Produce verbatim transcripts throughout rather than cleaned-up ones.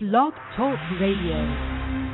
Blog Talk Radio.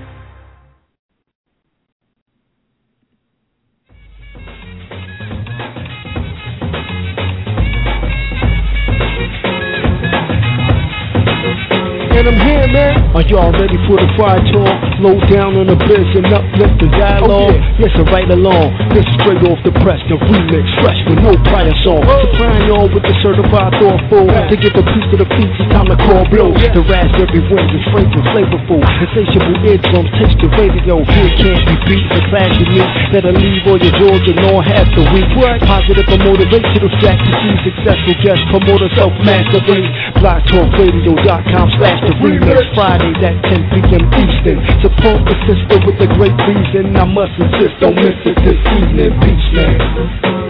And I'm here, man. Are y'all ready for the fire talk? Low down on the biz and uplift the dialogue. Oh, yeah. Yes, I right along. This is straight off the press, the remix, fresh with no prior song. Oh. Supplying y'all with the certified thoughtful. Yeah. To get the piece of the feet, it's time to call blows. Yeah. The raspberry wind is fragrant, flavorful. Insatiable eardrums, taste the radio. Here can't be beat. The clash with me that'll leave all your jaws and all half the week. What? Positive and motivational track to see successful guest promoter self-mastery. blog talk radio dot com slash the remix. Fridays at ten p.m. Eastern. Support the sister with a great reason. I must insist, don't miss it this evening. Peace, man.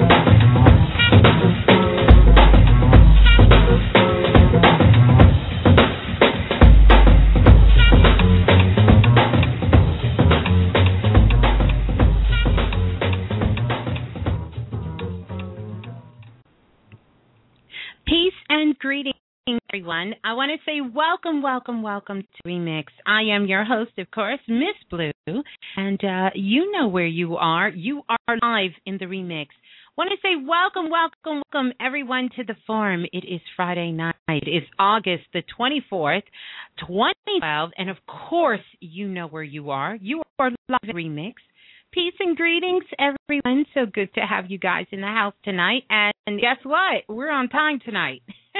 Peace and greetings, everyone. I want to say welcome, welcome, welcome to Remix. I am your host, of course, Miss Blue, and uh, you know where you are. You are live in the Remix. I want to say welcome, welcome, welcome, everyone to the forum. It is Friday night. It is August the twenty-fourth, twenty twelve, and of course, you know where you are. You are live in the Remix. Peace and greetings, everyone. So good to have you guys in the house tonight. And guess what? We're on time tonight.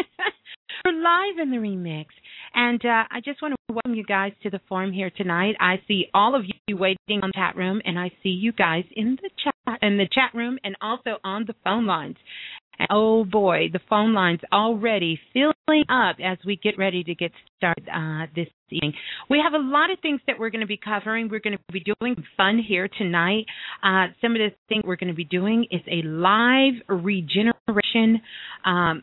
We're live in the Remix. And uh, I just want to welcome you guys to the forum here tonight. I see all of you waiting on the chat room, and I see you guys in the chat in the chat room and also on the phone lines. And oh boy, the phone lines already filling up as we get ready to get started uh, this evening. We have a lot of things that we're going to be covering. We're going to be doing fun here tonight. Uh, some of the things we're going to be doing is a live regeneration um,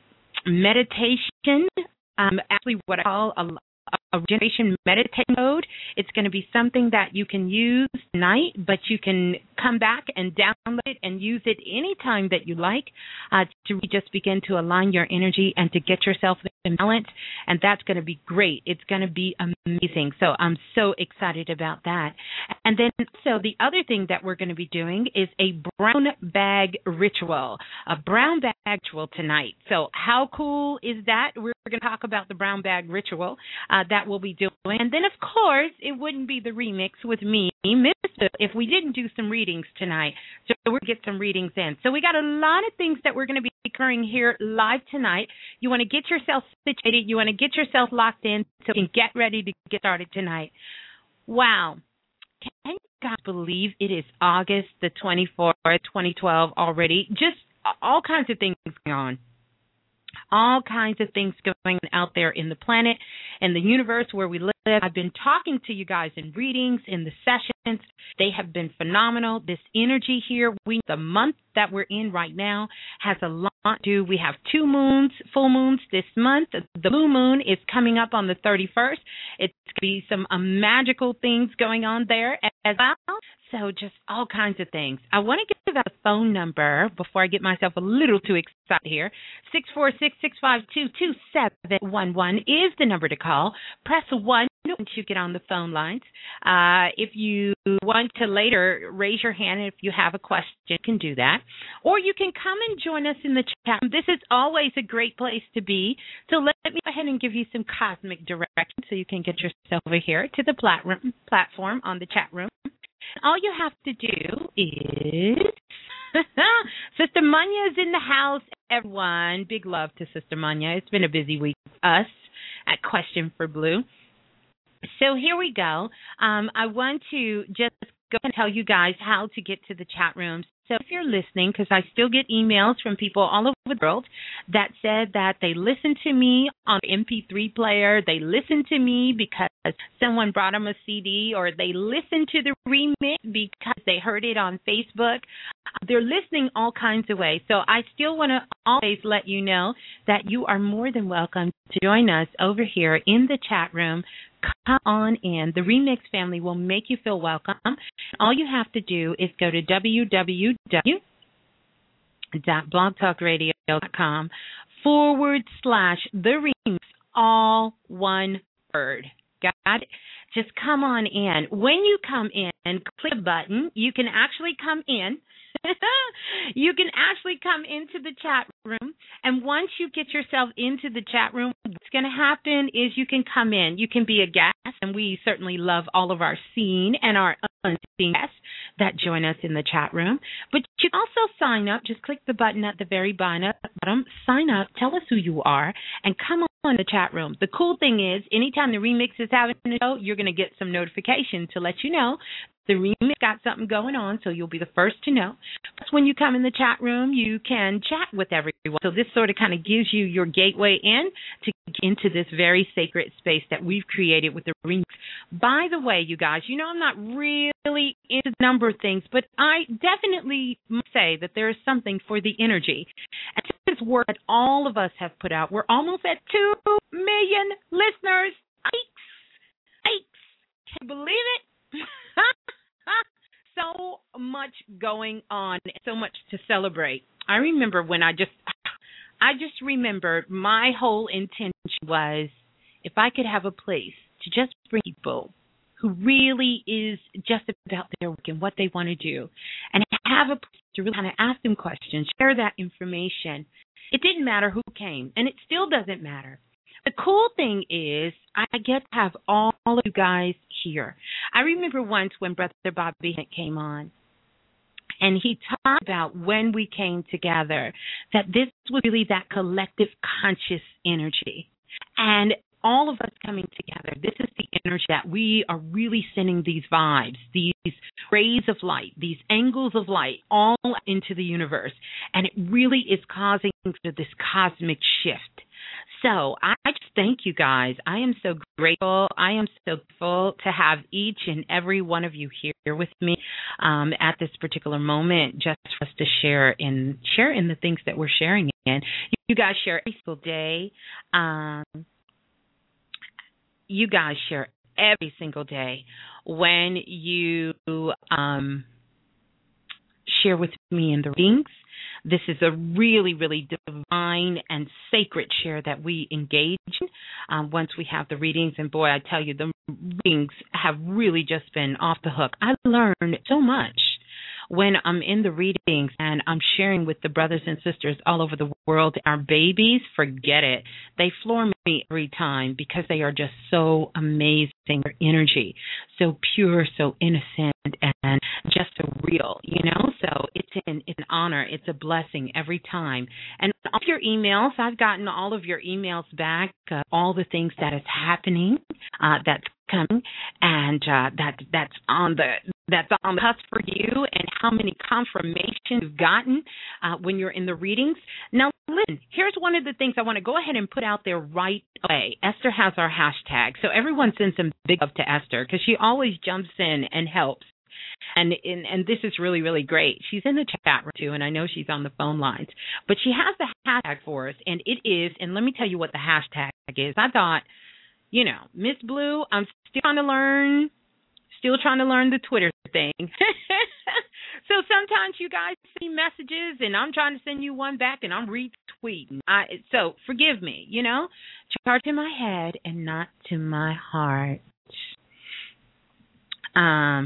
meditation, um, actually what I call a a regeneration meditation mode. It's going to be something that you can use tonight, but you can come back and download it and use it anytime that you like uh, to just begin to align your energy and to get yourself in balance, and that's going to be great. It's going to be amazing. So I'm so excited about that. And then so the other thing that we're going to be doing is a brown bag ritual, a brown bag ritual tonight. So how cool is that? We're going to talk about the brown bag ritual uh, that we'll be doing. And then, of course, it wouldn't be the Remix with me, Mister if we didn't do some readings tonight. So we're going to get some readings in. So we got a lot of things that we're going to be occurring here live tonight. You want to get yourself situated. You want to get yourself locked in so you can get ready to get started tonight. Wow. Can you guys believe it is August the twenty-fourth, twenty twelve already? Just all kinds of things going on. All kinds of things going on out there in the planet and the universe where we live. I've been talking to you guys in readings, in the sessions. They have been phenomenal. This energy here, we the month that we're in right now has a lot to do. We have two moons, full moons this month. The blue moon is coming up on the thirty-first. It's going to be some uh, magical things going on there as well. So just all kinds of things. I want to give out a phone number before I get myself a little too excited here. six four six, six five two, two seven one one is the number to call. Press one once you get on the phone lines. Uh, if you want to later raise your hand if you have a question, you can do that. Or you can come and join us in the chat. This is always a great place to be. So let me go ahead and give you some cosmic direction so you can get yourself over here to the plat- platform on the chat room. All you have to do is, Sister Manya is in the house, everyone. Big love to Sister Manya. It's been a busy week for us at Question for Blue. So here we go. Um, I want to just go and tell you guys how to get to the chat rooms. So if you're listening, because I still get emails from people all over the world that said that they listen to me on the M P three player, they listen to me because someone brought them a C D, or they listen to the remix because they heard it on Facebook. They're listening all kinds of ways. So I still want to always let you know that you are more than welcome to join us over here in the chat room. Come on in. The Remix family will make you feel welcome. All you have to do is go to w w w dot blog talk radio dot com forward slash the Remix, all one word. got it? Just come on in. When you come in, click the button. You can actually come in. You can actually come into the chat room. And once you get yourself into the chat room, what's going to happen is you can come in. You can be a guest, and we certainly love all of our seen and our unseen guests that join us in the chat room. But you can also sign up. Just click the button at the very bottom. Sign up. Tell us who you are, and come on the chat room. The cool thing is, anytime the Remix is having a show, you're going to get some notification to let you know the Remix got something going on, so you'll be the first to know. Plus, when you come in the chat room, you can chat with everyone. So this sort of kind of gives you your gateway in to get into this very sacred space that we've created with the Remix. By the way, you guys, you know I'm not really into the number of things, but I definitely must say that there is something for the energy. And this work that all of us have put out, we're almost at two million listeners. Yikes! Yikes! Can you believe it? So much going on, so much to celebrate. I remember when I just, I just remembered my whole intention was if I could have a place to just bring people who really is just about their work and what they want to do, and have a place to really kind of ask them questions, share that information. It didn't matter who came, and it still doesn't matter. The cool thing is I get to have all of you guys here. I remember once when Brother Bobby came on, and he talked about when we came together, that this was really that collective conscious energy. And all of us coming together, this is the energy that we are really sending these vibes, these rays of light, these angles of light all into the universe. And it really is causing this cosmic shift. So I just thank you guys. I am so grateful. I am so grateful to have each and every one of you here with me um, at this particular moment, just for us to share in share in the things that we're sharing in. You guys share every single day. Um, you guys share every single day when you um, share with me in the readings. This is a really, really divine and sacred share that we engage in um, once we have the readings. And, boy, I tell you, the readings have really just been off the hook. I learned so much when I'm in the readings and I'm sharing with the brothers and sisters all over the world. Our babies, forget it. They floor me every time because they are just so amazing. Their energy, so pure, so innocent, and just so real, you know? So it's an, it's an honor. It's a blessing every time. And all your emails, I've gotten all of your emails back, uh, all the things that is happening, uh, that's coming, and uh, that that's on the that's on the cusp for you, and how many confirmations you've gotten uh, when you're in the readings. Now, listen, here's one of the things I want to go ahead and put out there right away. Esther has our hashtag, so everyone sends some big love to Esther because she always jumps in and helps. And, and and this is really, really great. She's in the chat room, too, and I know she's on the phone lines. But she has the hashtag for us, and it is, and let me tell you what the hashtag is. I thought, you know, Miss Blue, I'm still trying to learn, still trying to learn the Twitter thing. So sometimes you guys see messages, and I'm trying to send you one back, and I'm retweeting. I, so forgive me, you know. Charge to my head and not to my heart. Um...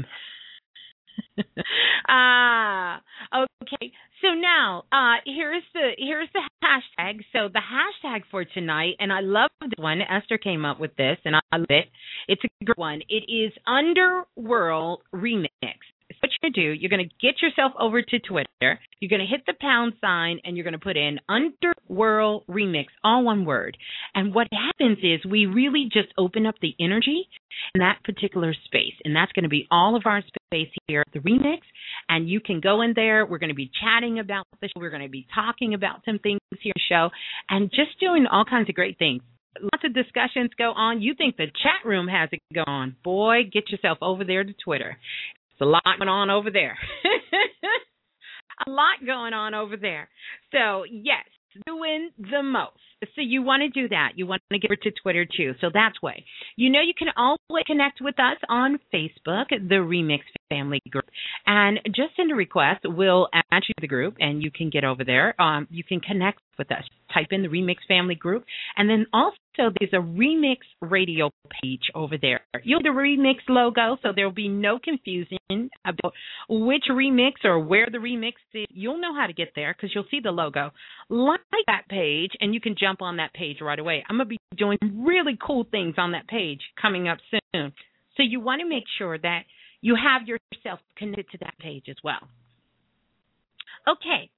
Ah, uh, okay. So now, uh, here's the here's the hashtag. So the hashtag for tonight, and I love this one. Esther came up with this, and I love it. It's a good one. It is Underworld Remix. So what you're going to do, you're going to get yourself over to Twitter. You're going to hit the pound sign, and you're going to put in Underworld Remix, all one word. And what happens is we really just open up the energy in that particular space, and that's going to be all of our space here, the Remix. And you can go in there. We're going to be chatting about the show. We're going to be talking about some things here in the show, and just doing all kinds of great things. Lots of discussions go on. You think the chat room has it go on. Boy, get yourself over there to Twitter. There's a lot going on over there. A lot going on over there. So, yes, doing the most. So you want to do that. You want to get over to Twitter too. So that's way. You know, you can always connect with us on Facebook, the Remix Family Group, and just send a request. We'll add you to the group, and you can get over there. Um, you can connect with us. Type in the Remix Family Group, and then also there's a Remix Radio page over there. You'll get the Remix logo, so there will be no confusion about which remix or where the remix is. You'll know how to get there because you'll see the logo. Like that page, and you can jump on that page right away. I'm going to be doing really cool things on that page coming up soon. So you want to make sure that you have yourself connected to that page as well. Okay.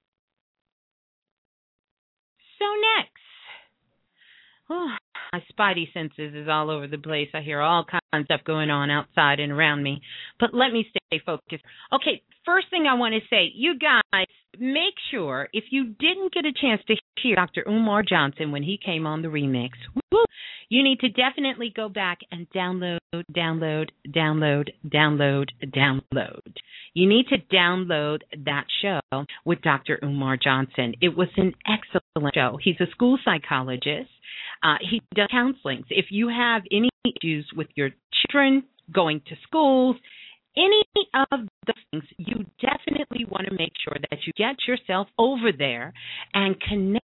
So next, oh, my spidey senses is all over the place. I hear all kinds of stuff going on outside and around me. But let me stay focused. Okay, first thing I want to say, you guys, make sure if you didn't get a chance to hear Doctor Umar Johnson when he came on the remix, woo, you need to definitely go back and download, download, download, download, download. You need to download that show with Doctor Umar Johnson. It was an excellent show. He's a school psychologist. Uh, he does counseling. If you have any issues with your children going to schools, any of those things, you definitely want to make sure that you get yourself over there and connect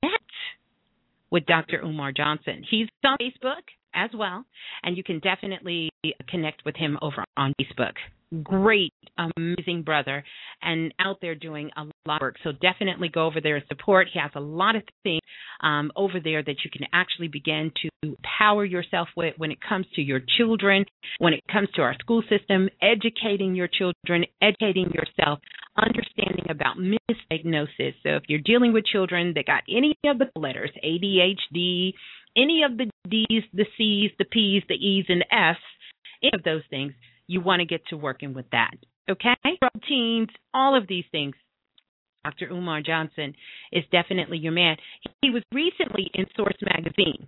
with Doctor Umar Johnson. He's on Facebook as well, and you can definitely connect with him over on Facebook. Great, amazing brother, and out there doing a lot of work. So definitely go over there and support. He has a lot of things um, over there that you can actually begin to power yourself with when it comes to your children, when it comes to our school system, educating your children, educating yourself, understanding about misdiagnosis. So if you're dealing with children that got any of the letters, A D H D, any of the D's, the C's, the P's, the E's, and the F's, any of those things, you want to get to working with that, okay? Proteins, all of these things. Doctor Umar Johnson is definitely your man. He was recently in Source Magazine.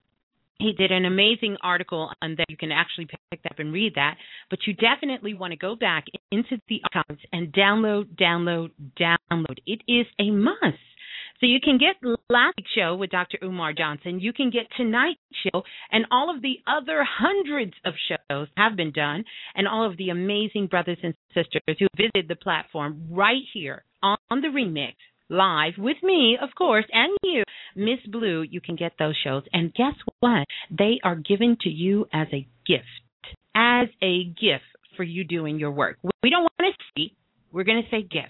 He did an amazing article on that. You can actually pick up and read that. But you definitely want to go back into the archives and download, download, download. It is a must. So you can get last week's show with Doctor Umar Johnson. You can get tonight's show and all of the other hundreds of shows have been done, and all of the amazing brothers and sisters who visited the platform right here on the Remix, live with me, of course, and you, Miss Blue. You can get those shows. And guess what? They are given to you as a gift, as a gift for you doing your work. We don't want to see. We're going to say gift.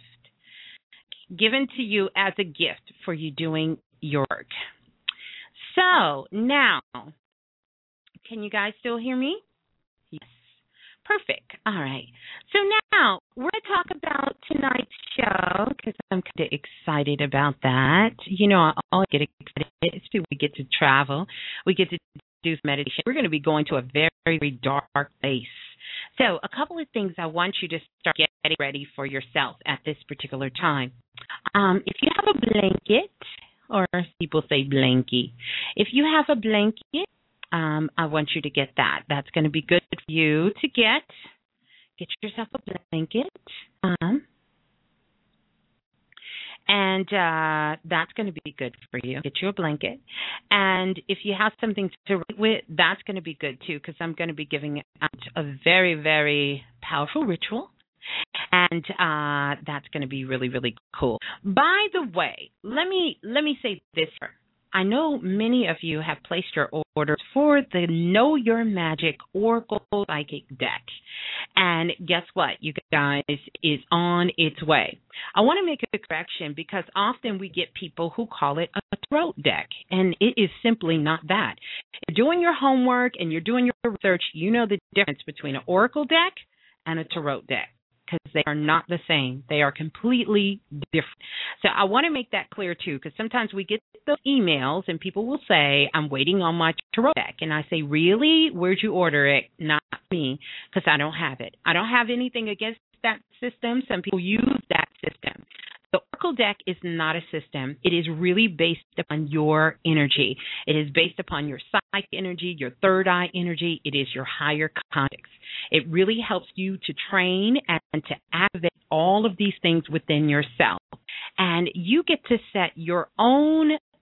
Given to you as a gift for you doing your work. So now, can you guys still hear me? Yes. Perfect. All right. So now we're going to talk about tonight's show because I'm kind of excited about that. You know, I always get excited. Especially we get to travel. We get to do some meditation. We're going to be going to a very, very dark place. So a couple of things I want you to start getting ready for yourself at this particular time. Um, if you have a blanket, or people say blankie, if you have a blanket, um, I want you to get that. That's going to be good for you to get. Get yourself a blanket. Um, and uh, that's going to be good for you. Get you a blanket. And if you have something to write with, that's going to be good too, because I'm going to be giving out a very, very powerful ritual. And uh, that's going to be really, really cool. By the way, let me let me say this here. I know many of you have placed your orders for the Know Your Magic Oracle Psychic deck. And guess what, you guys, is on its way. I want to make a correction because often we get people who call it a tarot deck, and it is simply not that. If you're doing your homework and you're doing your research, you know the difference between an Oracle deck and a tarot deck, because they are not the same. They are completely different. So I want to make that clear, too, because sometimes we get those emails and people will say, I'm waiting on my tarot deck. And I say, really? Where'd you order it? Not me, because I don't have it. I don't have anything against that system. Some people use that system. The Oracle deck is not a system. It is really based upon your energy. It is based upon your psychic energy, your third eye energy. It is your higher conscious. It really helps you to train and to activate all of these things within yourself. And you get to set your own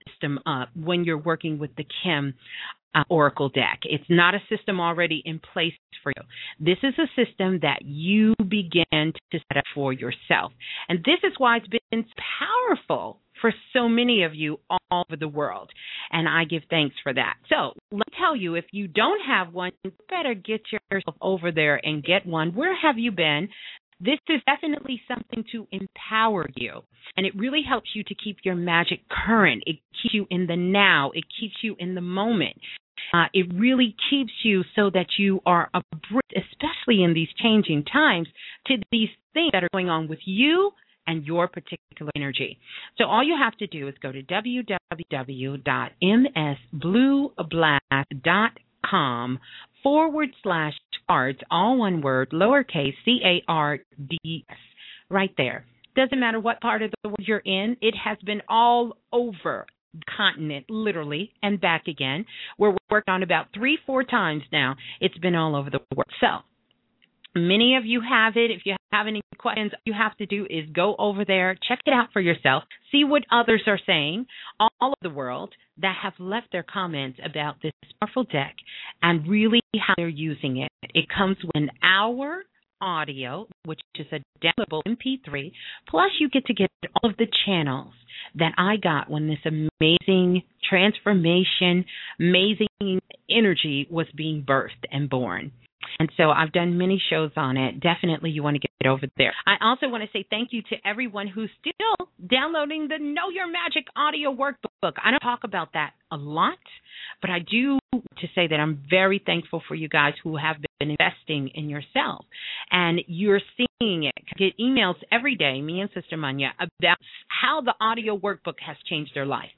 system up when you're working with the Kim uh, Oracle deck. It's not a system already in place for you. This is a system that you begin to set up for yourself. And this is why it's been powerful for so many of you all over the world. And I give thanks for that. So let me tell you, if you don't have one, you better get yourself over there and get one. Where have you been? This is definitely something to empower you. And it really helps you to keep your magic current. It keeps you in the now. It keeps you in the moment. Uh, it really keeps you so that you are abreast, especially in these changing times, to these things that are going on with you and your particular energy. So all you have to do is go to w w w dot m s blue blast dot com forward slash cards, all one word, lowercase, C A R D S, right there. Doesn't matter what part of the world you're in. It has been all over the continent, literally, and back again. We're working on about three, four times now. It's been all over the world. So many of you have it. If you have any questions, all you have to do is go over there, check it out for yourself, see what others are saying all over the world that have left their comments about this powerful deck and really how they're using it. It comes with an hour audio, which is a downloadable M P three, plus you get to get all of the channels that I got when this amazing transformation, amazing energy was being birthed and born. And so I've done many shows on it. Definitely you want to get over there. I also want to say thank you to everyone who's still downloading the Know Your Magic audio workbook. I don't talk about that a lot, but I do to say that I'm very thankful for you guys who have been investing in yourself. And you're seeing it. I get emails every day, me and Sister Manya, about how the audio workbook has changed their life.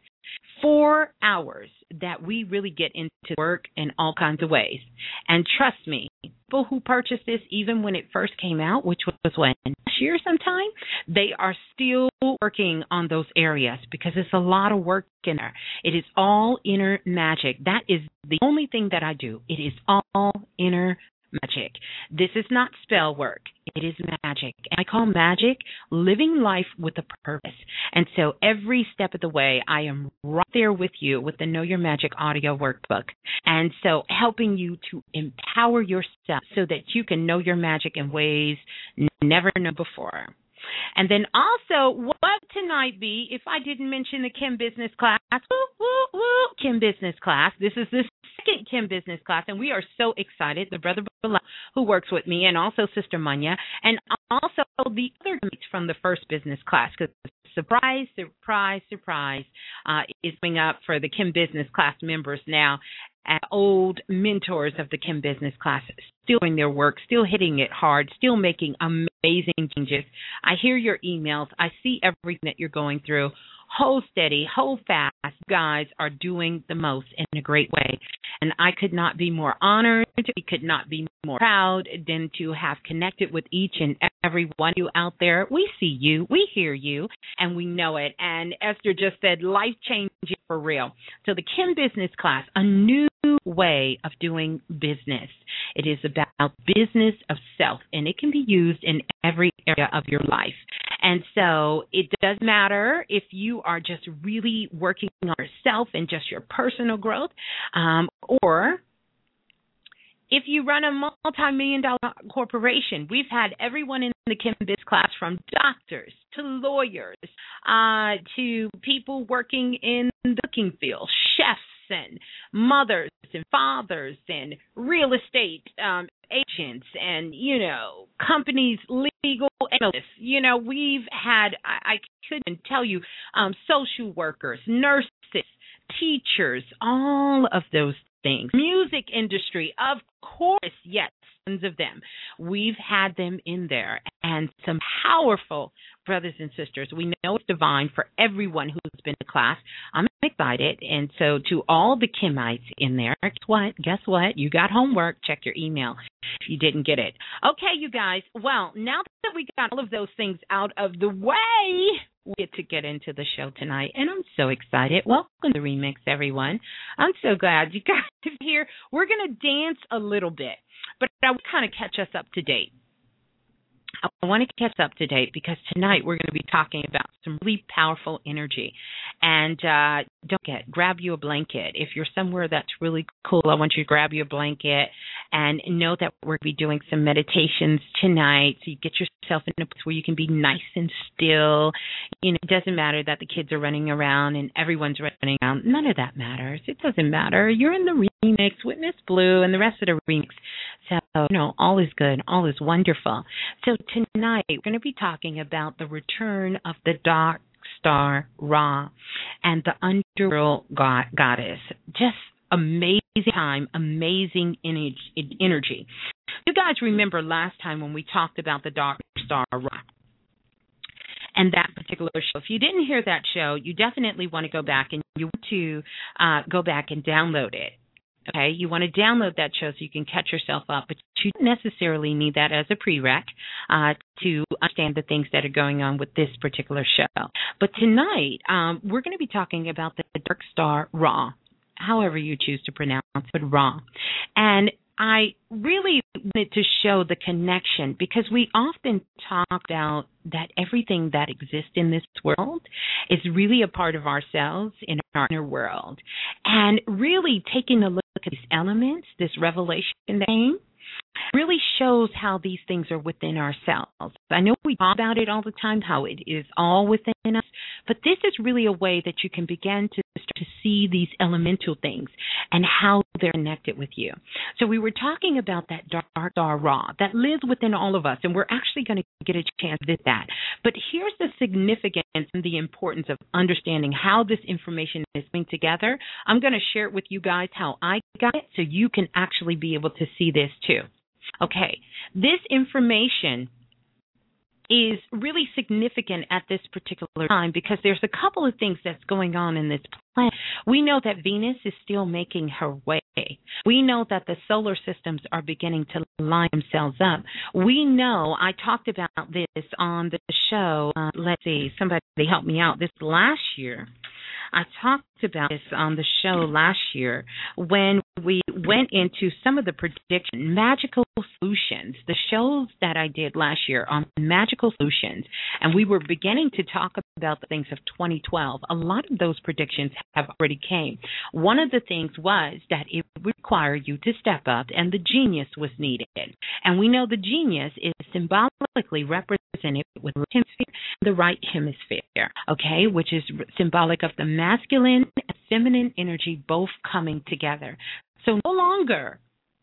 Four hours that we really get into work in all kinds of ways. And trust me, people who purchased this, even when it first came out, which was when, last year sometime, they are still working on those areas because it's a lot of work in there. It is all inner magic. That is the only thing that I do. It is all inner magic. This is not spell work. It is magic. And I call magic living life with a purpose. And so every step of the way, I am right there with you with the Know Your Magic audio workbook. And so helping you to empower yourself so that you can know your magic in ways never known before. And then also, what tonight be if I didn't mention the Kim Business class? Woo, woo, woo, Kim Business class. This is the second Kim Business class, and we are so excited. The brother who works with me, and also Sister Manya, and also the other mates from the first business class, because surprise, surprise, surprise uh, is coming up for the Kim Business class members now. And old mentors of the Kim Business class still doing their work, still hitting it hard, still making amazing changes. I hear your emails. I see everything that you're going through. Hold steady, hold fast. You guys are doing the most in a great way. And I could not be more honored. We could not be more proud than to have connected with each and every one of you out there. We see you, we hear you, and we know it. And Esther just said life changing for real. So the Kim Business class, a new way of doing business. It is about business of self, and it can be used in every area of your life. And so it doesn't matter if you are just really working on yourself and just your personal growth, um, or if you run a multi-million dollar corporation. We've had everyone in the Kim Biz class, from doctors to lawyers uh, to people working in the cooking field, chefs and mothers and fathers and real estate um, agents and, you know, companies, legal analysts. You know, we've had, I, I couldn't tell you, um, social workers, nurses, teachers, all of those things. Music industry, of course, yes, tons of them. We've had them in there, and some powerful brothers and sisters. We know it's divine for everyone who's been to class. I'm excited. And so to all the Kimites in there, guess what? Guess what? You got homework. Check your email if you didn't get it. Okay, you guys. Well, now that we got all of those things out of the way, we get to get into the show tonight, and I'm so excited. Welcome to the Remix, everyone. I'm so glad you guys are here. We're going to dance a little bit, but I will kind of catch us up to date. I want to catch up to date because tonight we're going to be talking about some really powerful energy. And uh, don't get, grab you a blanket. If you're somewhere that's really cool, I want you to grab you a blanket and know that we're going to be doing some meditations tonight. So you get yourself in a place where you can be nice and still. You know, it doesn't matter that the kids are running around and everyone's running around. None of that matters. It doesn't matter. You're in the remix with Miss Blue and the rest of the remix. So, you know, all is good. All is wonderful. So tonight we're going to be talking about the return of the dark star Ra and the underworld god- goddess. Just amazing time, amazing energy. You guys remember last time when we talked about the dark star Ra and that particular show. If you didn't hear that show, you definitely want to go back and you want to uh, go back and download it. Okay, you want to download that show so you can catch yourself up, but you don't necessarily need that as a prereq uh, to understand the things that are going on with this particular show. But tonight, um, we're going to be talking about the dark star Ra, however you choose to pronounce it, Ra. And I really wanted to show the connection because we often talk about that everything that exists in this world is really a part of ourselves in our inner world. And really taking a look at these elements, this revelation that came, really shows how these things are within ourselves. I know we talk about it all the time, how it is all within us, but this is really a way that you can begin to start to see these elemental things and how they're connected with you. So we were talking about that dark star Ra that lives within all of us, and we're actually going to get a chance to do that. But here's the significance and the importance of understanding how this information is coming together. I'm going to share it with you guys how I got it so you can actually be able to see this too. Okay, this information is really significant at this particular time because there's a couple of things that's going on in this planet. We know that Venus is still making her way. We know that the solar systems are beginning to line themselves up. We know, I talked about this on the show, uh, let's see, somebody help me out, this last year. I talked about this on the show last year when we went into some of the prediction, magical solutions, the shows that I did last year on magical solutions, and we were beginning to talk about the things of twenty twelve. A lot of those predictions have already came. One of the things was that it would require you to step up, and the genius was needed. And we know the genius is symbolically represented with the hemisphere and the right hemisphere, okay, which is symbolic of the masculine and feminine energy both coming together. So no longer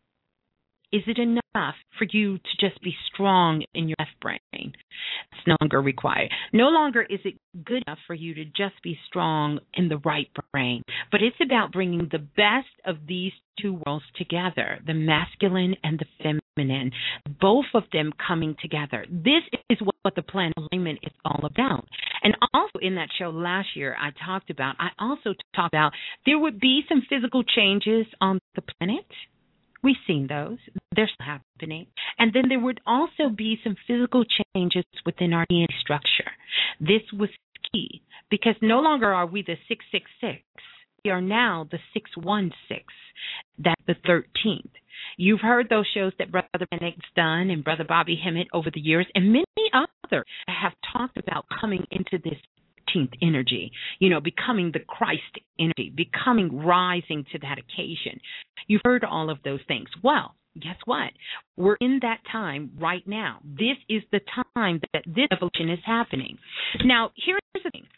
is it enough for you to just be strong in your left brain. It's no longer required. No longer is it good enough for you to just be strong in the right brain. But it's about bringing the best of these two worlds together, the masculine and the feminine, both of them coming together. This is what the planet alignment is all about. And also in that show last year I talked about, I also talked about there would be some physical changes on the planet. We've seen those. They're still happening. And then there would also be some physical changes within our D N A structure. This was key because no longer are we the six six six. We are now the six one six. That's the thirteenth. You've heard those shows that Brother Benedict's done and Brother Bobby Hemmett over the years, and many others have talked about coming into this thirteenth energy, you know, becoming the Christ energy, becoming rising to that occasion. You've heard all of those things. Well, guess what? We're in that time right now. This is the time that this evolution is happening. Now, here's the thing.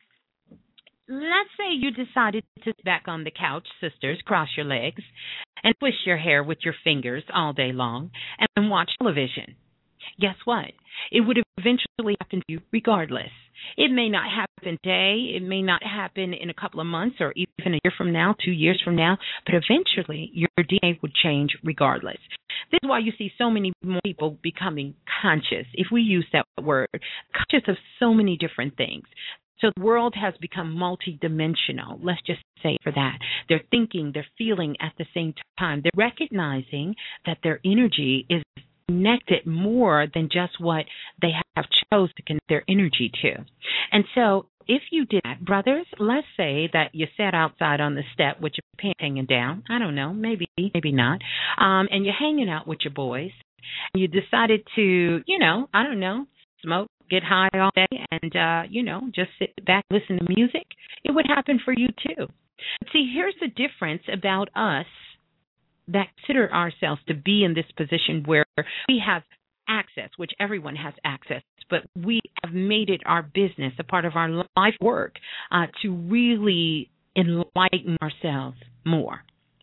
Let's say you decided to sit back on the couch, sisters, cross your legs, and twist your hair with your fingers all day long and watch television. Guess what? It would eventually happen to you regardless. It may not happen today. It may not happen in a couple of months or even a year from now, two years from now, but eventually your D N A would change regardless. This is why you see so many more people becoming conscious, if we use that word, conscious of so many different things. So the world has become multidimensional, let's just say for that. They're thinking, they're feeling at the same time. They're recognizing that their energy is connected more than just what they have chose to connect their energy to. And so if you did that, brothers, let's say that you sat outside on the step with your pants hanging down. I don't know, maybe, maybe not. Um, and you're hanging out with your boys. And you decided to, you know, I don't know, smoke, get high all day, and, uh, you know, just sit back, listen to music, it would happen for you too. But see, here's the difference about us that consider ourselves to be in this position where we have access, which everyone has access, but we have made it our business, a part of our life work, uh, to really enlighten ourselves more.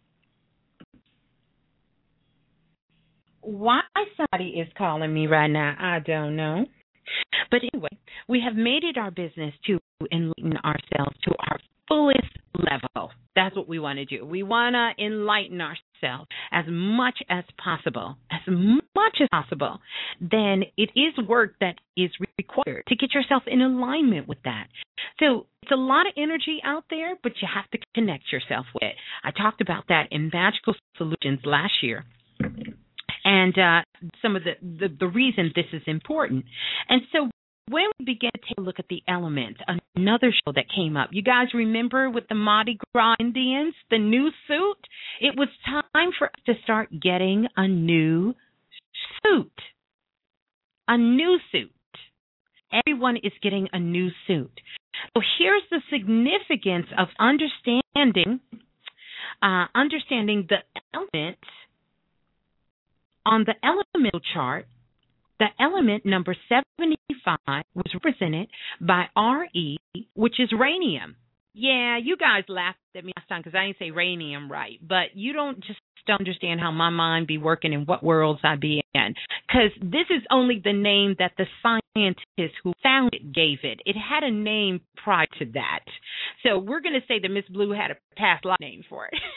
Why somebody is calling me right now, I don't know. But anyway, we have made it our business to enlighten ourselves to our fullest level. That's what we want to do. We want to enlighten ourselves as much as possible, as much as possible. Then it is work that is required to get yourself in alignment with that. So it's a lot of energy out there, but you have to connect yourself with it. I talked about that in Magical Solutions last year. And uh, some of the, the, the reason this is important. And so when we began to take a look at the elements, another show that came up, you guys remember with the Mardi Gras Indians, the new suit? It was time for us to start getting a new suit. A new suit. Everyone is getting a new suit. So here's the significance of understanding, uh, understanding the elements. On the elemental chart, the element number seventy-five was represented by R E, which is rhenium. Yeah, you guys laughed at me last time because I didn't say rhenium right, but you don't just don't understand how my mind be working and what worlds I be in, because this is only the name that the scientist who found it gave it. It had a name prior to that. So we're going to say that Miss Blue had a past life name for it.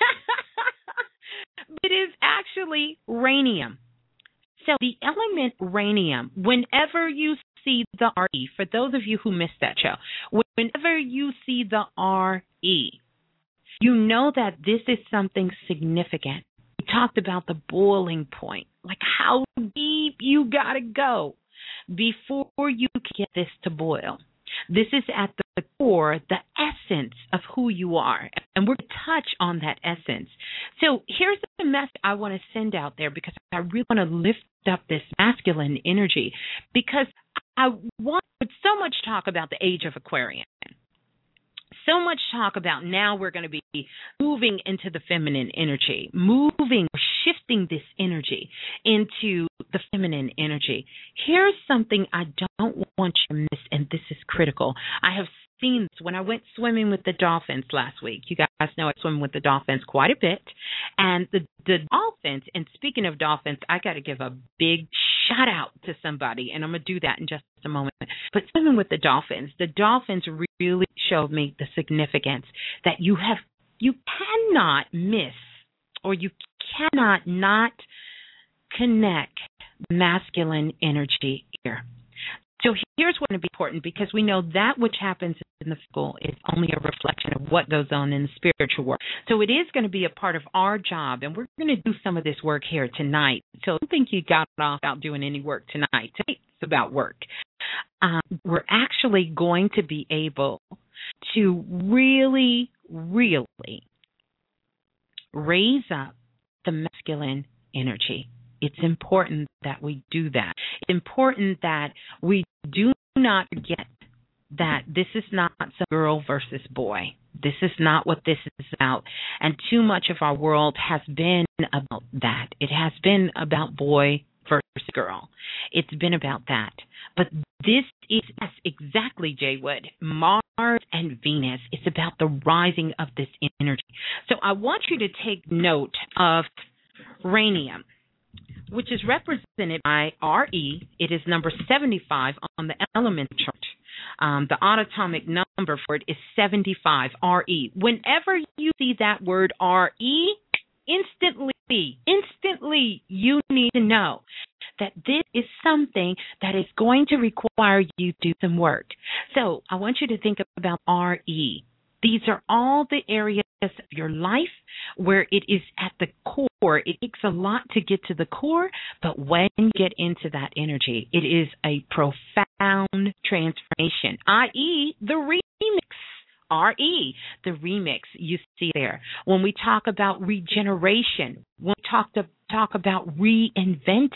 It is actually rhenium. So the element rhenium, whenever you see the R E, for those of you who missed that show, whenever you see the R E, you know that this is something significant. We talked about the boiling point, like how deep you got to go before you can get this to boil. This is at the core, the essence of who you are, and we're going to touch on that essence. So here's the message I want to send out there, because I really want to lift up this masculine energy, because I want so much talk about the age of Aquarian. So much talk about now we're going to be moving into the feminine energy, moving, shifting this energy into the feminine energy. Here's something I don't want you to miss, and this is critical. I have seen this when I went swimming with the dolphins last week. You guys know I swim with the dolphins quite a bit. And the, the dolphins, and speaking of dolphins, I got to give a big shout out to somebody, and I'm going to do that in just a moment. But swimming with the dolphins, the dolphins really showed me the significance that you have, you cannot miss, or you cannot not connect masculine energy here. So here's what's going to be important, because we know that which happens in the physical is only a reflection of what goes on in the spiritual world. So it is going to be a part of our job, and we're going to do some of this work here tonight. So don't think you got off without doing any work tonight. Tonight it's about work. Um, we're actually going to be able to really, really raise up the masculine energy. It's important that we do that. It's important that we do not forget that this is not some girl versus boy. This is not what this is about. And too much of our world has been about that. It has been about boy versus girl. It's been about that. But this is yes, exactly, Jay Wood, Mars and Venus. It's about the rising of this energy. So I want you to take note of rhenium, which is represented by R E. It is number seventy-five on the element chart. Um, the atomic number for it is seventy-five, R E. Whenever you see that word R E, instantly, instantly you need to know that this is something that is going to require you to do some work. So I want you to think about R E. These are all the areas of your life where it is at the core. It takes a lot to get to the core, but when you get into that energy, it is a profound transformation, that is the remix. R E, the remix you see there. When we talk about regeneration, when we talk to talk about reinventing,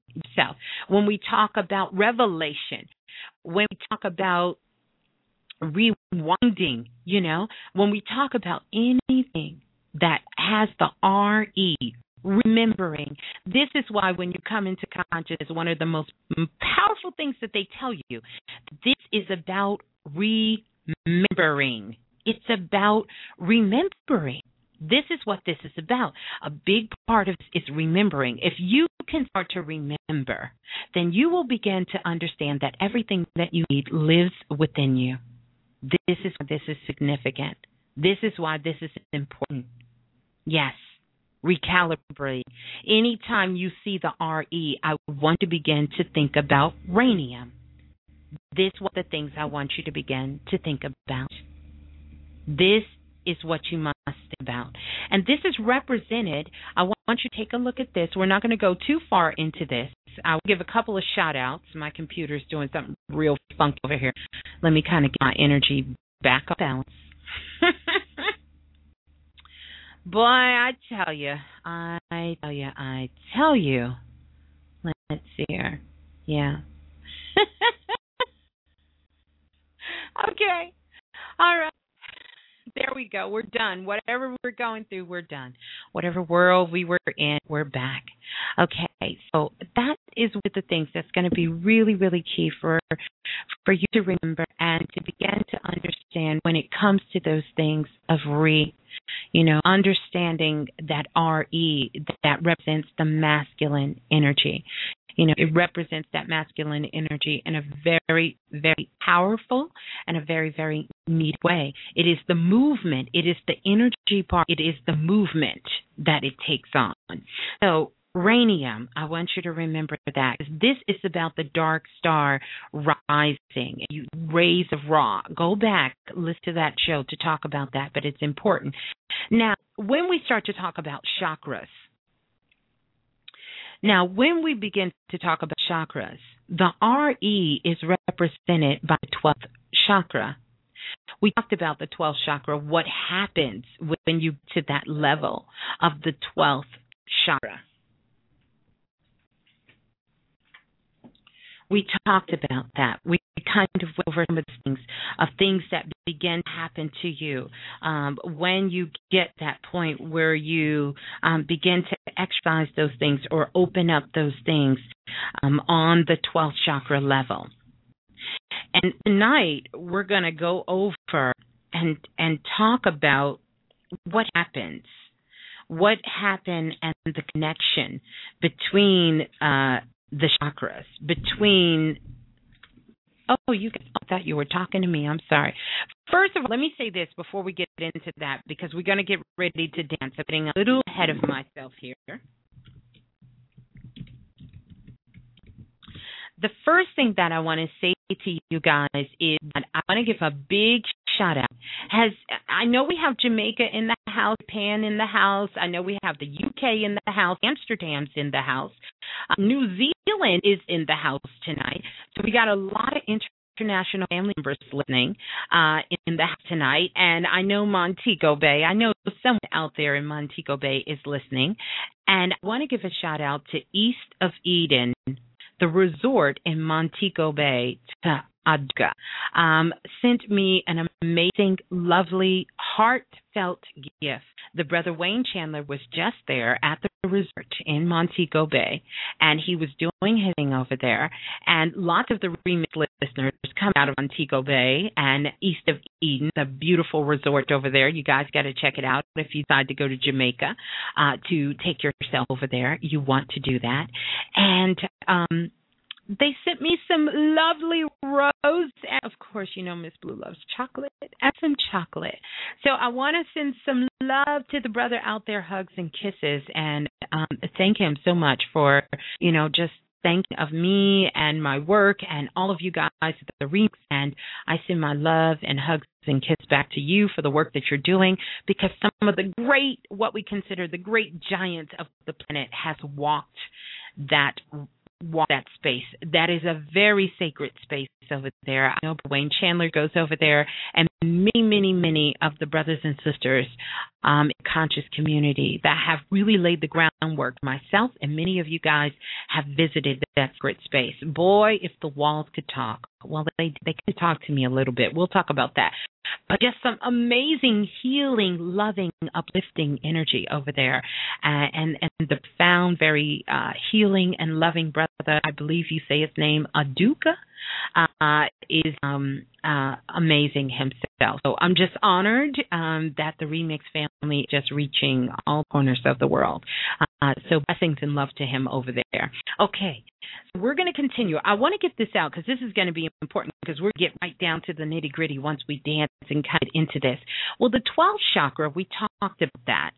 South. When we talk about revelation, when we talk about rewinding, you know, when we talk about anything that has the R E, remembering, this is why when you come into consciousness, one of the most powerful things that they tell you, this is about remembering. It's about remembering. This is what this is about. A big part of this is remembering. If you can start to remember, then you will begin to understand that everything that you need lives within you. This is why this is significant. This is why this is important. Yes, recalibrate. Anytime you see the R E, I want to begin to think about rhenium. This is one of the things I want you to begin to think about. This is what you must think about. And this is represented. I want you to take a look at this. We're not going to go too far into this. I'll give a couple of shout outs. My computer's doing something real funky over here. Let me kind of get my energy back up balance. Boy, I tell you, I tell you, I tell you. Let's see here. Yeah. Okay. All right. There we go. We're done. Whatever we're going through, we're done. Whatever world we were in, we're back. Okay. So that is one of the things that's going to be really, really key for for you to remember and to begin to understand when it comes to those things of re, you know, understanding that R E, that represents the masculine energy. You know, it represents that masculine energy in a very, very powerful and a very, very neat way. It is the movement. It is the energy part. It is the movement that it takes on. So, rhenium, I want you to remember that. This is about the dark star rising, you, rays of Ra. Go back, listen to that show to talk about that, but it's important. Now, when we start to talk about chakras, Now, when we begin to talk about chakras, the R E is represented by the twelfth chakra. We talked about the twelfth chakra, what happens when you get to that level of the twelfth chakra. We talked about that. We kind of went over some of the things, of things that begin to happen to you um, when you get that point where you um, begin to exercise those things or open up those things um, on the twelfth chakra level. And tonight we're going to go over and and talk about what happens, what happened, and the connection between uh, the chakras, between, oh, you guys, I thought you were talking to me. I'm sorry. First of all, let me say this before we get into that, because we're going to get ready to dance. I'm getting a little ahead of myself here. The first thing that I want to say to you guys is that I want to give a big shout out. Has I know we have Jamaica in the house, Japan in the house. I know we have the U K in the house, Amsterdam's in the house. Uh, New Zealand is in the house tonight. So we got a lot of international family members listening uh, in the house tonight. And I know Montego Bay. I know someone out there in Montego Bay is listening. And I want to give a shout out to East of Eden, the resort in Montego Bay, to Adga, um, sent me an amazing, lovely, heartfelt gift. The brother Wayne Chandler was just there at the resort in Montego Bay, and he was doing his thing over there. And lots of the remix listeners come out of Montego Bay and East of Eden, a beautiful resort over there. You guys got to check it out. If you decide to go to Jamaica uh, to take yourself over there, you want to do that. And um, they sent me some lovely rose. And of course, you know Miss Blue loves chocolate. And some chocolate. So I want to send some love to the brother out there, hugs and kisses, and um, thank him so much for, you know, just thinking of me and my work and all of you guys at the Remix. And I send my love and hugs and kisses back to you for the work that you're doing, because some of the great, what we consider the great giants of the planet has walked that walk that space. That is a very sacred space over there. I know Wayne Chandler goes over there, and many, many, many of the brothers and sisters um, in conscious community that have really laid the groundwork. Myself and many of you guys have visited that sacred space. Boy, if the walls could talk. Well, they they could talk to me a little bit. We'll talk about that. But just some amazing, healing, loving, uplifting energy over there. Uh, and, and the profound, very uh, healing and loving brother, I believe you say his name, Aduka, uh, is um, uh, amazing himself. So I'm just honored um, that the Remix family is just reaching all corners of the world. Uh, so blessings and love to him over there. Okay, so we're going to continue. I want to get this out because this is going to be important because we're going to get right down to the nitty gritty once we dance and cut into this. Well, the twelfth chakra, we talked about that.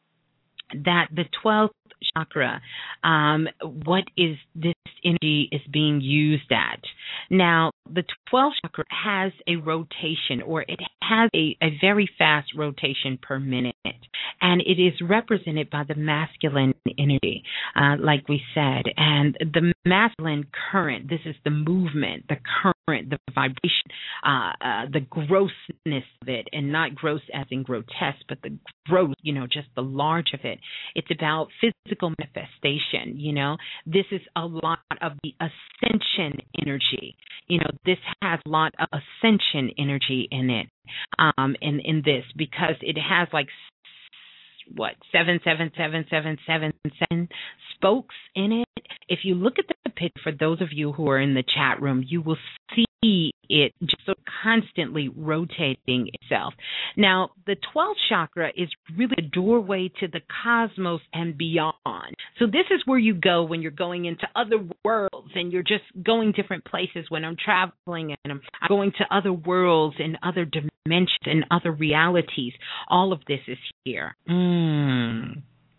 That the twelfth chakra, um, what is this energy is being used at? Now, the twelfth chakra has a rotation, or it has a, a very fast rotation per minute, and it is represented by the masculine energy, uh, like we said, and the masculine current. This is the movement, the current, the vibration, uh, uh, the grossness of it, and not gross as in grotesque, but the gross, you know, just the large of it. It's about physical manifestation, you know. This is a lot of the ascension energy. You know, this has a lot of ascension energy in it, um, in, in this, because it has like, what, seven, seven, seven, seven, seven, seven spokes in it. If you look at the picture, for those of you who are in the chat room, you will see it just so constantly rotating itself. Now, the twelfth chakra is really a doorway to the cosmos and beyond. So this is where you go when you're going into other worlds and you're just going different places. When I'm traveling and I'm going to other worlds and other dimensions and other realities, all of this is here. Mm.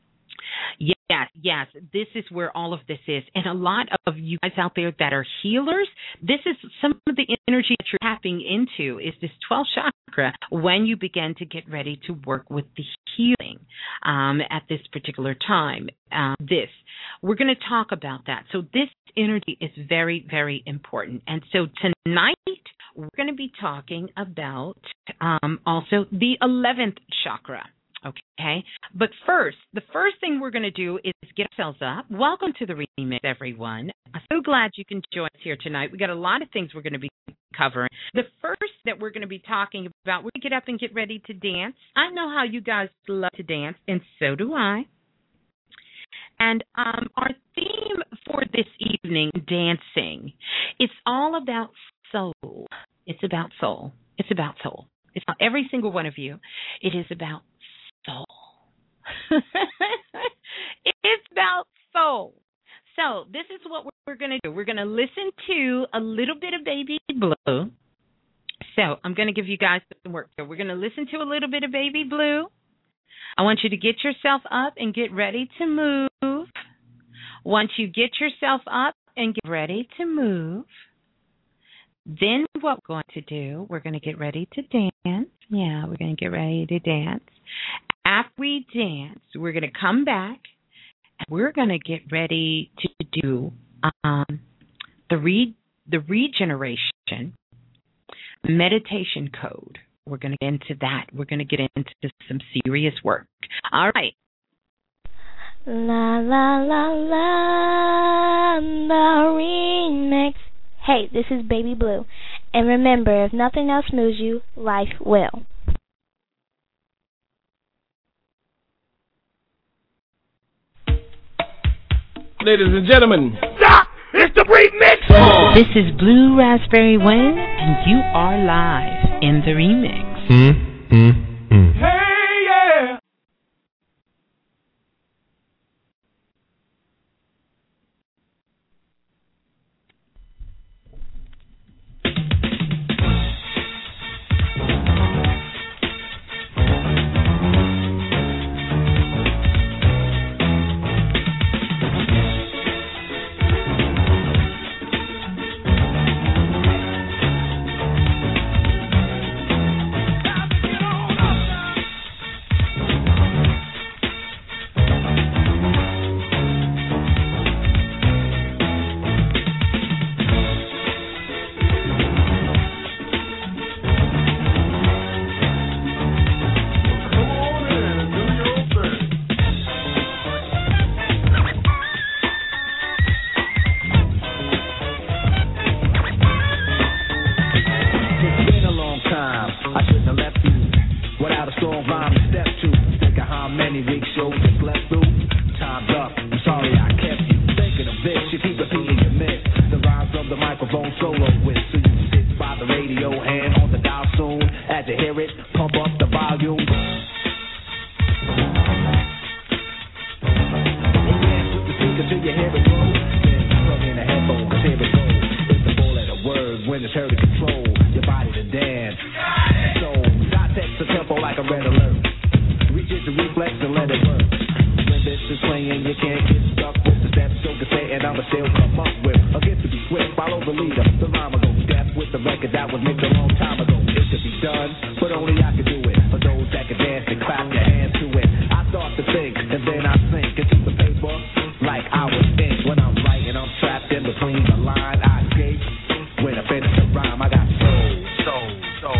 Yes, yes, this is where all of this is. And a lot of you guys out there that are healers, this is some of the energy that you're tapping into is this twelfth chakra when you begin to get ready to work with the healing um, at this particular time. Um, this, we're going to talk about that. So this energy is very, very important. And so tonight, we're going to be talking about um, also the eleventh chakra. Okay, but first, the first thing we're going to do is get ourselves up. Welcome to the Remix, everyone. I'm so glad you can join us here tonight. We got a lot of things we're going to be covering. The first that we're going to be talking about, we're going to get up and get ready to dance. I know how you guys love to dance, and so do I. And um, our theme for this evening, dancing, it's all about soul. It's about soul. It's about soul. It's about every single one of you. It is about soul. It's about soul. So this is what we're going to do. We're going to listen to a little bit of Baby Blue. So I'm going to give you guys some work. So we're going to listen to a little bit of Baby Blue. I want you to get yourself up and get ready to move. Once you get yourself up and get ready to move, then what we're going to do, we're going to get ready to dance. Yeah, we're going to get ready to dance. After we dance, we're going to come back and we're going to get ready to do um, the re- the regeneration meditation code. We're going to get into that. We're going to get into some serious work. All right. La la la la, the remix. Hey, this is Baby Blue. And remember, if nothing else moves you, life will. Ladies and gentlemen, stop! It's the remix! This is Blue Raspberry Wind, and you are live in the remix. Mm, mm, mm. Hey, yeah! Get on up. keep repeating your miss. The rhymes of the microphone solo with. So you sit by the radio and on the dial soon. As you hear it, pump up the volume. And dance with the speaker till you hear it go. Then plug in the headphones, cause here it goes. It's the four-letter word when it's heard to control your body to dance. So, dissect the tempo like a red alert. Reach it to reflex and let it work. When this is playing, you can't get stuck with the steps. So can say, and I'ma still come up with a gift to be swift. Follow the leader, the rhyme will go deaf with the record that was mixed a long time ago. It could be done, but only I can do it. For those that can dance and clap their hands to it. I start to think, and then I sink into the paper like I was ink. When I'm writing, I'm trapped in between the line. I escape. When I finish the rhyme, I got soul, soul, soul.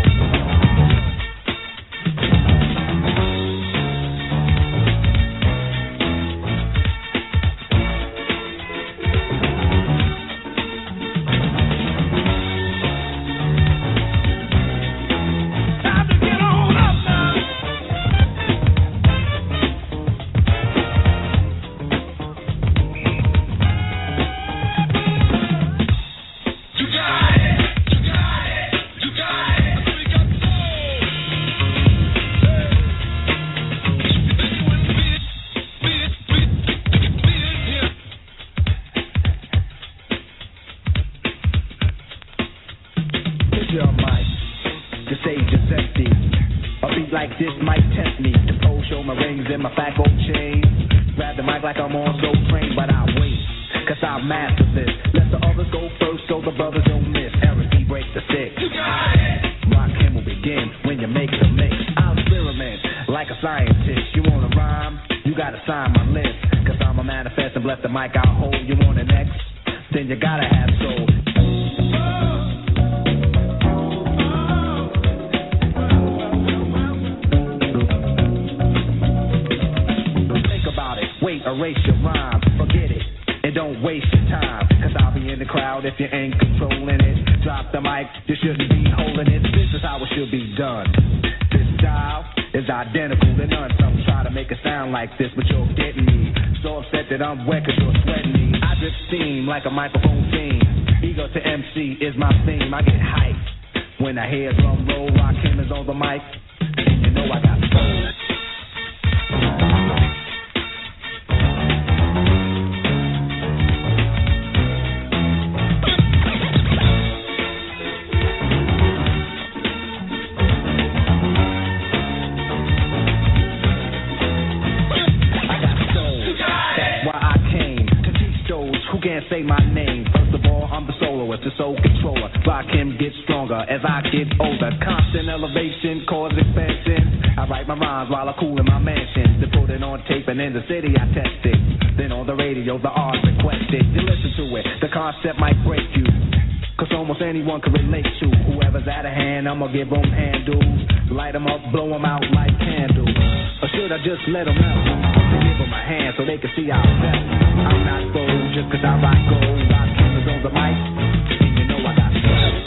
Give them handles, light them up, blow them out like candles. Or should I just let them out? To give them a hand so they can see how I felt. I'm not bold just cause I rock gold. Rock cameras on the mic, and you know I got soul.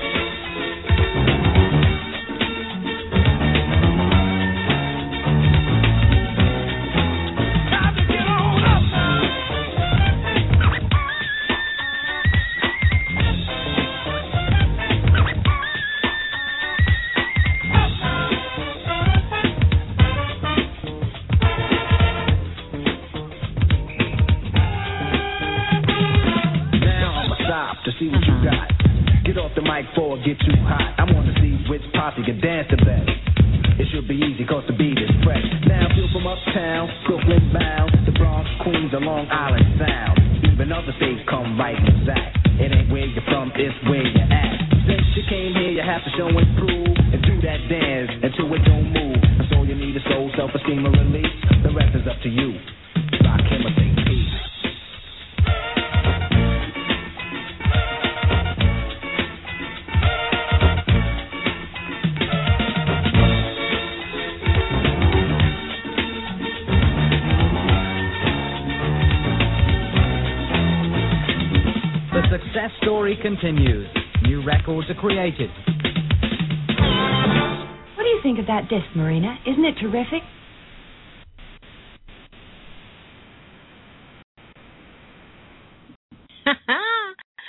Get too hot. I wanna see which posse can dance the best. It should be easy cause the beat is fresh. Now feel from uptown, Brooklyn bound, the Bronx, Queens, and Long Island Sound. Even other states come right exact. It ain't where you're from, it's where you're at. Since you came here, you have to show and prove and do that dance until it don't move. That's all you need is soul, self-esteem, and release. The rest is up to you. Rock him or say peace. Success story continues. New records are created. What do you think of that disc, Marina? Isn't it terrific?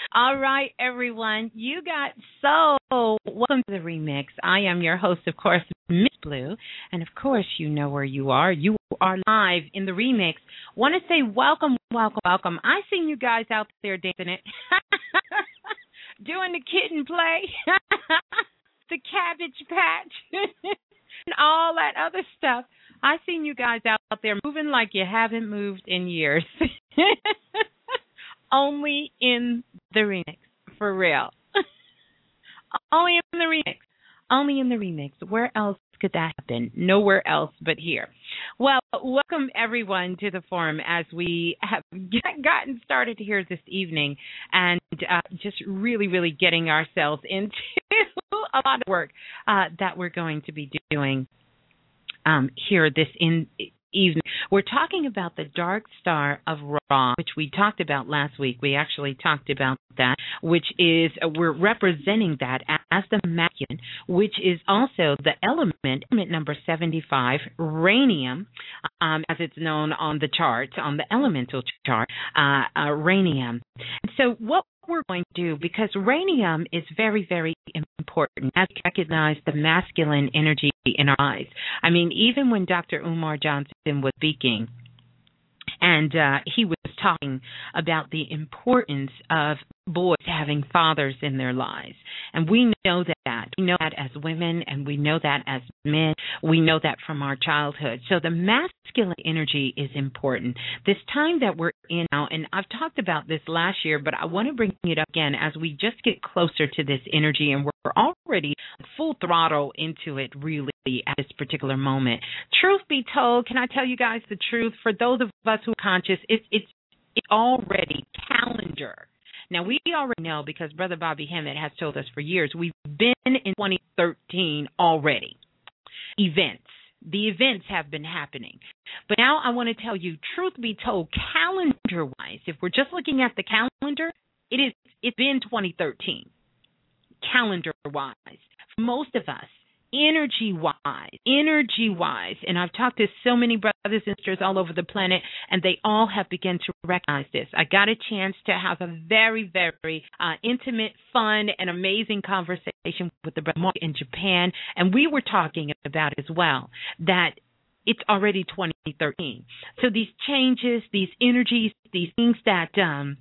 All right, everyone. You got so welcome to the remix. I am your host, of course, Miss Blue. And of course, you know where you are. You are live in the remix. Want to say welcome, welcome, welcome. I seen you guys out there dancing it. Doing the kitten play. The Cabbage Patch. And all that other stuff. I seen you guys out there moving like you haven't moved in years. Only in the remix, for real. Only in the remix. Only in the remix. Where else could that happen? Nowhere else but here. Well, welcome everyone to the forum as we have gotten started here this evening and uh, just really, really getting ourselves into a lot of work uh, that we're going to be doing um, here this in. evening. We're talking about the dark star of Ra, which we talked about last week. We actually talked about that, which is, uh, we're representing that as the masculine, which is also the element, element number seventy-five, rhenium, um, as it's known on the chart, on the elemental chart, uh, uh, rhenium. And so what we're going to do, because rhenium is very, very important as we recognize the masculine energy in our eyes. I mean, even when Doctor Umar Johnson was speaking, and uh, he was talking about the importance of boys having fathers in their lives. And we know that. We know that as women, and we know that as men. We know that from our childhood. So the masculine energy is important. This time that we're in now, and I've talked about this last year, but I want to bring it up again as we just get closer to this energy, and we're already full throttle into it really at this particular moment. Truth be told, can I tell you guys the truth? For those of us who are conscious, it's it's it's already calendar. Now, we already know, because Brother Bobby Hemmett has told us for years, we've been in twenty thirteen already. Events. The events have been happening. But now I want to tell you, truth be told, calendar-wise, if we're just looking at the calendar, it is, it's been twenty thirteen, calendar-wise. For most of us, energy-wise, energy-wise, and I've talked to so many brothers and sisters all over the planet, and they all have begun to recognize this. I got a chance to have a very, very uh, intimate, fun, and amazing conversation with the brother Mark in Japan, and we were talking about as well that it's already twenty thirteen. So these changes, these energies, these things that um,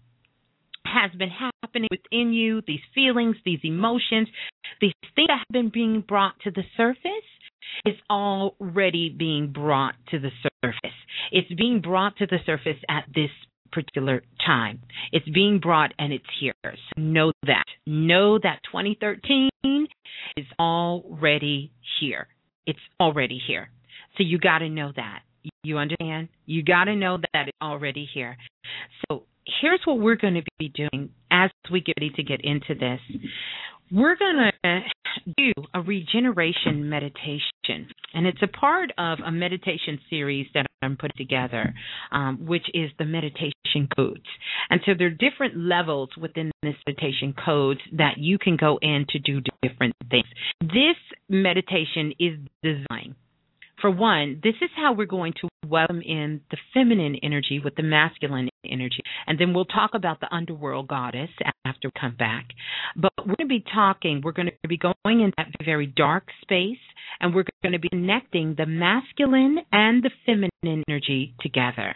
has been happening within you, these feelings, these emotions, these things that have been being brought to the surface, is already being brought to the surface. It's being brought to the surface at this particular time. It's being brought, and it's here. So know that. Know that twenty thirteen is already here. It's already here. So you got to know that. You understand? You got to know that it's already here. So here's what we're going to be doing as we get ready to get into this. We're going to do a regeneration meditation, and it's a part of a meditation series that I'm putting together, um, which is the meditation codes. And so there are different levels within this meditation codes that you can go in to do different things. This meditation is designed, for one, this is how we're going to welcome in the feminine energy with the masculine energy. And then we'll talk about the underworld goddess after we come back. But we're going to be talking, we're going to be going into that very dark space, and we're going to be connecting the masculine and the feminine energy together.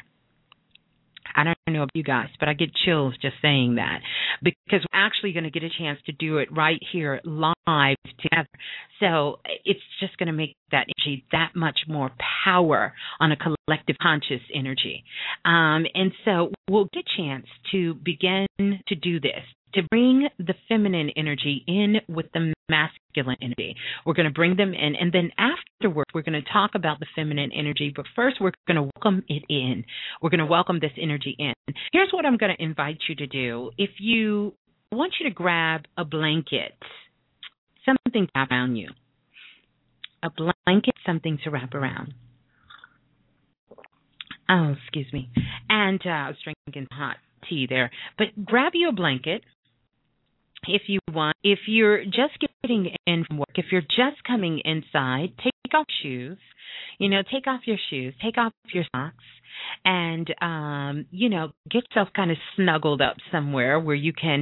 I don't know about you guys, but I get chills just saying that, because we're actually going to get a chance to do it right here live together. So it's just going to make that energy that much more power on a collective conscious energy. Um, and so we'll get a chance to begin to do this, to bring the feminine energy in with the masculine energy. We're going to bring them in, and then afterwards we're going to talk about the feminine energy, but first we're going to welcome it in. We're going to welcome this energy in. Here's what I'm going to invite you to do. If you I want you to grab a blanket, something to wrap around you. A blanket, something to wrap around. Oh, excuse me. And uh, I was drinking hot tea there. But grab you a blanket if you want. If you're just getting in from work, if you're just coming inside, take off shoes. You know, take off your shoes, take off your socks, and, um, you know, get yourself kind of snuggled up somewhere where you can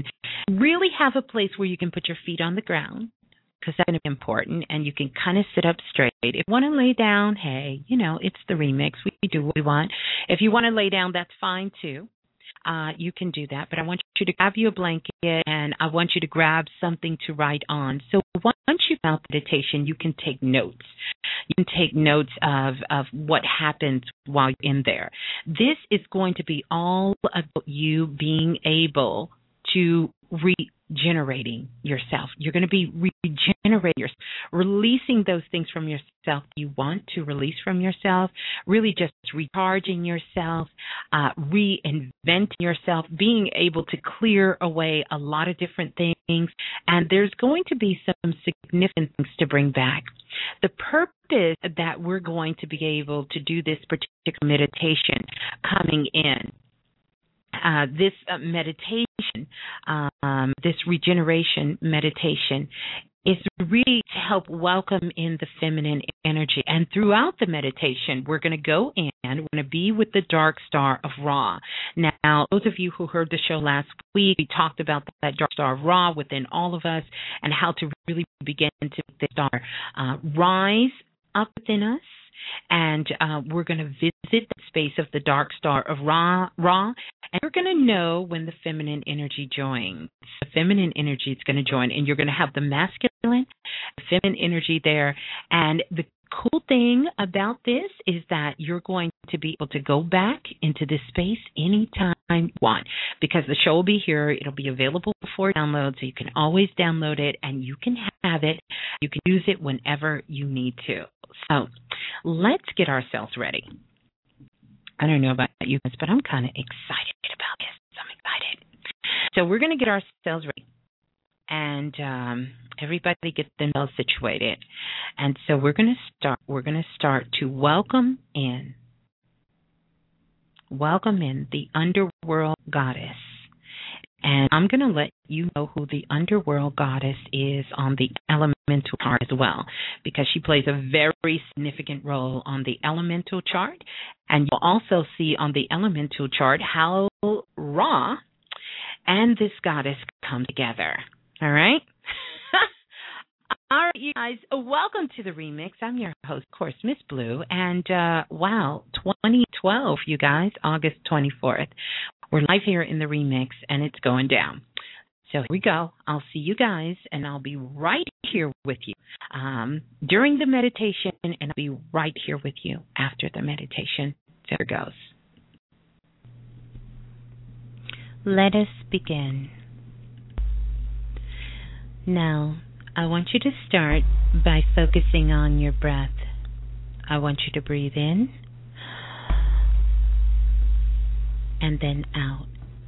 really have a place where you can put your feet on the ground, because that's going to be important, and you can kind of sit up straight. If you want to lay down, hey, you know, it's the remix. We do what we want. If you want to lay down, that's fine too. Uh, you can do that, but I want you to grab you a blanket, and I want you to grab something to write on. So once you've done meditation, you can take notes. You can take notes of, of what happens while you're in there. This is going to be all about you being able to regenerating yourself. You're going to be regenerating yourself, releasing those things from yourself you want to release from yourself, really just recharging yourself, uh, reinventing yourself, being able to clear away a lot of different things. And there's going to be some significant things to bring back. The purpose that we're going to be able to do this particular meditation coming in, Uh, this uh, meditation, um, this regeneration meditation, is really to help welcome in the feminine energy. And throughout the meditation, we're going to go in, we're going to be with the dark star of Ra. Now, those of you who heard the show last week, we talked about that dark star of Ra within all of us and how to really begin to make the star uh, rise up within us. And uh, we're going to visit the space of the dark star of Ra, Ra, and you're going to know when the feminine energy joins. The feminine energy is going to join, and you're going to have the masculine, the feminine energy there. And the cool thing about this is that you're going to be able to go back into this space anytime you want, because the show will be here. It'll be available for download, so you can always download it, and you can have it. You can use it whenever you need to. So let's get ourselves ready. I don't know about you guys, but I'm kind of excited about this. I'm excited. So we're going to get ourselves ready, and um, everybody get themselves situated. And so we're going to start. We're going to start to welcome in, welcome in the underworld goddess. And I'm going to let you know who the underworld goddess is on the elemental chart as well, because she plays a very significant role on the elemental chart. And you'll also see on the elemental chart how Ra and this goddess come together. All right? All right, you guys, welcome to the remix. I'm your host, of course, Miss Blue. And, uh, wow, twenty twelve, you guys, August twenty-fourth. We're live here in the remix, and it's going down. So here we go. I'll see you guys, and I'll be right here with you um, during the meditation, and I'll be right here with you after the meditation. So here it goes. Let us begin. Now, I want you to start by focusing on your breath. I want you to breathe in and then out.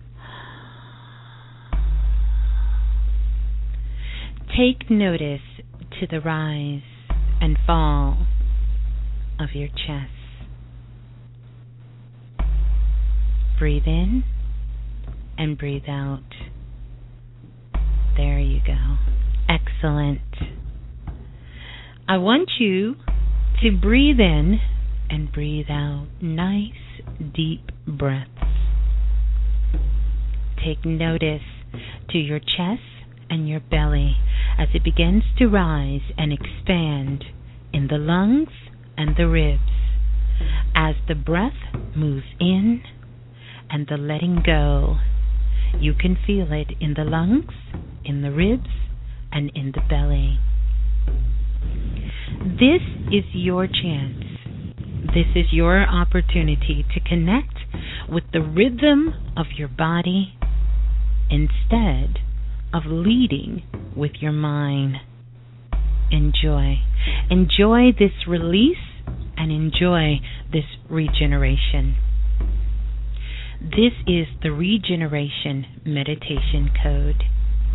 Take notice to the rise and fall of your chest. Breathe in and breathe out. There you go. Excellent. I want you to breathe in and breathe out. Nice, deep breaths. Take notice to your chest and your belly as it begins to rise and expand in the lungs and the ribs. As the breath moves in and the letting go, you can feel it in the lungs, in the ribs, and in the belly. This is your chance. This is your opportunity to connect with the rhythm of your body instead of leading with your mind. Enjoy. Enjoy this release and enjoy this regeneration. This is the regeneration meditation code.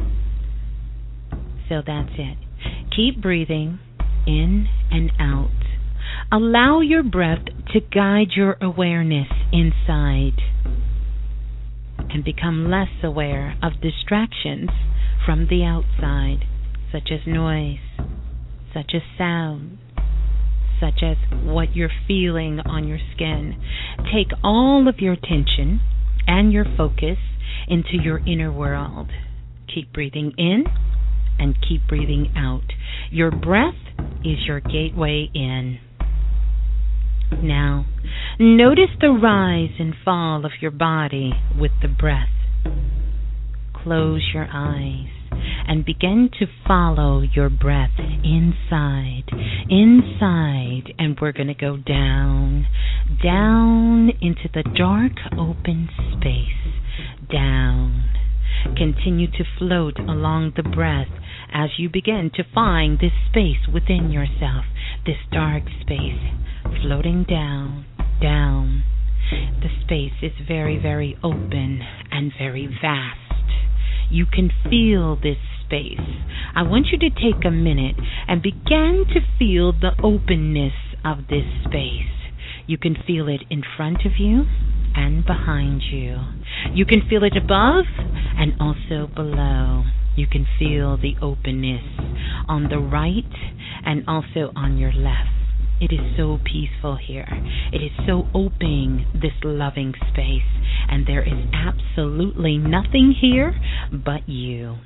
So that's it. Keep breathing in and out. Allow your breath to guide your awareness inside and become less aware of distractions from the outside, such as noise, such as sound, such as what you're feeling on your skin. Take all of your attention and your focus into your inner world. Keep breathing in and keep breathing out. Your breath is your gateway in. Now, notice the rise and fall of your body with the breath. Close your eyes and begin to follow your breath inside, inside, and we're going to go down, down into the dark open space, down. Continue to float along the breath as you begin to find this space within yourself, this dark space, floating down, down. The space is very, very open and very vast. You can feel this space. I want you to take a minute and begin to feel the openness of this space. You can feel it in front of you and behind you. You can feel it above and also below. You can feel the openness on the right and also on your left. It is so peaceful here. It is so open, this loving space, and there is absolutely nothing here but you.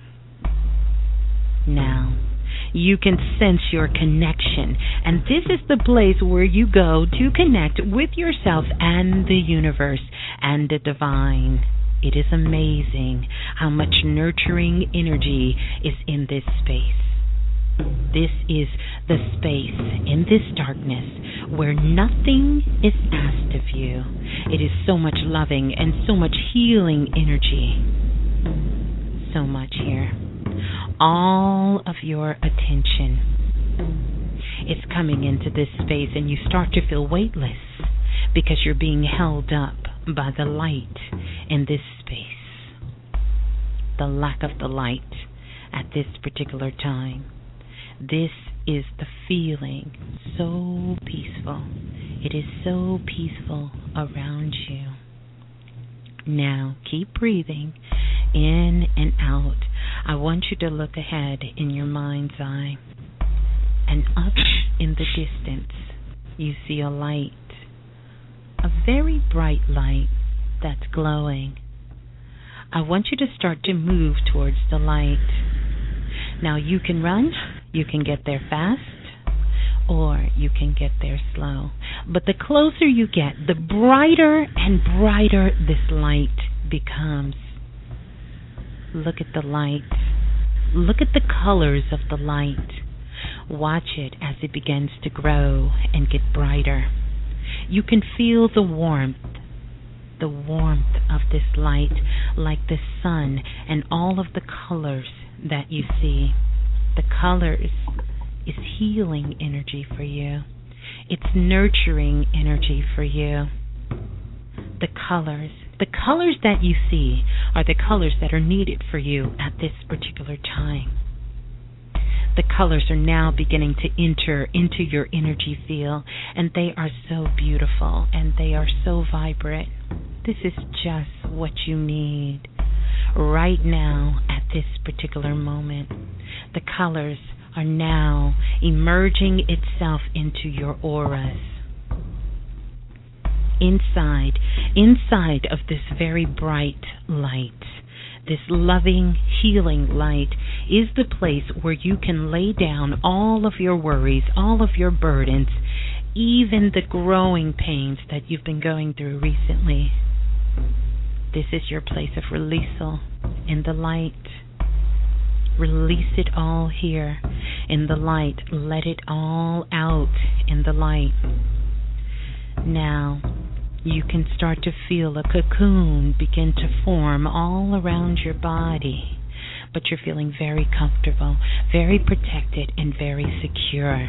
Now, you can sense your connection, and this is the place where you go to connect with yourself and the universe and the divine. It is amazing how much nurturing energy is in this space. This is the space in this darkness where nothing is asked of you. It is so much loving and so much healing energy. So much here. All of your attention is coming into this space, and you start to feel weightless because you're being held up by the light in this space. The lack of the light at this particular time. This is the feeling, so peaceful. It is so peaceful around you. Now, keep breathing in and out. I want you to look ahead in your mind's eye. And up in the distance, you see a light, a very bright light that's glowing. I want you to start to move towards the light. Now, you can run. You can get there fast, or you can get there slow. But the closer you get, the brighter and brighter this light becomes. Look at the light. Look at the colors of the light. Watch it as it begins to grow and get brighter. You can feel the warmth, the warmth of this light, like the sun and all of the colors that you see. The colors is healing energy for you. It's nurturing energy for you. The colors, the colors that you see are the colors that are needed for you at this particular time. The colors are now beginning to enter into your energy field, and they are so beautiful and they are so vibrant. This is just what you need right now at this particular moment. The colors are now emerging itself into your auras. Inside, inside of this very bright light, this loving, healing light, is the place where you can lay down all of your worries, all of your burdens, even the growing pains that you've been going through recently. This is your place of releasal in the light. Release it all here in the light. Let it all out in the light. Now, you can start to feel a cocoon begin to form all around your body. But you're feeling very comfortable, very protected, and very secure.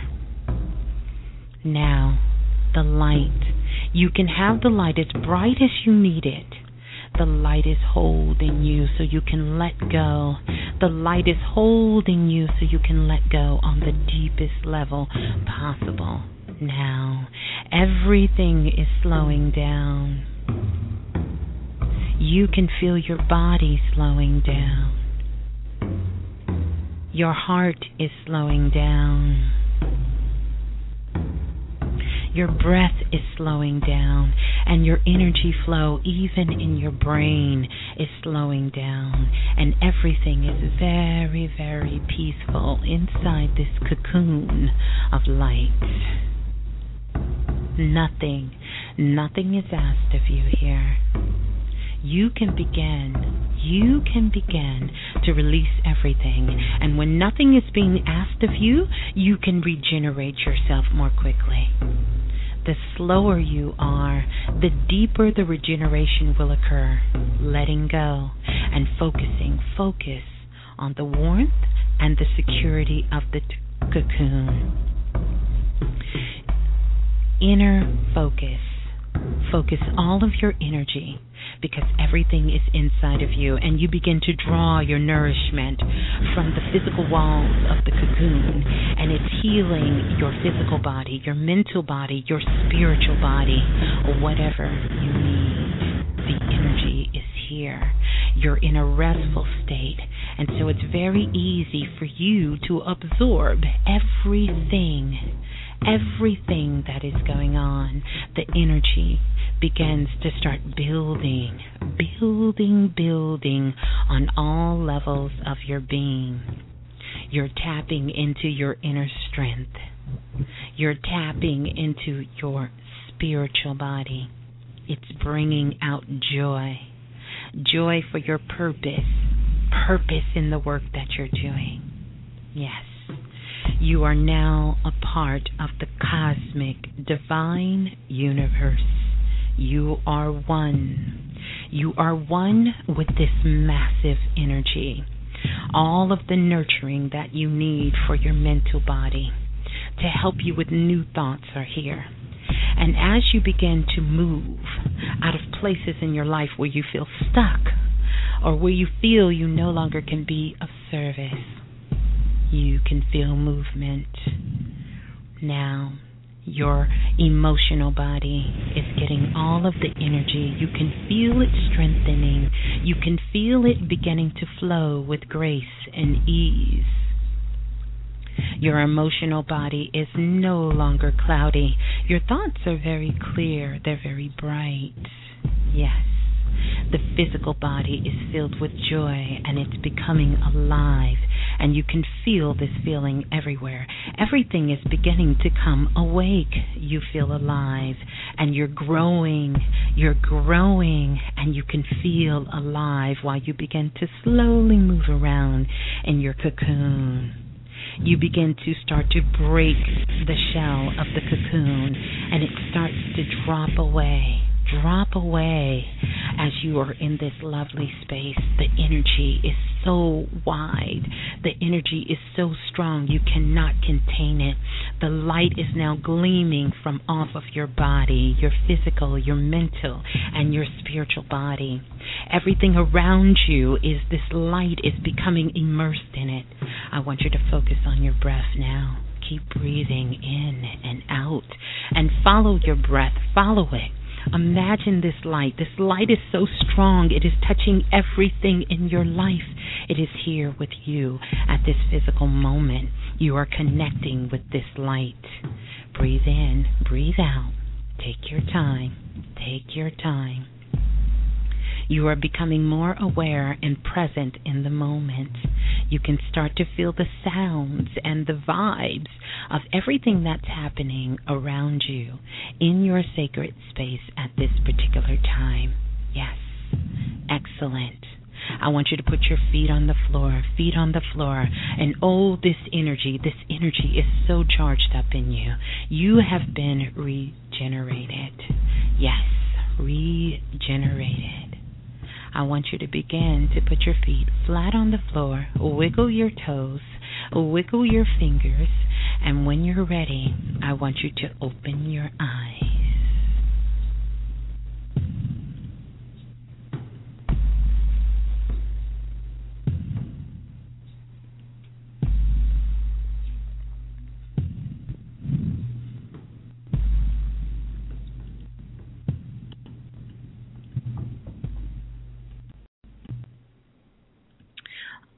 Now, the light. You can have the light as bright as you need it. The light is holding you so you can let go. The light is holding you so you can let go on the deepest level possible. Now, everything is slowing down. You can feel your body slowing down. Your heart is slowing down. Your breath is slowing down, and your energy flow, even in your brain, is slowing down, and everything is very, very peaceful inside this cocoon of light. Nothing, nothing is asked of you here. You can begin, you can begin to release everything, and when nothing is being asked of you, you can regenerate yourself more quickly. The slower you are, the deeper the regeneration will occur. Letting go and focusing, focus on the warmth and the security of the t- cocoon. Inner focus. Focus all of your energy, because everything is inside of you, and you begin to draw your nourishment from the physical walls of the cocoon, and it's healing your physical body, your mental body, your spiritual body, whatever you need. The energy is here. You're in a restful state, and so it's very easy for you to absorb everything Everything that is going on. The energy begins to start building, building, building on all levels of your being. You're tapping into your inner strength. You're tapping into your spiritual body. It's bringing out joy. Joy for your purpose. Purpose in the work that you're doing. Yes. You are now a part of the cosmic, divine universe. You are one. You are one with this massive energy. All of the nurturing that you need for your mental body to help you with new thoughts are here. And as you begin to move out of places in your life where you feel stuck or where you feel you no longer can be of service, you can feel movement. Now, your emotional body is getting all of the energy. You can feel it strengthening. You can feel it beginning to flow with grace and ease. Your emotional body is no longer cloudy. Your thoughts are very clear. They're very bright. Yes. The physical body is filled with joy, and it's becoming alive, and you can feel this feeling everywhere. Everything is beginning to come awake. You feel alive, and you're growing, you're growing, and you can feel alive while you begin to slowly move around in your cocoon. You begin to start to break the shell of the cocoon, and it starts to drop away. Drop away as you are in this lovely space. The energy is so wide. The energy is so strong you cannot contain it. The light is now gleaming from off of your body, your physical, your mental, and your spiritual body. Everything around you is this light is becoming immersed in it. I want you to focus on your breath now. Keep breathing in and out and follow your breath. Follow it. Imagine this light. This light is so strong. It is touching everything in your life. It is here with you at this physical moment. You are connecting with this light. Breathe in, breathe out. Take your time. Take your time. You are becoming more aware and present in the moment. You can start to feel the sounds and the vibes of everything that's happening around you in your sacred space at this particular time. Yes, excellent. I want you to put your feet on the floor, feet on the floor, and oh, this energy, this energy is so charged up in you. You have been regenerated. Yes, regenerated. I want you to begin to put your feet flat on the floor, wiggle your toes, wiggle your fingers, and when you're ready, I want you to open your eyes.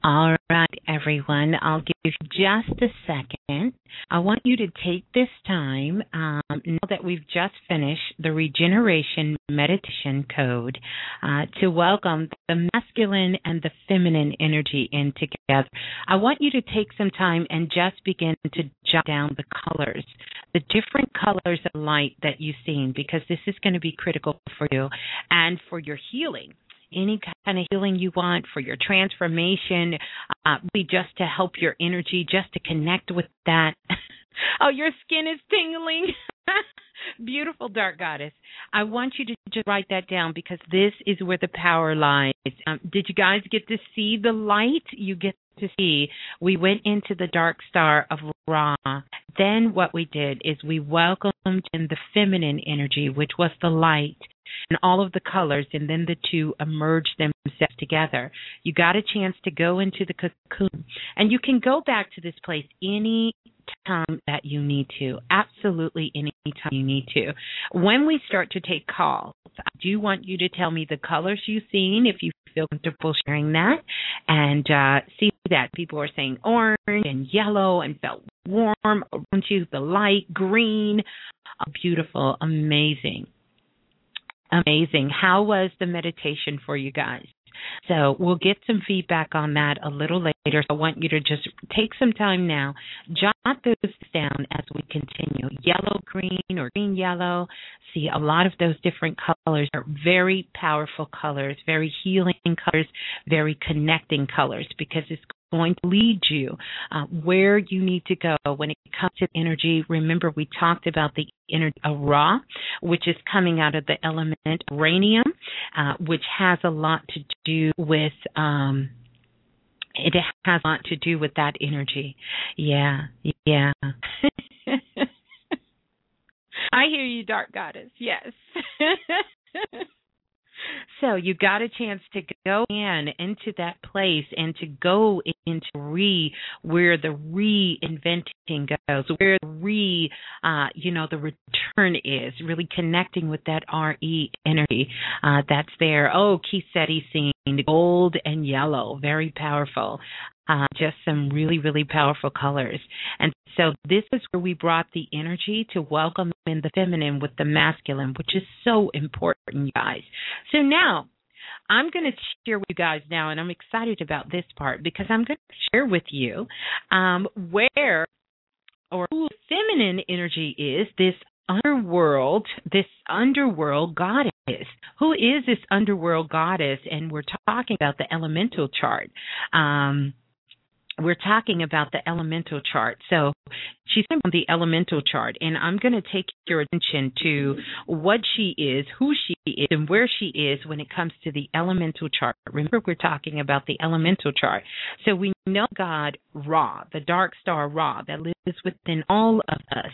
All right, everyone. I'll give you just a second. I want you to take this time, um, now that we've just finished the Regeneration Meditation Code, uh, to welcome the masculine and the feminine energy in together. I want you to take some time and just begin to jot down the colors, the different colors of light that you've seen, because this is going to be critical for you and for your healing. Any kind of healing you want for your transformation, uh, be just to help your energy, just to connect with that. Oh, your skin is tingling. Beautiful, Dark Goddess. I want you to just write that down, because this is where the power lies. Um, did you guys get to see the light? You get to see. We went into the dark star of Ra. Then what we did is we welcomed in the feminine energy, which was the light, and all of the colors, and then the two emerged themselves together. You got a chance to go into the cocoon, and you can go back to this place any time that you need to, absolutely any time you need to. When we start to take calls, I do want you to tell me the colors you've seen, if you feel comfortable sharing that, and uh, see that people are saying orange and yellow and felt warm around you, the light green. Oh, beautiful, amazing. Amazing. How was the meditation for you guys? So we'll get some feedback on that a little later. So I want you to just take some time now, jot those down as we continue. Yellow, green, or green, yellow. See, a lot of those different colors are very powerful colors, very healing colors, very connecting colors, because it's going to lead you uh, where you need to go when it comes to energy. Remember, we talked about the energy of Ra, which is coming out of the element uranium, uh, which has a lot to do with um, it has a lot to do with that energy. Yeah, yeah. I hear you, Dark Goddess. Yes. So you got a chance to go in into that place and to go into re where the reinventing goes, where the re, uh, you know, the return is, really connecting with that R E energy uh, that's there. Oh, Kiseti scene, gold and yellow, very powerful. Uh, just some really, really powerful colors. And so this is where we brought the energy to welcome in the feminine with the masculine, which is so important, you guys. So now I'm going to share with you guys now, and I'm excited about this part, because I'm going to share with you um, where or who feminine energy is, this underworld, this underworld goddess. Who is this underworld goddess? And we're talking about the elemental chart. Um, We're talking about the elemental chart. So she's on the elemental chart, and I'm going to take your attention to what she is, who she is, and where she is when it comes to the elemental chart. Remember, we're talking about the elemental chart. So we know God Ra, the dark star Ra, that lives within all of us.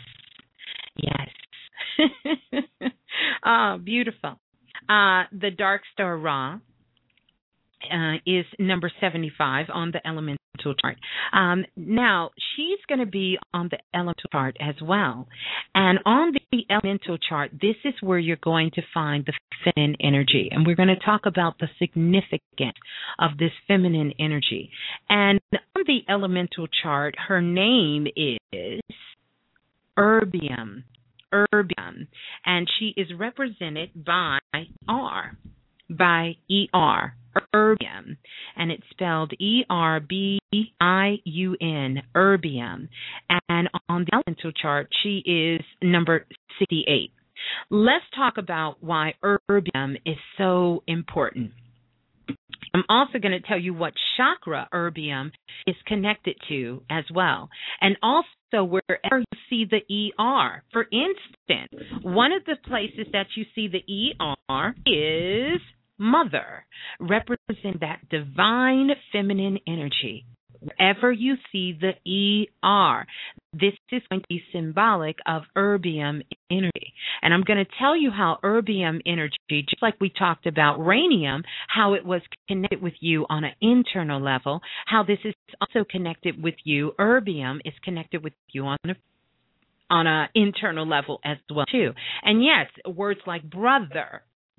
Yes. Ah, beautiful. Uh, the dark star Ra Uh, is number seventy-five on the elemental chart. Um, now, she's going to be on the elemental chart as well. And on the elemental chart, this is where you're going to find the feminine energy. And we're going to talk about the significance of this feminine energy. And on the elemental chart, her name is Erbium. Erbium. And she is represented by R, by E R. Erbium, and it's spelled E R B I U N, Erbium. And on the elemental chart, she is number sixty-eight. Let's talk about why Erbium is so important. I'm also going to tell you what chakra Erbium is connected to as well. And also wherever you see the E R. For instance, one of the places that you see the E R is Mother, represent that divine feminine energy. Wherever you see the E R, this is going to be symbolic of Erbium energy. And I'm going to tell you how Erbium energy, just like we talked about rhenium, how it was connected with you on an internal level, how this is also connected with you. Erbium is connected with you on a on an internal level as well, too. And yes, words like brother,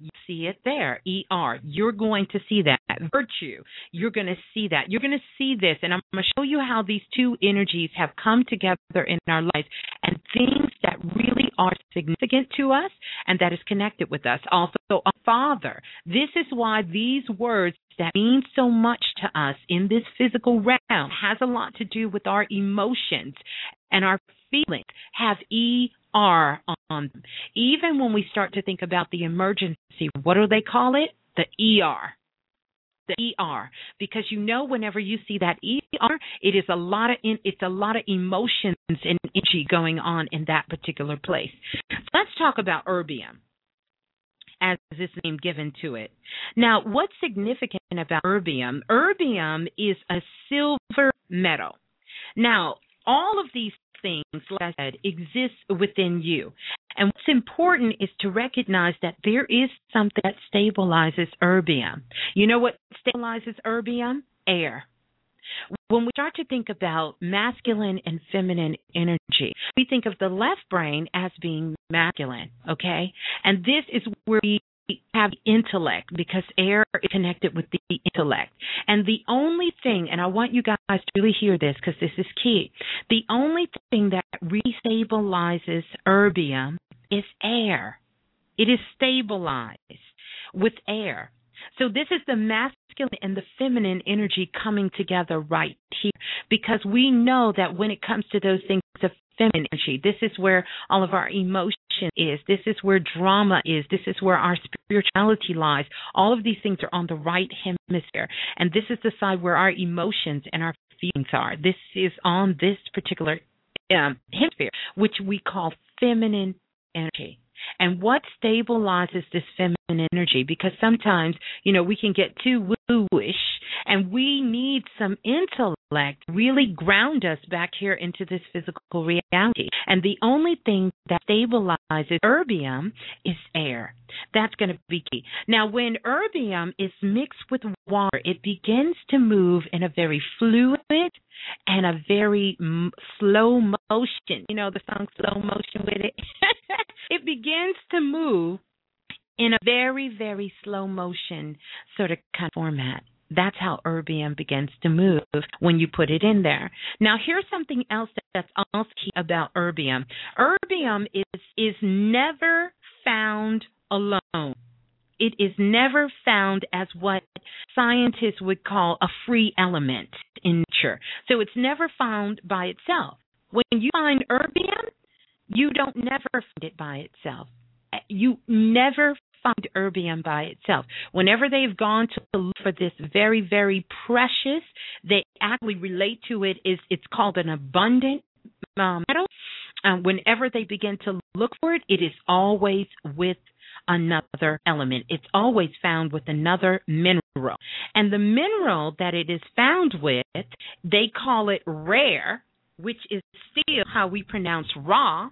You see it there, E R. You're going to see that. Virtue, you're going to see that. You're going to see this, and I'm going to show you how these two energies have come together in our lives and things that really are significant to us and that is connected with us. Also, a Father. This is why these words that mean so much to us in this physical realm has a lot to do with our emotions and our feelings have E R on them. Even when we start to think about the emergency, what do they call it? The E R. The E R, because you know whenever you see that E R, it is a lot of in, it's a lot of emotions and energy going on in that particular place. So let's talk about erbium as this name given to it. Now, what's significant about erbium? Erbium is a silver metal. Now, all of these things, like I said, exist within you. And what's important is to recognize that there is something that stabilizes erbium. You know what stabilizes erbium? Air. When we start to think about masculine and feminine energy, we think of the left brain as being masculine, okay? And this is where we have intellect, because air is connected with the intellect. And the only thing, and I want you guys to really hear this because this is key, the only thing that re-stabilizes erbium is air. It is stabilized with air. So this is the masculine and the feminine energy coming together right here, because we know that when it comes to those things of feminine energy, this is where all of our emotion is. This is where drama is. This is where our spirituality lies. All of these things are on the right hemisphere, and this is the side where our emotions and our feelings are. This is on this particular um, hemisphere, which we call feminine energy. And what stabilizes this feminine energy? Because sometimes, you know, we can get too woo-ish, and we need some intellect to really ground us back here into this physical reality. And the only thing that stabilizes erbium is air. That's going to be key. Now, when erbium is mixed with water, it begins to move in a very fluid and a very m- slow motion. You know the song Slow Motion with it? It begins to move in a very, very slow motion sort of kind of format. That's how erbium begins to move when you put it in there. Now, here's something else that's also key about erbium. Erbium is is never found alone. It is never found as what scientists would call a free element in nature. So it's never found by itself. When you find erbium, you don't never find it by itself. You never find erbium by itself. Whenever they've gone to look for this very, very precious, they actually relate to it is it's called an abundant um, metal. Um, whenever they begin to look for it, it is always with another element. It's always found with another mineral. And the mineral that it is found with, they call it rare, which is still how we pronounce raw.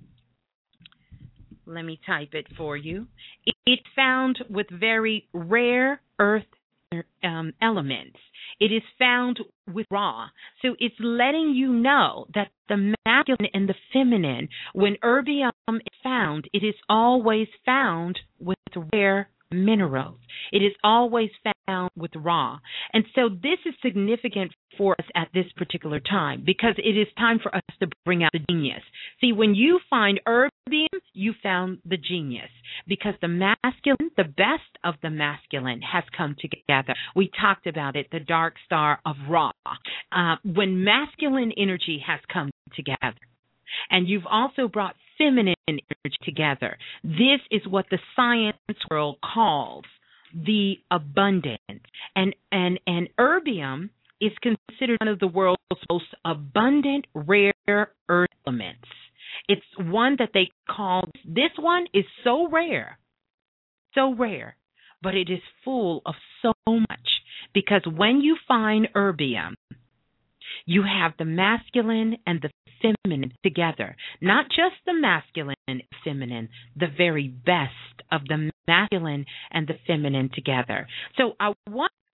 Let me type it for you. It's found with very rare earth um, elements. It is found with raw. So it's letting you know that the masculine and the feminine, when erbium is found, it is always found with rare minerals. It is always found with raw. And so this is significant for us at this particular time, because it is time for us to bring out the genius. See, when you find erbium, you found the genius, because the masculine, the best of the masculine has come together. We talked about it, the dark star of Ra. Uh, when masculine energy has come together, and you've also brought feminine energy together, this is what the science world calls the abundance. And and and erbium is considered one of the world's most abundant rare earth elements. It's one that they call, this one is so rare, so rare, but it is full of so much, because when you find erbium, you have the masculine and the feminine together. Not just the masculine and feminine, the very best of the masculine and the feminine together. So I want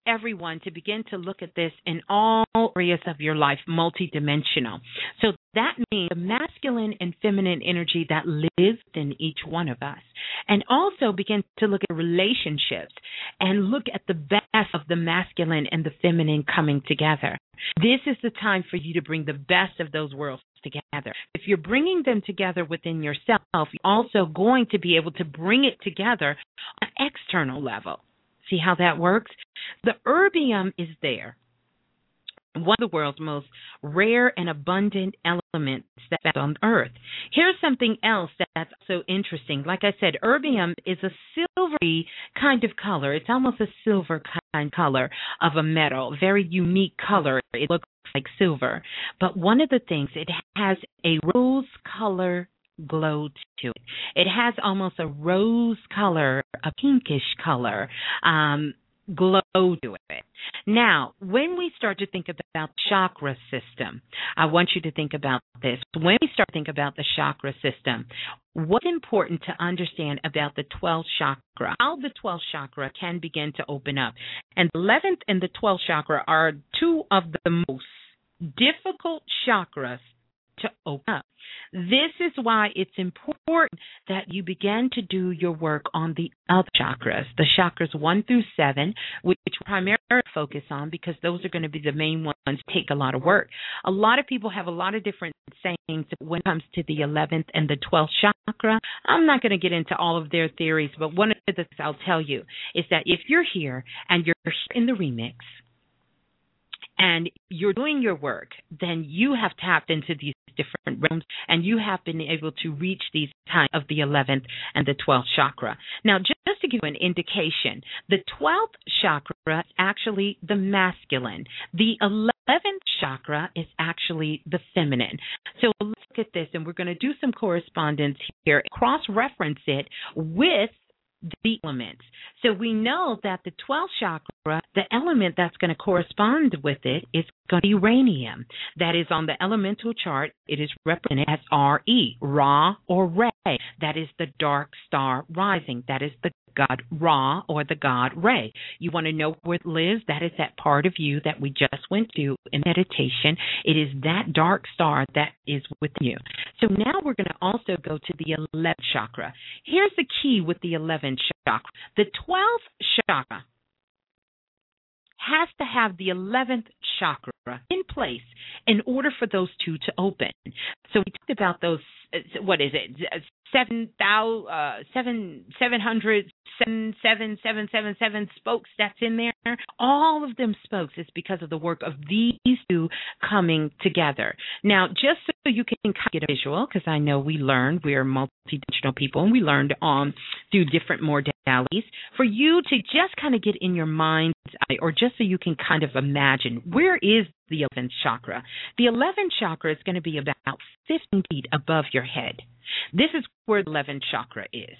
everyone to begin to look at this in all areas of your life, multidimensional. So that means the masculine and feminine energy that lives in each one of us. And also begin to look at relationships and look at the best of the masculine and the feminine coming together. This is the time for you to bring the best of those worlds together. If you're bringing them together within yourself, you're also going to be able to bring it together on an external level. See how that works? The erbium is there, one of the world's most rare and abundant elements that's on Earth. Here's something else that's so interesting. Like I said, erbium is a silvery kind of color. It's almost a silver kind of color of a metal, very unique color. It looks like silver. But one of the things, it has a rose color glow to it. It has almost a rose color, a pinkish color, um, glow to it. Now, when we start to think about the chakra system, I want you to think about this. When we start to think about the chakra system, what's important to understand about the twelfth chakra, how the twelfth chakra can begin to open up. And the eleventh and the twelfth chakra are two of the most difficult chakras to open up. This is why it's important that you begin to do your work on the other chakras, the chakras one through seven, which we primarily focus on because those are going to be the main ones that take a lot of work. A lot of people have a lot of different sayings when it comes to the eleventh and the twelfth chakra. I'm not going to get into all of their theories, but one of the things I'll tell you is that if you're here and you're here in the remix, and you're doing your work, then you have tapped into these different realms, and you have been able to reach these times of the eleventh and the twelfth chakra. Now, just to give you an indication, the twelfth chakra is actually the masculine. The eleventh chakra is actually the feminine. So look at this, and we're going to do some correspondence here, cross-reference it with the elements. So we know that the twelfth chakra, the element that's going to correspond with it is going to be uranium. That is on the elemental chart. It is represented as R E, Ra or Re. That is the dark star rising. That is the god Ra or the god Re. You want to know where it lives? That is that part of you that we just went to in meditation. It is that dark star that is within you. So now we're going to also go to the eleventh chakra. Here's the key with the eleventh chakra. The twelfth chakra has to have the eleventh chakra in place in order for those two to open. So we talked about those, what is it, seven thousand, uh, seven, seven hundred, seven, seven, seven, seven, seven spokes that's in there. All of them spokes is because of the work of these two coming together. Now, just so you can kind of get a visual, because I know we learned, we're multidimensional people, and we learned um, through different modalities, for you to just kind of get in your mind's eye, or just so you can kind of imagine, where is the eleventh chakra? The eleventh chakra is going to be about fifteen feet above your head. This is where the eleventh chakra is.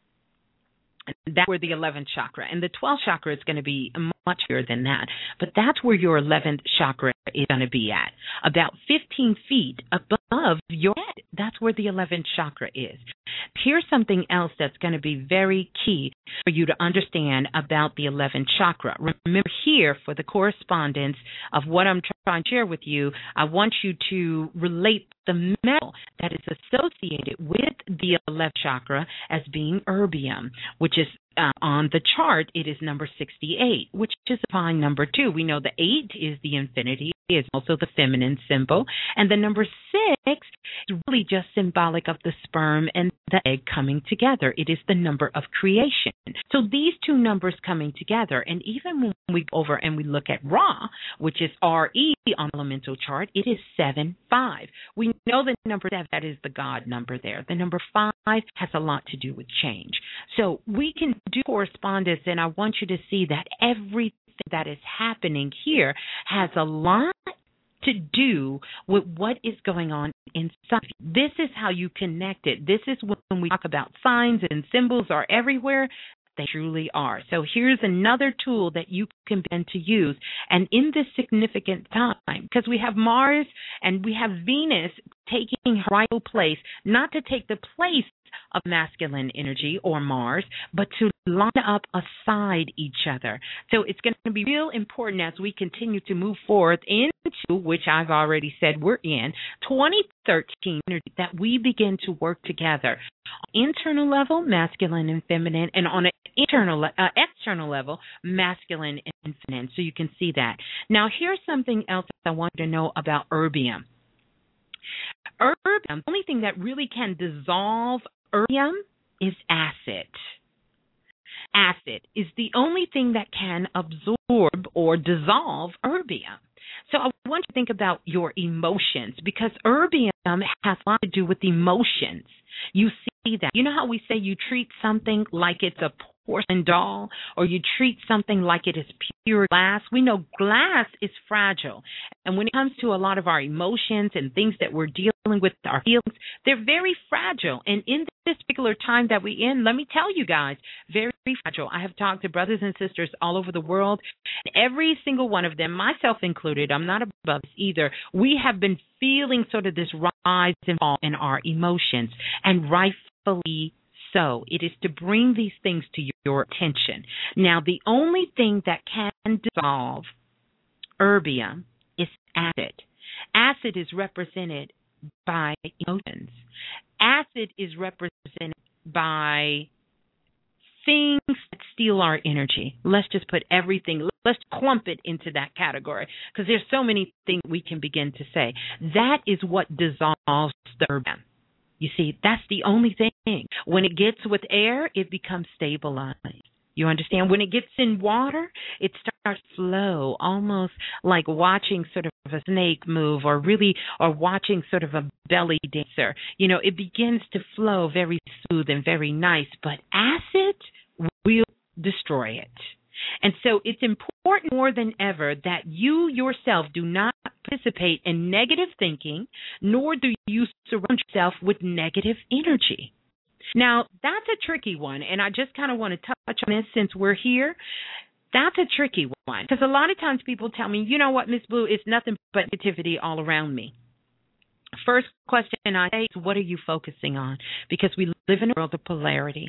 That's where the eleventh chakra. And the twelfth chakra is going to be much bigger than that. But that's where your eleventh chakra is going to be at. About fifteen feet above your head. That's where the eleventh chakra is. Here's something else that's going to be very key for you to understand about the eleventh chakra. Remember here, for the correspondence of what I'm trying to share with you, I want you to relate the metal that is associated with the eleventh chakra as being erbium, which is uh, on the chart, it is number sixty-eight, which is a fine number two. We know the eight is the infinity, is also the feminine symbol, and the number six is really just symbolic of the sperm and the egg coming together. It is the number of creation. So these two numbers coming together, and even when we go over and we look at Ra, which is R E on the elemental chart, it is seven five. We know the number seven, that is the God number there. The number five has a lot to do with change. So we can do correspondence, and I want you to see that everything that is happening here has a lot to do with what is going on inside. This is how you connect it. This is when we talk about signs and symbols are everywhere. They truly are. So here's another tool that you can begin to use. And in this significant time, because we have Mars and we have Venus taking her rightful place, not to take the place of masculine energy or Mars, but to line up aside each other. So it's going to be real important as we continue to move forward into, which I've already said we're in, twenty thirteen, that we begin to work together. On internal level, masculine and feminine, and on an internal, uh, external level, masculine and feminine. So you can see that. Now, here's something else I want you to know about erbium. Erbium, the only thing that really can dissolve erbium is acid. Acid is the only thing that can absorb or dissolve erbium. So I want you to think about your emotions, because erbium has a lot to do with emotions. You see that. You know how we say you treat something like it's a porcelain doll, or you treat something like it is pure glass? We know glass is fragile. And when it comes to a lot of our emotions and things that we're dealing with, our feelings, they're very fragile. And in this particular time that we're in, let me tell you guys, very fragile. I have talked to brothers and sisters all over the world, and every single one of them, myself included, I'm not above this either, we have been feeling sort of this rise and fall in our emotions, and rightfully so. It is to bring these things to your attention. Now, the only thing that can dissolve erbium is acid. Acid is represented by emotions. Acid is represented by things that steal our energy. Let's just put everything, let's clump it into that category, because there's so many things we can begin to say. That is what dissolves the erbium. You see, that's the only thing. When it gets with air, it becomes stabilized. You understand? When it gets in water, it starts to flow, almost like watching sort of a snake move, or really, or watching sort of a belly dancer. You know, it begins to flow very smooth and very nice, but acid will destroy it. And so it's important more than ever that you yourself do not participate in negative thinking, nor do you surround yourself with negative energy. Now, that's a tricky one, and I just kind of want to touch on this since we're here. That's a tricky one, because a lot of times people tell me, you know what, Miss Blue, it's nothing but negativity all around me. First question I say is, what are you focusing on? Because we live in a world of polarity.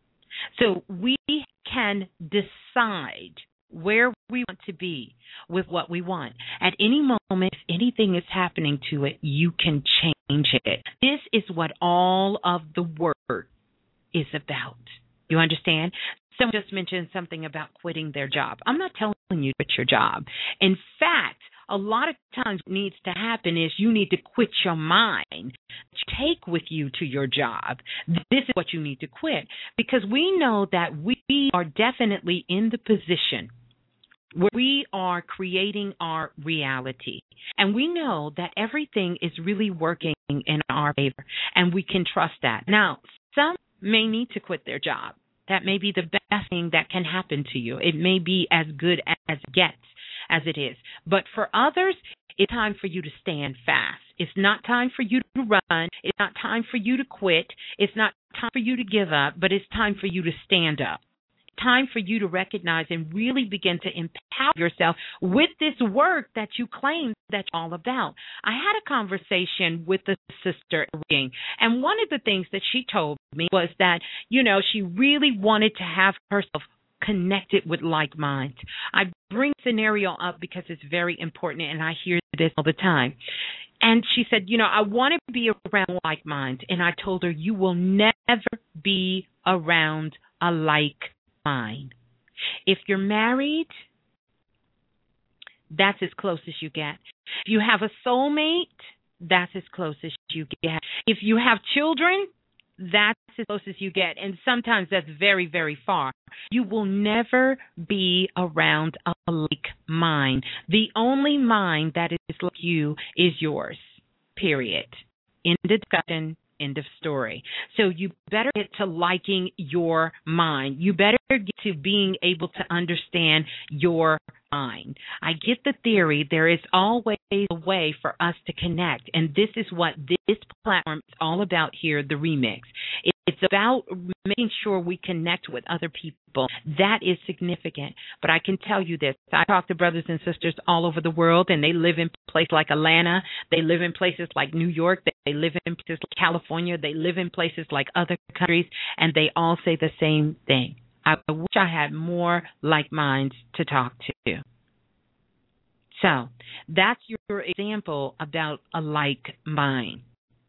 So we can decide where we want to be with what we want. At any moment, if anything is happening to it, you can change it. This is what all of the work is about. You understand? Someone just mentioned something about quitting their job. I'm not telling you to quit your job. In fact, a lot of times what needs to happen is you need to quit your mind to take with you to your job. This is what you need to quit, because we know that we are definitely in the position where we are creating our reality. And we know that everything is really working in our favor, and we can trust that. Now, some may need to quit their job. That may be the best thing that can happen to you. It may be as good as it gets, as it is. But for others, it's time for you to stand fast. It's not time for you to run. It's not time for you to quit. It's not time for you to give up, but it's time for you to stand up. Time for you to recognize and really begin to empower yourself with this work that you claim that you're all about. I had a conversation with a sister, and one of the things that she told me was that, you know, she really wanted to have herself connected with like minds. I bring scenario up because it's very important, and I hear this all the time. And she said, you know, I want to be around like minds. And I told her, you will never be around a like mind. If you're married, that's as close as you get. If you have a soulmate, that's as close as you get. If you have children, that's as close as you get. And sometimes that's very, very far. You will never be around a like mind. The only mind that is like you is yours, period. End of discussion, end of story. So you better get to liking your mind. You better get to being able to understand your mind. I get the theory. There is always a way for us to connect, and this is what this platform is all about here, the Remix. It's about making sure we connect with other people. That is significant. But I can tell you this. I talk to brothers and sisters all over the world, and they live in places like Atlanta. They live in places like New York. They live in places like California. They live in places like other countries, and they all say the same thing. I wish I had more like minds to talk to. So that's your example about a like mind.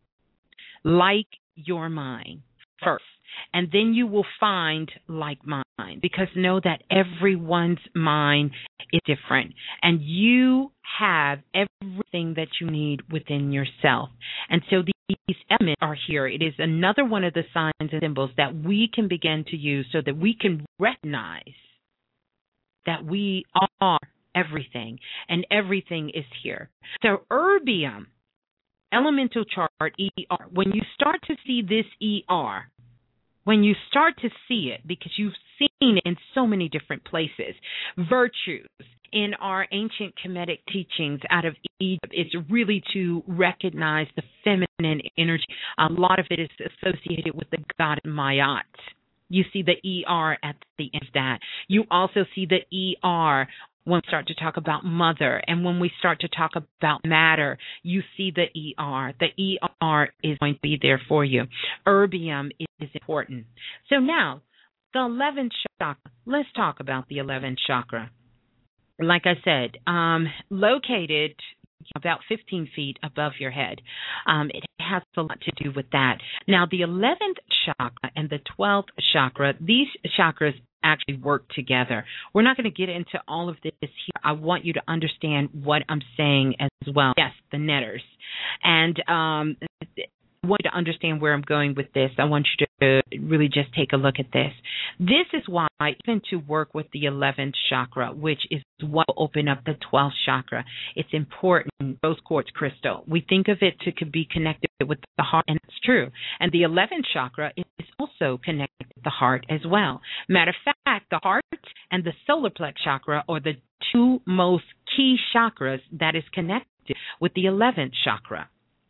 Like your mind first, and then you will find like mind, because know that everyone's mind is different, and you have everything that you need within yourself. And so these elements are here. It is another one of the signs and symbols that we can begin to use so that we can recognize that we are everything, and everything is here. So erbium, elemental chart, E R. When you start to see this E R, when you start to see it, because you've seen it in so many different places, virtues in our ancient Kemetic teachings out of Egypt, it's really to recognize the feminine energy. A lot of it is associated with the god Mayat. You see the E R at the end of that. You also see the E R when we start to talk about mother, and when we start to talk about matter, you see the E R. The E R is going to be there for you. Erbium is important. So now, the eleventh chakra. Let's talk about the eleventh chakra. Like I said, um, located about fifteen feet above your head. Um, it has a lot to do with that. Now, the eleventh chakra and the twelfth chakra, these chakras actually work together. We're not going to get into all of this here. I want you to understand what I'm saying as well. Yes, the netters. And um, I want you to understand where I'm going with this. I want you to really just take a look at this. This is why, even to work with the eleventh chakra, which is what will open up the twelfth chakra, it's important. Rose quartz crystal. We think of it to could be connected with the heart, and it's true. And the eleventh chakra is also connected with the heart as well. Matter of fact, the heart and the solar plex chakra are the two most key chakras that is connected with the eleventh chakra.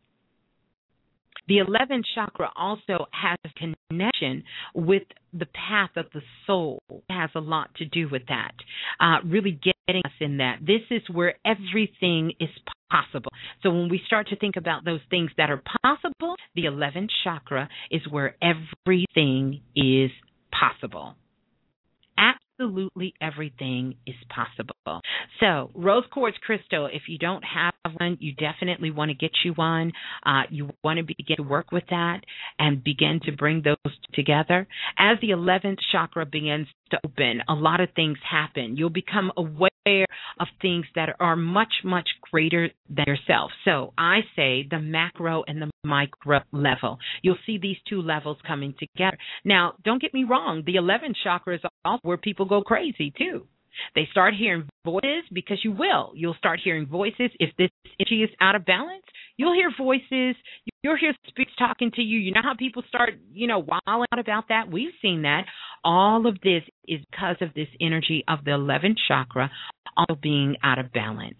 The eleventh chakra also has a connection with the path of the soul. It has a lot to do with that, uh, really getting us in that. This is where everything is possible. So when we start to think about those things that are possible, the eleventh chakra is where everything is possible. Absolutely everything is possible. So, rose quartz crystal, if you don't have one, you definitely want to get you one. Uh, you want to begin to work with that and begin to bring those together. As the eleventh chakra begins to open, a lot of things happen. You'll become aware of things that are much, much greater than yourself. So, I say the macro and the micro level. You'll see these two levels coming together. Now, don't get me wrong, the eleventh chakra is also where people go crazy too. They start hearing voices, because you will. You'll start hearing voices. If this energy is out of balance, you'll hear voices. You'll hear spirits talking to you. You know how people start, you know, wilding out about that? We've seen that. All of this is because of this energy of the eleventh chakra also being out of balance.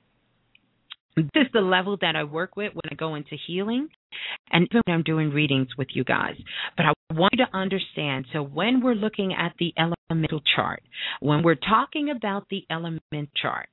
This is the level that I work with when I go into healing, and even when I'm doing readings with you guys. But I want you to understand, so when we're looking at the elemental chart, when we're talking about the element chart,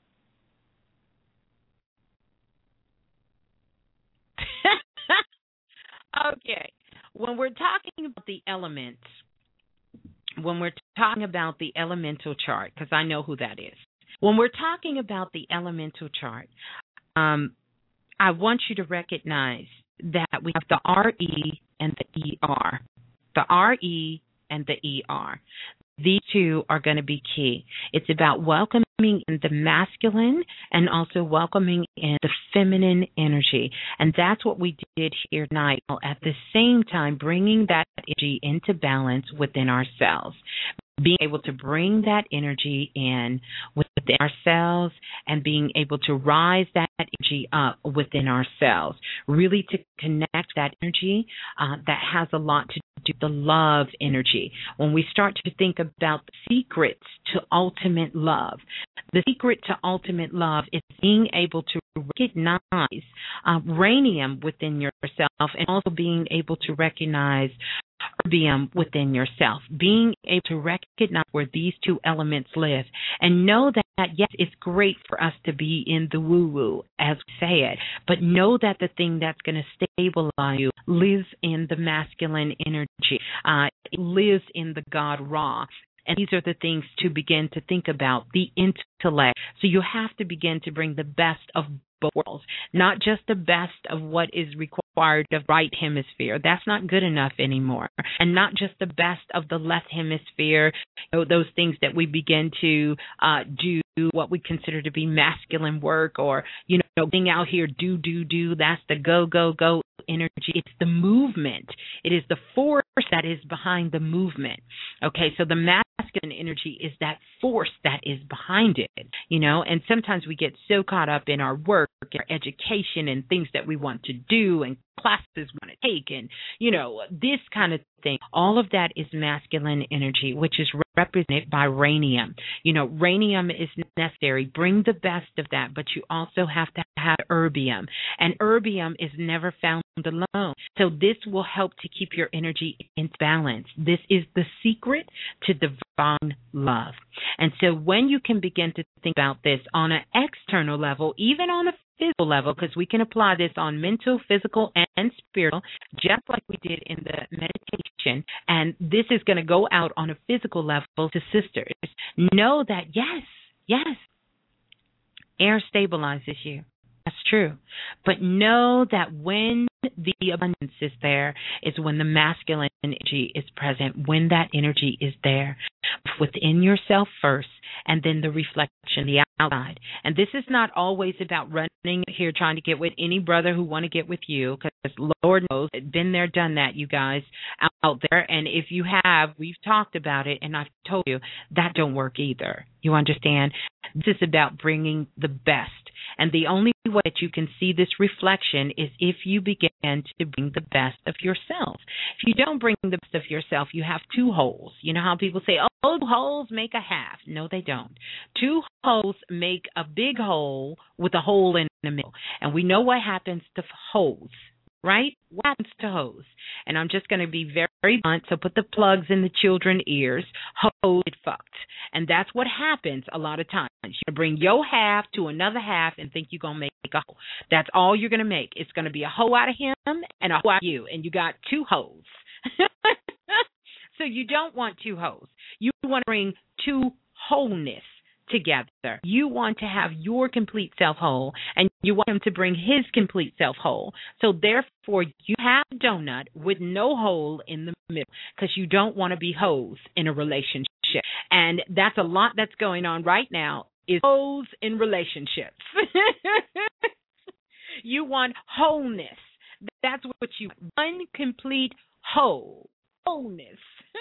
okay, when we're talking about the elements, when we're talking about the elemental chart, because I know who that is, when we're talking about the elemental chart, um, I want you to recognize that we have the R E and the E R. The R E and the E R. These two are going to be key. It's about welcoming in the masculine and also welcoming in the feminine energy. And that's what we did here tonight, at the same time bringing that energy into balance within ourselves. Being able to bring that energy in within ourselves and being able to rise that energy up within ourselves, really to connect that energy uh, that has a lot to do with the love energy. When we start to think about the secrets to ultimate love, the secret to ultimate love is being able to recognize uh, radium within yourself, and also being able to recognize erbium within yourself, being able to recognize where these two elements live, and know that that, yes, it's great for us to be in the woo-woo, as we say it, but know that the thing that's going to stabilize you lives in the masculine energy. Uh, it lives in the God Ra. And these are the things to begin to think about, the intellect. So you have to begin to bring the best of both worlds, not just the best of what is required of the right hemisphere. That's not good enough anymore. And not just the best of the left hemisphere, you know, those things that we begin to uh, do, what we consider to be masculine work, or, you know, being out here, do, do, do. That's the go, go, go energy. It's the movement. It is the force that is behind the movement. Okay, so the masculine energy is that force that is behind it, you know, and sometimes we get so caught up in our work, our education, and things that we want to do, and classes we want to take, and, you know, this kind of thing. All of that is masculine energy, which is represented by rhenium. You know, rhenium is necessary. Bring the best of that, but you also have to have erbium, and erbium is never found alone. So this will help to keep your energy in balance. This is the secret to divine love. And so when you can begin to think about this on an external level, even on a physical level, because we can apply this on mental, physical, and spiritual, just like we did in the meditation, and this is going to go out on a physical level to sisters. Know that, yes, yes, air stabilizes you. That's true. But know that when the abundance is there is when the masculine energy is present, when that energy is there within yourself first, and then the reflection, the outside. And this is not always about running here trying to get with any brother who want to get with you, because Lord knows, been there, done that, you guys out there. And if you have, we've talked about it, and I've told you that don't work either. You understand? This is about bringing the best. And the only way that you can see this reflection is if you begin to bring the best of yourself. If you don't bring the best of yourself, you have two holes. You know how people say, oh, two holes make a half. No, they don't. Two holes make a big hole with a hole in the middle. And we know what happens to holes, right? What happens to hose? And I'm just going to be very, very blunt, so put the plugs in the children's ears. Hose it fucked. And that's what happens a lot of times. You bring your half to another half and think you're going to make a hole. That's all you're going to make. It's going to be a hoe out of him and a hoe out of you, and you got two hoes. So you don't want two hoes. You want to bring two wholeness together. You want to have your complete self whole, and you want him to bring his complete self whole. So therefore, you have a donut with no hole in the middle, because you don't want to be hoes in a relationship. And that's a lot that's going on right now, is hoes in relationships. You want wholeness. That's what you want. One complete whole. Wholeness.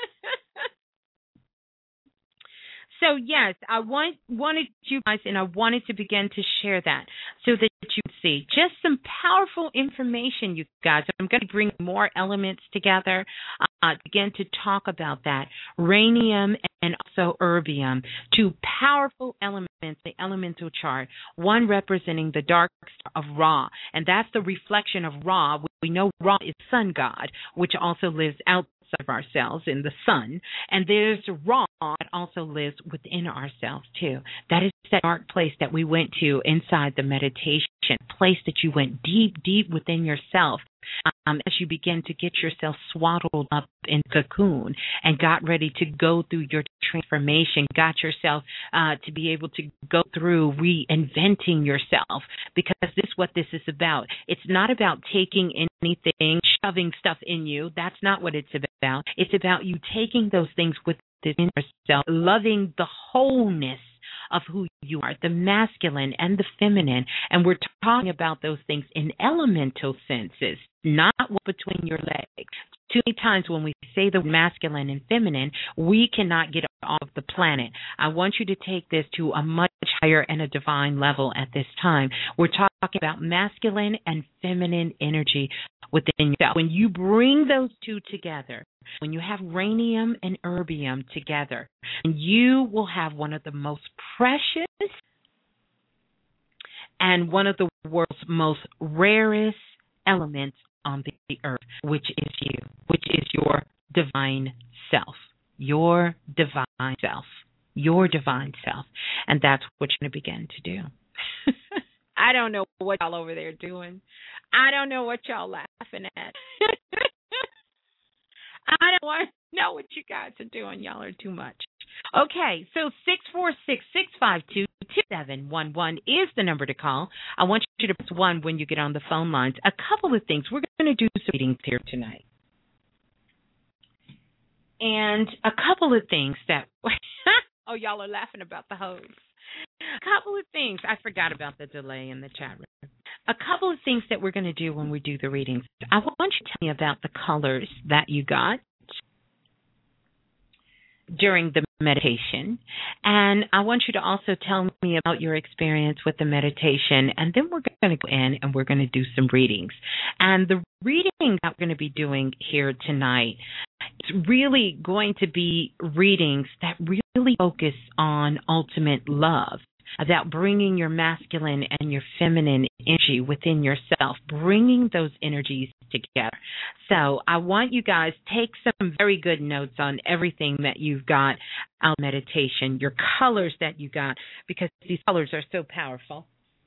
So, yes, I want, wanted you guys, and I wanted to begin to share that so that you can see just some powerful information, you guys. I'm going to bring more elements together, uh, begin to talk about that. Rhenium and also erbium, two powerful elements, the elemental chart, one representing the dark star of Ra, and that's the reflection of Ra. We know Ra is sun god, which also lives outside of ourselves in the sun, and there's Ra that also lives within ourselves too. That is that dark place that we went to inside the meditation, place that you went deep, deep within yourself. Um, as you begin to get yourself swaddled up in cocoon and got ready to go through your transformation, got yourself uh, to be able to go through reinventing yourself, because this is what this is about. It's not about taking anything, shoving stuff in you. That's not what it's about. It's about you taking those things within yourself, loving the wholeness of who you are, the masculine and the feminine. And we're talking about those things in elemental senses, not between your legs. Too many times when we say the masculine and feminine, we cannot get off the planet. I want you to take this to a much higher and a divine level at this time. We're talking about masculine and feminine energy within yourself. When you bring those two together, when you have rhenium and erbium together, you will have one of the most precious and one of the world's most rarest elements on the earth, which is you, which is your divine self, your divine self. your divine self. And that's what you're going to begin to do. I don't know what y'all over there doing. I don't know what y'all laughing at. I don't want to know what you guys are doing. Y'all are too much. Okay, so six four six, six five two, two seven one one is the number to call. I want you to press one when you get on the phone lines. A couple of things. We're going to do some readings here tonight. And a couple of things that, oh, y'all are laughing about the hose. A couple of things. I forgot about the delay in the chat room. A couple of things that we're going to do when we do the readings. I want you to tell me about the colors that you got during the meditation. And I want you to also tell me about your experience with the meditation. And then we're going to go in and we're going to do some readings. And the reading that we're going to be doing here tonight is really going to be readings that really focus on ultimate love, about bringing your masculine and your feminine energy within yourself, bringing those energies together. So I want you guys take some very good notes on everything that you've got out of meditation, your colors that you got, because these colors are so powerful.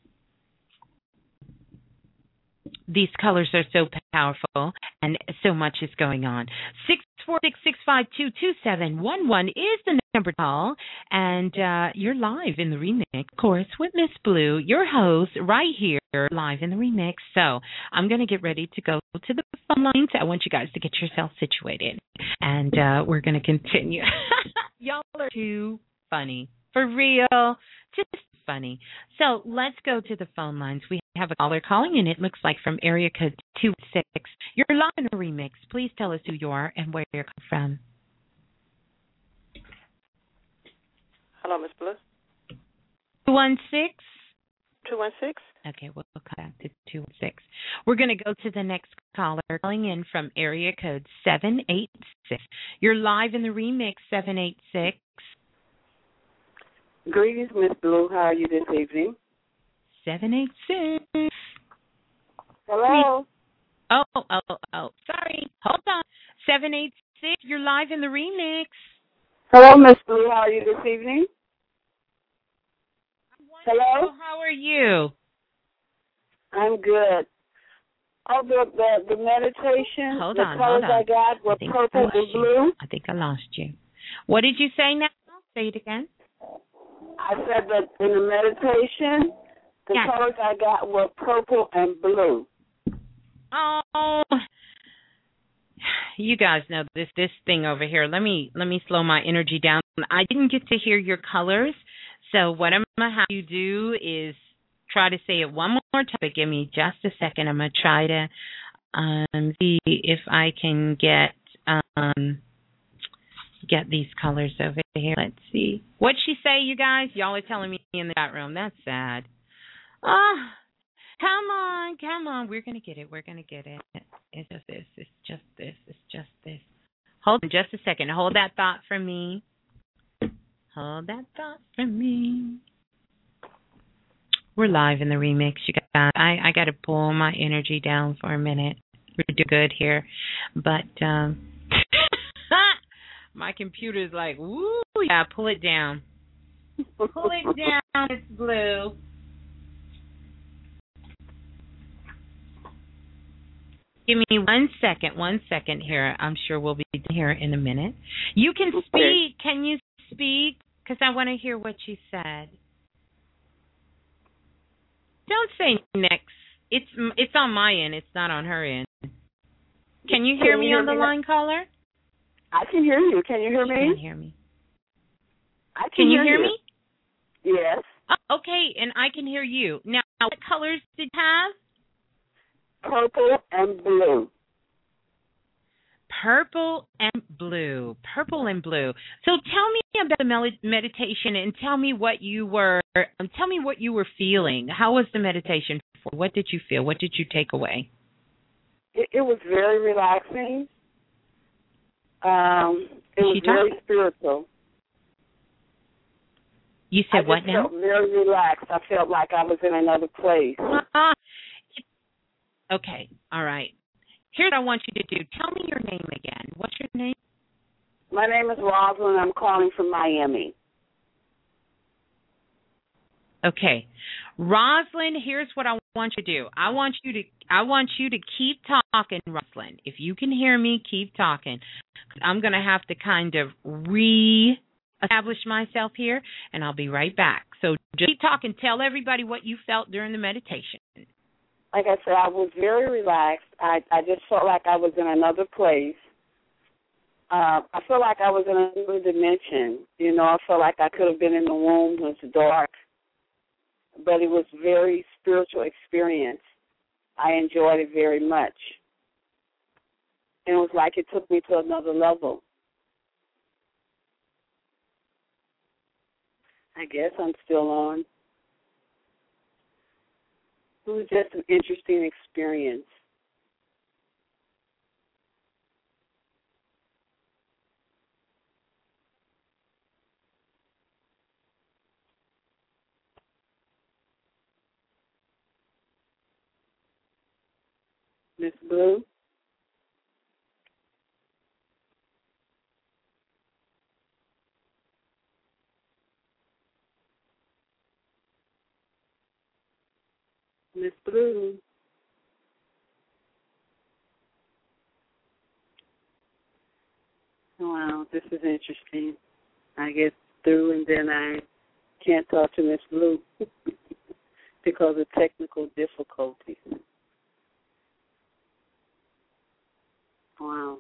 These colors are so powerful, and so much is going on. six four six, six five two, two seven one one is the number to call, and uh, you're live in the remix, of course, with Miss Blue, your host, right here, live in the remix. So I'm going to get ready to go to the phone lines. I want you guys to get yourself situated, and uh, we're going to continue. Y'all are too funny. For real. Just funny. So let's go to the phone lines. We have a caller calling in. It looks like from area code two six. You're live in the remix. Please tell us who you are and where you're coming from. Hello, Miss Bliss. two one six? two one six? Okay, we'll come back to two one six. We're going to go to the next caller calling in from area code seven eight six. You're live in the remix, seven eight six. Greetings, Miss Blue. How are you this evening? seven eight six. Hello? Oh, oh, oh, sorry. Hold on. seven eight six, you're live in the remix. Hello, Miss Blue. How are you this evening? Hello? How are you? I'm good. Oh, the, the, the meditation, hold the on, colors hold on. I got were I purple and blue. I think I lost you. What did you say now? Say it again. I said that in the meditation, the yes. colors I got were purple and blue. Oh, you guys know this this thing over here. Let me let me slow my energy down. I didn't get to hear your colors, so what I'm gonna have you do is try to say it one more time. But give me just a second. I'm gonna try to um, see if I can get um, get these colors over here. Let's see. What'd she say, you guys? Y'all are telling me in the chat room. That's sad. Oh, come on, come on. We're going to get it. We're going to get it. It's just this. It's just this. It's just this. Hold on just a second. Hold that thought for me. Hold that thought for me. We're live in the remix, you guys. I, I got to pull my energy down for a minute. We're doing good here. But um, my computer's like, woo, yeah, pull it down. Pull it down, it's blue. Give me one second, one second here. I'm sure we'll be here in a minute. You can speak. Okay. Can you speak? Because I want to hear what you said. Don't say next. It's it's on my end. It's not on her end. Can you hear can me you hear on the me? line, caller? I can hear you. Can you hear me? You can hear me. I can, can you hear, hear you. me? Yes. Oh, okay, and I can hear you. Now, what colors did you have? Purple and blue. Purple and blue. Purple and blue. So tell me about the meditation and tell me what you were um, tell me what you were feeling. How was the meditation for? What did you feel? What did you take away? It, it was very relaxing. Um, it was she very talk? spiritual. You said I what just now? I felt very relaxed. I felt like I was in another place. Uh, okay, all right. Here's what I want you to do. Tell me your name again. What's your name? My name is Rosalind. I'm calling from Miami. Okay. Rosalind, here's what I want you to do. I want you to I want you to keep talking, Rosalind. If you can hear me, keep talking. I'm going to have to kind of re-establish myself here, and I'll be right back. So just keep talking. Tell everybody what you felt during the meditation. Like I said, I was very relaxed. I, I just felt like I was in another place. Uh, I felt like I was in another dimension. You know, I felt like I could have been in the womb when it's dark. But it was a very spiritual experience. I enjoyed it very much. And it was like it took me to another level. I guess I'm still on. It was just an interesting experience. Miss Blue? Miss Blue? Wow, this is interesting. I get through and then I can't talk to Miss Blue because of technical difficulties. Wow.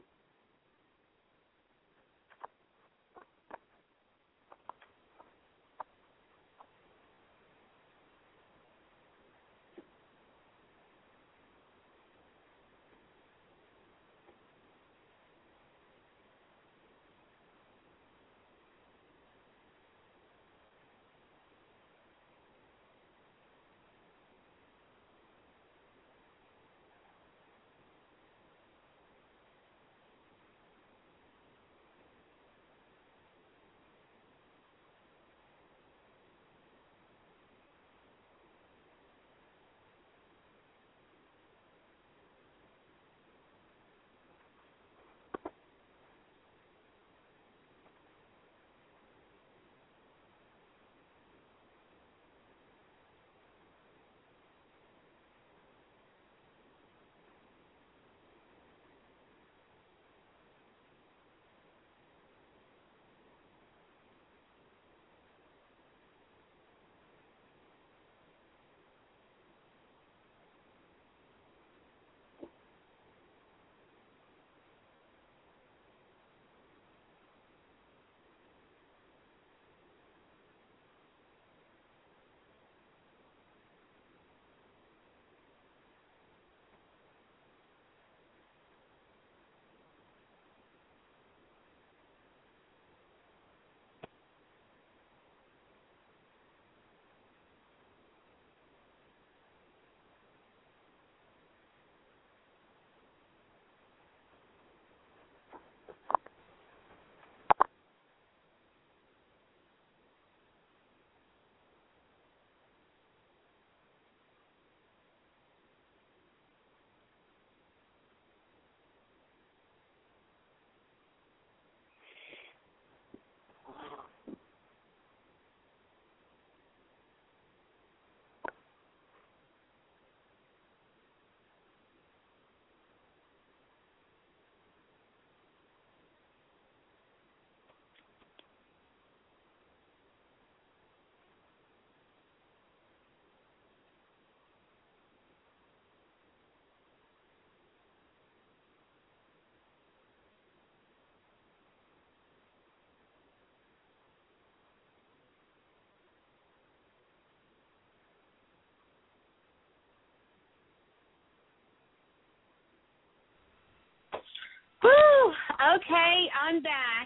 Whew, okay, I'm back.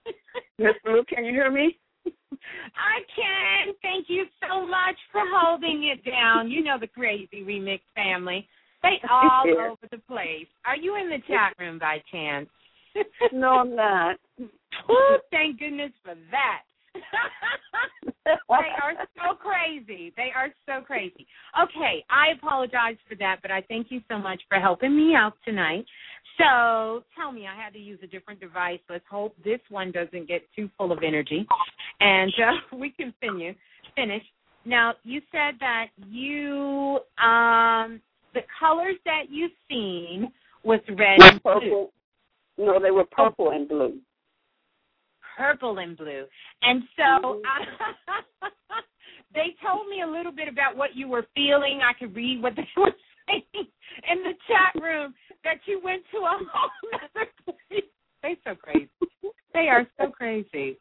Miss Blue, can you hear me? I can. Thank you so much for holding it down. You know the Crazy Remix family. They all Yeah. over the place. Are you in the chat room by chance? No, I'm not. Ooh, thank goodness for that. They are so crazy. They are so crazy. Okay, I apologize for that, but I thank you so much for helping me out tonight. So tell me, I had to use a different device. Let's hope this one doesn't get too full of energy. And uh, we can finish. finish. Now, you said that you, um, the colors that you've seen was red and blue. No, they were purple and blue. Purple and blue. And so mm-hmm. I, they told me a little bit about what you were feeling. I could read what they were saying in the chat room, that you went to a whole other place. They're so crazy. They are so crazy.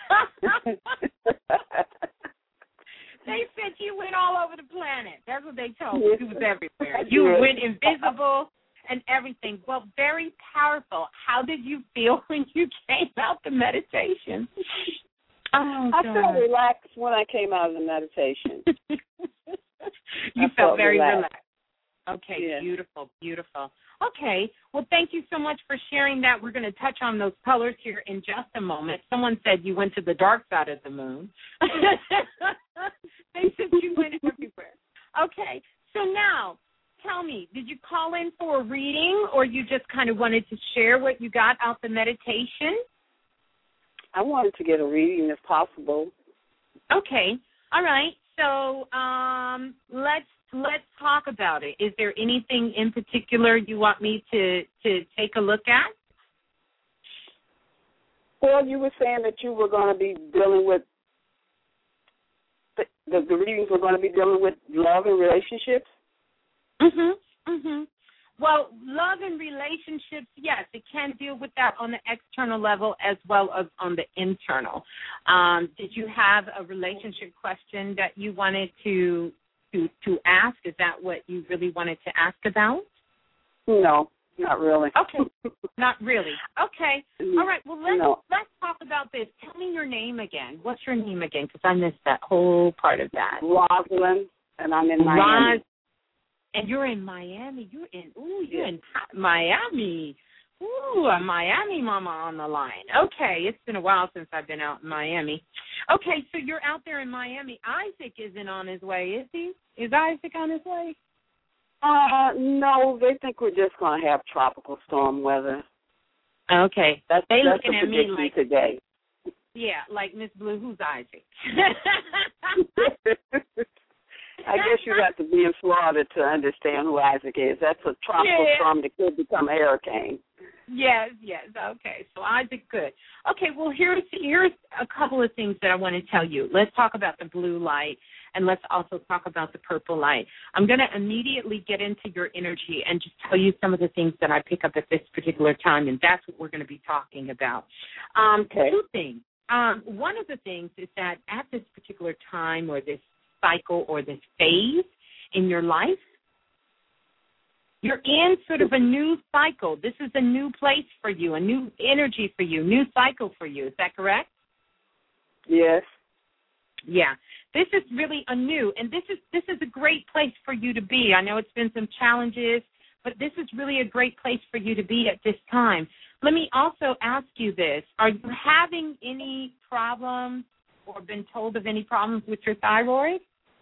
They said you went all over the planet. That's what they told me. You was everywhere. You went invisible and everything. Well, very powerful. How did you feel when you came out the meditation? Oh, I felt relaxed when I came out of the meditation. You I felt, felt very relaxed. relaxed. Okay, yeah. beautiful, beautiful. Okay, well, thank you so much for sharing that. We're going to touch on those colors here in just a moment. Someone said you went to the dark side of the moon. They said you went everywhere. Okay, so now, tell me, did you call in for a reading, or you just kind of wanted to share what you got out the meditation? I wanted to get a reading if possible. Okay, all right. So um, let's let's talk about it. Is there anything in particular you want me to, to take a look at? Well, you were saying that you were going to be dealing with, the, the, the readings were going to be dealing with love and relationships? Mm-hmm, mm-hmm. Well, love and relationships, yes, it can deal with that on the external level as well as on the internal. Um, did you have a relationship question that you wanted to to to ask? Is that what you really wanted to ask about? No, not really. Okay, not really. Okay, all right. Well, let's no. let's talk about this. Tell me your name again. What's your name again? Because I missed that whole part of that. Rosalind, and I'm in Miami. Ros- And you're in Miami. You're in, ooh, you're in Miami. Ooh, a Miami mama on the line. Okay, it's been a while since I've been out in Miami. Okay, so you're out there in Miami. Isaac isn't on his way, is he? Is Isaac on his way? Uh, no, they think we're just going to have tropical storm weather. Okay. That's, they that's looking the at me like, today. Yeah, like Miss Blue, who's Isaac? I guess you have to be in Florida to understand who Isaac is. That's a tropical yeah. storm that could become a hurricane. Yes, yes. Okay, so Isaac, good. Okay, well, here's here's a couple of things that I want to tell you. Let's talk about the blue light, and let's also talk about the purple light. I'm going to immediately get into your energy and just tell you some of the things that I pick up at this particular time, and that's what we're going to be talking about. Um, okay. Two things. Um, one of the things is that at this particular time or this cycle or this phase in your life, you're in sort of a new cycle. This is a new place for you, a new energy for you, new cycle for you. Is that correct? Yes. Yeah. This is really a new, and this is this is a great place for you to be. I know it's been some challenges, but this is really a great place for you to be at this time. Let me also ask you this. Are you having any problems or been told of any problems with your thyroid?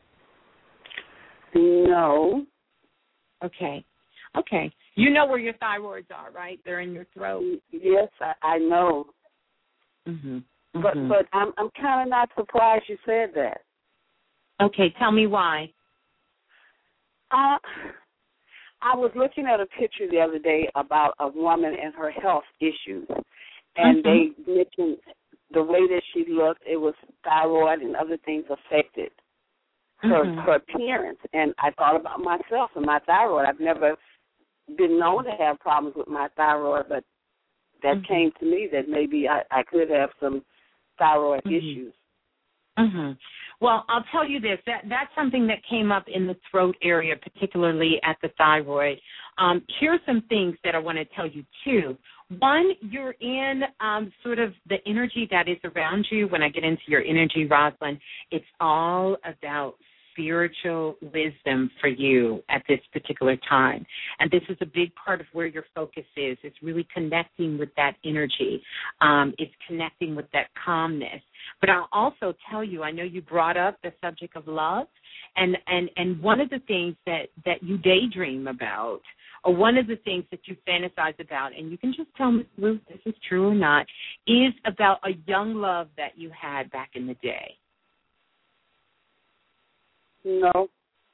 No. Okay. Okay. You know where your thyroids are, right? They're in your throat. Yes, I, I know. Mm-hmm. But mm-hmm. but I'm I'm kind of not surprised you said that. Okay, tell me why. Uh, I was looking at a picture the other day about a woman and her health issues, and mm-hmm. they mentioned the way that she looked. It was thyroid and other things affected her mm-hmm. her appearance. And I thought about myself and my thyroid. I've never been known to have problems with my thyroid, but that mm-hmm. came to me that maybe I, I could have some thyroid mm-hmm. issues. Mm-hmm. Well, I'll tell you this. That that's something that came up in the throat area, particularly at the thyroid. Um, here's some things that I want to tell you, too. One, you're in um, sort of the energy that is around you. When I get into your energy, Rosalind, it's all about spiritual wisdom for you at this particular time. And this is a big part of where your focus is. It's really connecting with that energy. Um, it's connecting with that calmness. But I'll also tell you, I know you brought up the subject of love, and, and, and one of the things that, that you daydream about, or one of the things that you fantasize about, and you can just tell me if this is true or not, is about a young love that you had back in the day. No.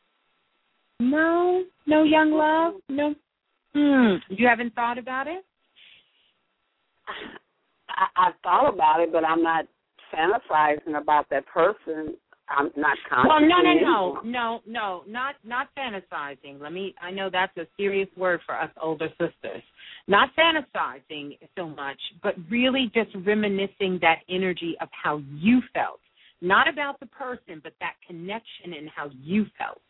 No? No young love? No? Hmm. You haven't thought about it? I, I've thought about it, but I'm not fantasizing about that person. I'm not conscious. Well, no, no, no, no, no, not not fantasizing. Let me. I know that's a serious word for us older sisters. Not fantasizing so much, but really just reminiscing that energy of how you felt, not about the person, but that connection and how you felt.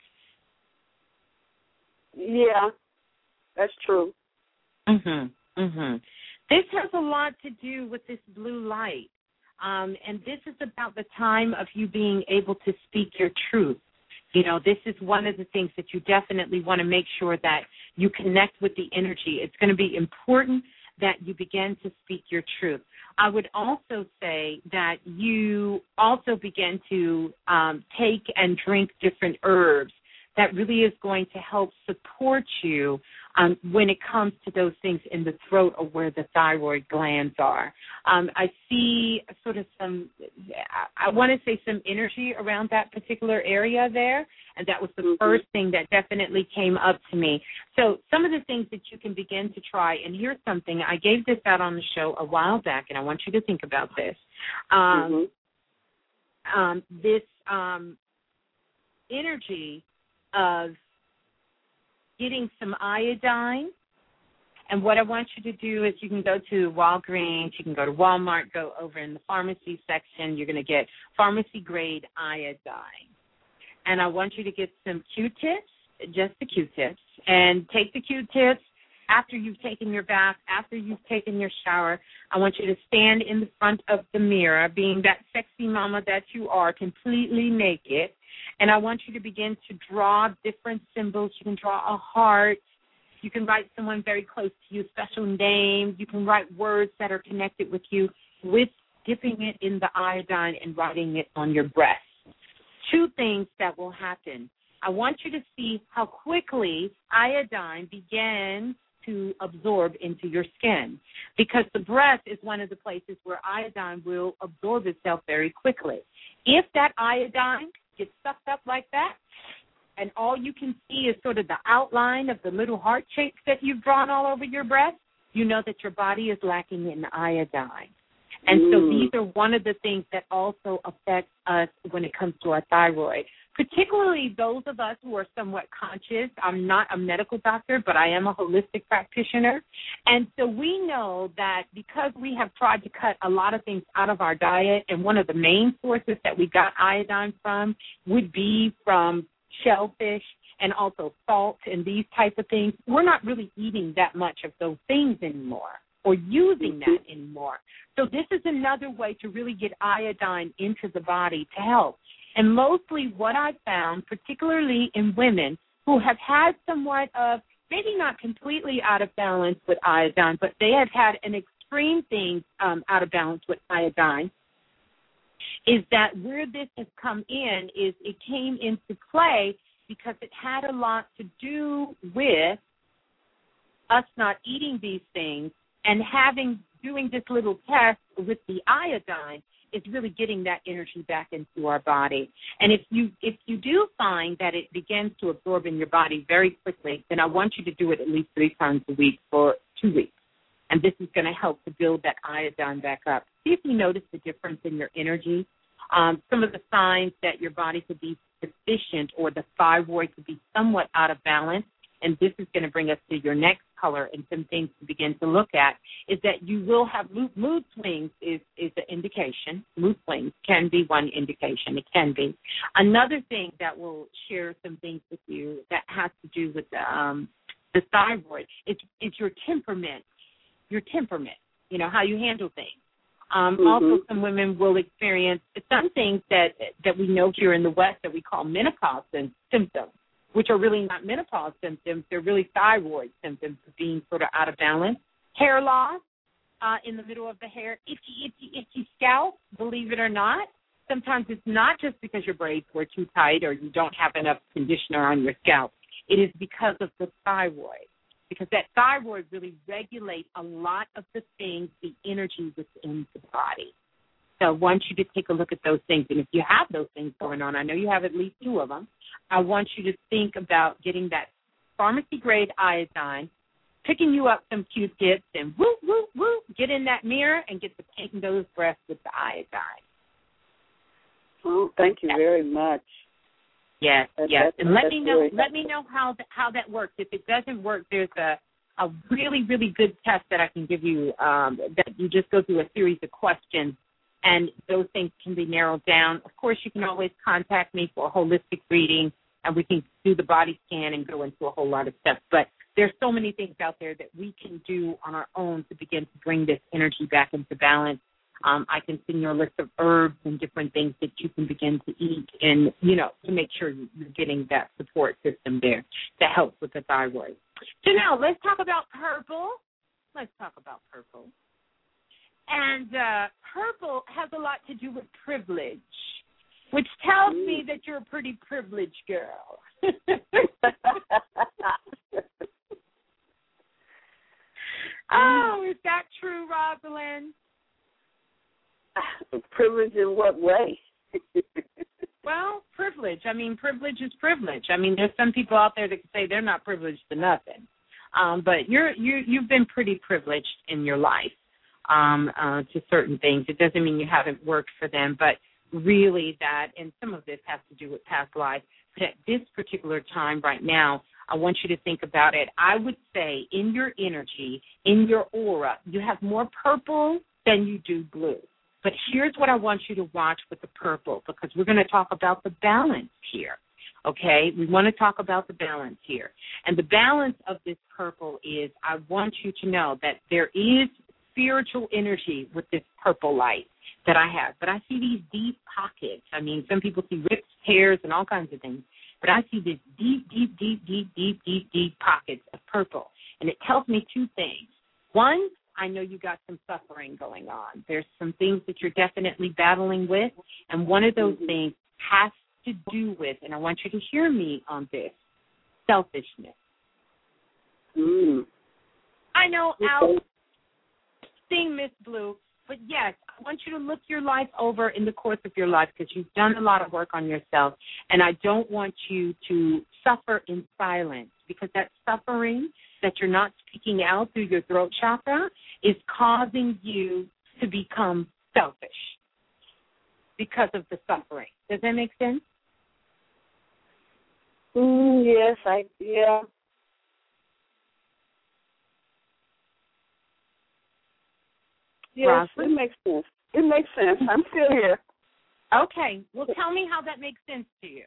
Yeah, that's true. Mhm, mhm. This has a lot to do with this blue light. Um, and this is about the time of you being able to speak your truth. You know, this is one of the things that you definitely want to make sure that you connect with the energy. It's going to be important that you begin to speak your truth. I would also say that you also begin to um, take and drink different herbs. That really is going to help support you um, when it comes to those things in the throat or where the thyroid glands are. Um, I see sort of some, I want to say some energy around that particular area there, and that was the mm-hmm. first thing that definitely came up to me. So some of the things that you can begin to try, and here's something, I gave this out on the show a while back, and I want you to think about this. Um, mm-hmm. um, this um, energy of getting some iodine. And what I want you to do is you can go to Walgreens, you can go to Walmart, go over in the pharmacy section. You're going to get pharmacy-grade iodine. And I want you to get some Q-tips, just the Q-tips, and take the Q-tips after you've taken your bath, after you've taken your shower. I want you to stand in the front of the mirror, being that sexy mama that you are, completely naked. And I want you to begin to draw different symbols. You can draw a heart. You can write someone very close to you, special name. You can write words that are connected with you with dipping it in the iodine and writing it on your breast. Two things that will happen. I want you to see how quickly iodine begins to absorb into your skin, because the breast is one of the places where iodine will absorb itself very quickly. If that iodine gets sucked up like that, and all you can see is sort of the outline of the little heart shapes that you've drawn all over your breast, you know that your body is lacking in iodine. And mm. so these are one of the things that also affect us when it comes to our thyroid, particularly those of us who are somewhat conscious. I'm not a medical doctor, but I am a holistic practitioner. And so we know that because we have tried to cut a lot of things out of our diet, and one of the main sources that we got iodine from would be from shellfish and also salt and these type of things, we're not really eating that much of those things anymore or using that anymore. So this is another way to really get iodine into the body to help. And mostly what I've found, particularly in women who have had somewhat of, maybe not completely out of balance with iodine, but they have had an extreme thing um, out of balance with iodine, is that where this has come in is it came into play because it had a lot to do with us not eating these things and having, doing this little test with the iodine is really getting that energy back into our body. And if you if you do find that it begins to absorb in your body very quickly, then I want you to do it at least three times a week for two weeks. And this is going to help to build that iodine back up. See if you notice the difference in your energy. Um, some of the signs that your body could be deficient or the thyroid could be somewhat out of balance, and this is going to bring us to your next color and some things to begin to look at, is that you will have mood, mood swings is, is an indication. Mood swings can be one indication. It can be. Another thing that will share some things with you that has to do with the, um, the thyroid is, is your temperament, your temperament, you know, how you handle things. Um, mm-hmm. Also, some women will experience some things that, that we know here in the West that we call menopause symptoms, which are really not menopause symptoms. They're really thyroid symptoms of being sort of out of balance. Hair loss uh, in the middle of the hair, itchy, itchy, itchy scalp, believe it or not. Sometimes it's not just because your braids were too tight or you don't have enough conditioner on your scalp. It is because of the thyroid, because that thyroid really regulates a lot of the things, the energy within the body. So I want you to take a look at those things. And if you have those things going on, I know you have at least two of them, I want you to think about getting that pharmacy-grade iodine, picking you up some Q-tips, and whoop, whoop, whoop, get in that mirror and get to painting those breasts with the iodine. Oh, thank you very much. Yes, that, yes. That, and let me know really let me know how th- how that works. If it doesn't work, there's a, a really, really good test that I can give you um, that you just go through a series of questions, and those things can be narrowed down. Of course, you can always contact me for a holistic reading, and we can do the body scan and go into a whole lot of stuff. But there's so many things out there that we can do on our own to begin to bring this energy back into balance. Um, I can send you a list of herbs and different things that you can begin to eat and, you know, to make sure you're getting that support system there that helps with the thyroid. So now let's talk about purple. Let's talk about purple. And uh, purple has a lot to do with privilege, which tells mm. me that you're a pretty privileged girl. Oh, is that true, Rosalind? Privilege in what way? Well, privilege. I mean, privilege is privilege. I mean, there's some people out there that can say they're not privileged to nothing. Um, but you're you you've been pretty privileged in your life um, uh, to certain things. It doesn't mean you haven't worked for them, but really that, and some of this has to do with past lives. But at this particular time right now, I want you to think about it. I would say in your energy, in your aura, you have more purple than you do blue. But here's what I want you to watch with the purple, because we're going to talk about the balance here, okay? We want to talk about the balance here. And the balance of this purple is I want you to know that there is spiritual energy with this purple light that I have. But I see these deep pockets. I mean, some people see rips, tears, and all kinds of things. But I see these deep, deep, deep, deep, deep, deep, deep pockets of purple. And it tells me two things. One, I know you got some suffering going on. There's some things that you're definitely battling with, and one of those things has to do with, and I want you to hear me on this, selfishness. Mm. I know I'll sing Miss Blue, but yes, I want you to look your life over in the course of your life, because you've done a lot of work on yourself, and I don't want you to suffer in silence, because that suffering that you're not speaking out through your throat chakra is causing you to become selfish because of the suffering. Does that make sense? Mm, yes, I, yeah. Yes, Rosalind? it makes sense. It makes sense. I'm still here. Okay. Well, tell me how that makes sense to you.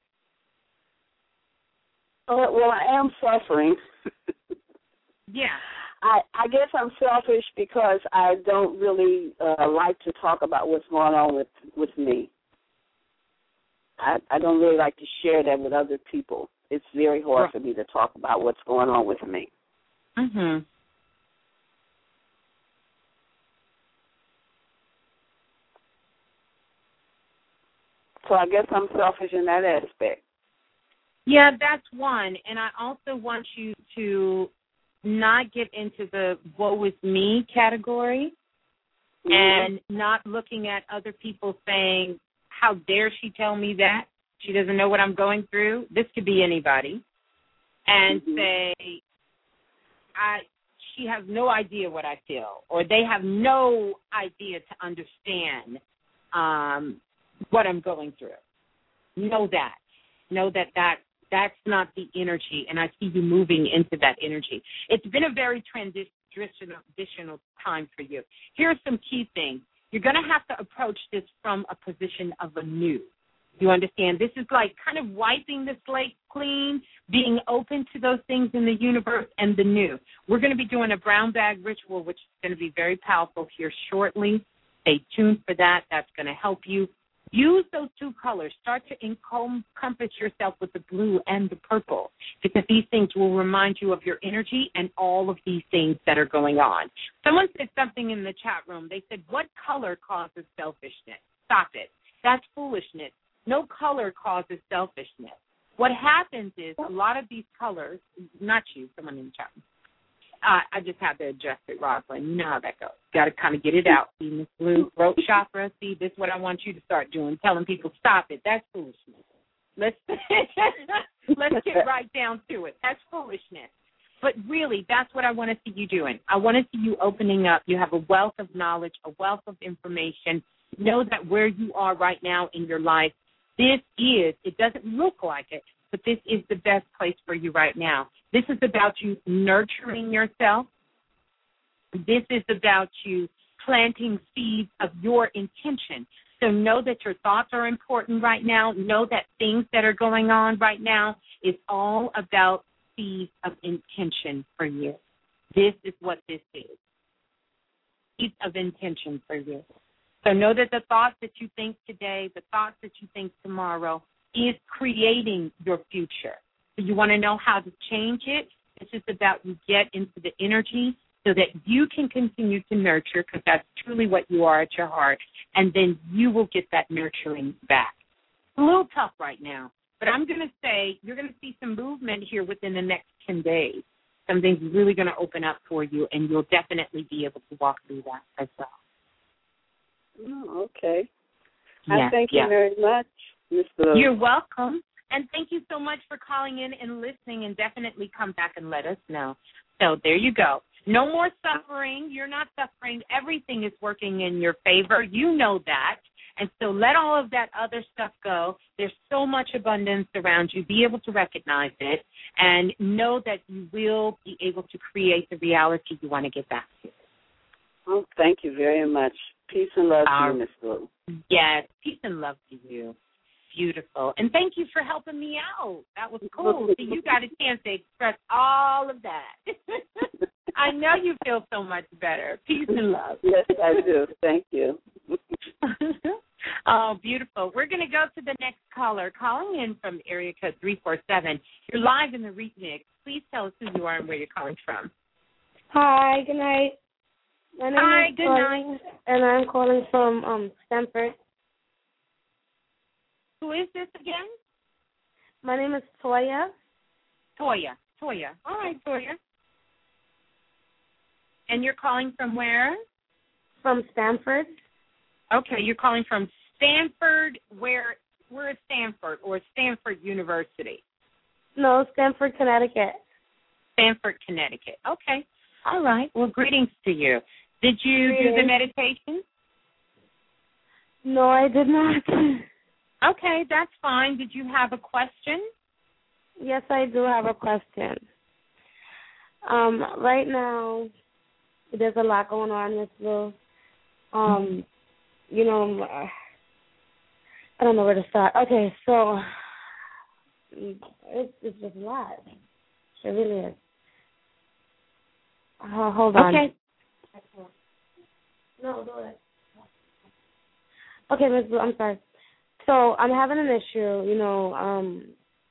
Uh, well, I am suffering. Yeah. I, I guess I'm selfish because I don't really uh, like to talk about what's going on with, with me. I, I don't really like to share that with other people. It's very hard right. for me to talk about what's going on with me. Mhm. So I guess I'm selfish in that aspect. Yeah, that's one. And I also want you to not get into the woe is me category mm-hmm. and not looking at other people saying, how dare she tell me that? She doesn't know what I'm going through. This could be anybody. And mm-hmm. say, I, she has no idea what I feel, or they have no idea to understand um, what I'm going through. Know that. Know that that that's not the energy, and I see you moving into that energy. It's been a very transitional time for you. Here are some key things. You're going to have to approach this from a position of a new. You understand? This is like kind of wiping the slate clean, being open to those things in the universe and the new. We're going to be doing a brown bag ritual, which is going to be very powerful here shortly. Stay tuned for that. That's going to help you. Use those two colors. Start to encompass yourself with the blue and the purple, because these things will remind you of your energy and all of these things that are going on. Someone said something in the chat room. They said, what color causes selfishness? Stop it. That's foolishness. No color causes selfishness. What happens is a lot of these colors, not you, someone in the chat room, Uh, I just have to adjust it, Rosalind. You know how that goes. Got to kind of get it out. See, Miss Blue, throat chakra. See, this is what I want you to start doing. Telling people, stop it. That's foolishness. Let's let's get right down to it. That's foolishness. But really, that's what I want to see you doing. I want to see you opening up. You have a wealth of knowledge, a wealth of information. Know that where you are right now in your life, this is, it doesn't look like it, but this is the best place for you right now. This is about you nurturing yourself. This is about you planting seeds of your intention. So know that your thoughts are important right now. Know that things that are going on right now is all about seeds of intention for you. This is what this is. Seeds of intention for you. So know that the thoughts that you think today, the thoughts that you think tomorrow is creating your future. So you want to know how to change it. It's just about you get into the energy so that you can continue to nurture, because that's truly what you are at your heart, and then you will get that nurturing back. It's a little tough right now, but I'm going to say you're going to see some movement here within the next ten days. Something's really going to open up for you, and you'll definitely be able to walk through that as well. Oh, okay. Yeah, I thank yeah. you very much, Miss Blue. You're welcome. And thank you so much for calling in and listening, and definitely come back and let us know. So there you go. No more suffering. You're not suffering. Everything is working in your favor. You know that. And so let all of that other stuff go. There's so much abundance around you. Be able to recognize it and know that you will be able to create the reality you want to get back to. Oh, thank you very much. Peace and love Uh, to you, Miss Blue. Yes, peace and love to you. Beautiful. And thank you for helping me out. That was cool. See, you got a chance to express all of that. I know you feel so much better. Peace and love. Yes, I do. Thank you. Oh, beautiful. We're going to go to the next caller. Calling in from area code three four seven. You're live in the remix. Please tell us who you are and where you're calling from. Hi, good night. My name Hi, is good Toya, night. and I'm calling from um Stamford. Who is this again? My name is Toya. Toya. Toya. All right, Toya. And you're calling from where? From Stamford. Okay, you're calling from Stanford. Where? Where is Stanford, or Stanford University? No, Stamford, Connecticut. Stanford, Connecticut. Okay. All right. Well, greetings to you. Did you Greetings. do the meditation? No, I did not. Okay, that's fine. Did you have a question? Yes, I do have a question. Um, right now, there's a lot going on, Miss Blue. Um, you know, I don't know where to start. Okay, so it's, it's just a lot. It really is. Uh, hold on. Okay. No, go ahead. Okay, Miz Blue, I'm sorry. So I'm having an issue, you know, um,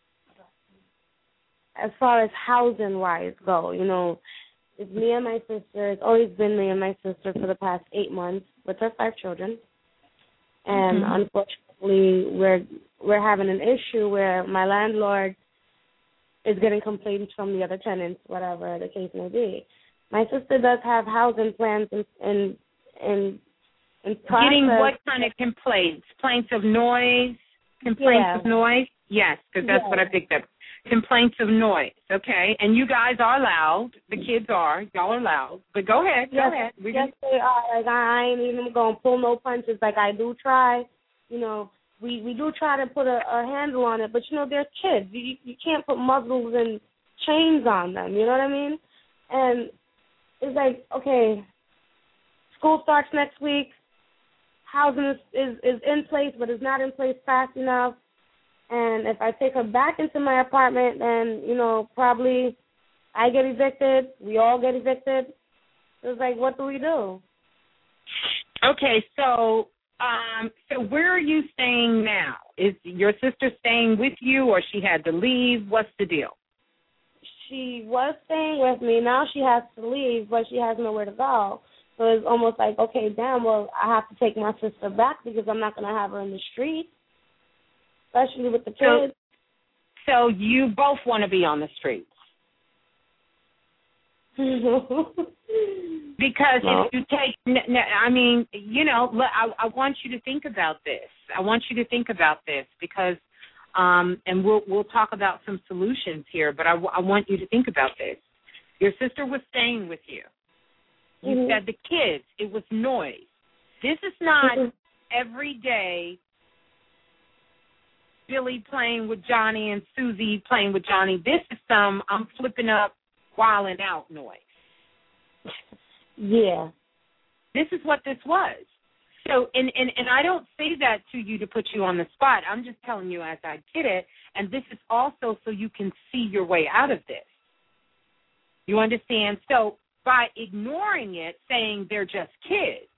as far as housing-wise go. You know, it's me and my sister. It's always been me and my sister for the past eight months with our five children. And mm-hmm. unfortunately, we're we're having an issue where my landlord is getting complaints from the other tenants, whatever the case may be. My sister does have housing plans in in in, in process. Getting what kind of complaints? Complaints of noise? Complaints yeah. of noise? Yes, because that's yeah. what I picked up. Complaints of noise, okay? And you guys are loud. The kids are. Y'all are loud. But go ahead. Go yes, ahead. We yes, just... they are. Like, I ain't even going to pull no punches. Like, I do try. You know, we, we do try to put a, a handle on it. But, you know, they're kids. You, you can't put muzzles and chains on them. You know what I mean? And it's like, okay, school starts next week. Housing is, is, is in place, but it's not in place fast enough. And if I take her back into my apartment, then, you know, probably I get evicted. We all get evicted. It's like, what do we do? Okay, so um, so where are you staying now? Is your sister staying with you, or she had to leave? What's the deal? She was staying with me. Now she has to leave, but she has nowhere to go. So it's almost like, okay, damn, well, I have to take my sister back because I'm not going to have her in the street. Especially with the kids. So, so you both want to be on the streets? Because no. if you take, I mean, you know, I, I want you to think about this. I want you to think about this because, um, and we'll we'll talk about some solutions here. But I, I want you to think about this. Your sister was staying with you. You mm-hmm. said the kids. It was noise. This is not mm-hmm. every day Billy playing with Johnny and Susie playing with Johnny. This is some I'm flipping up, wilding out noise. Yeah. This is what this was. So, and, and, and I don't say that to you to put you on the spot. I'm just telling you as I get it, and this is also so you can see your way out of this. You understand? So by ignoring it, saying they're just kids,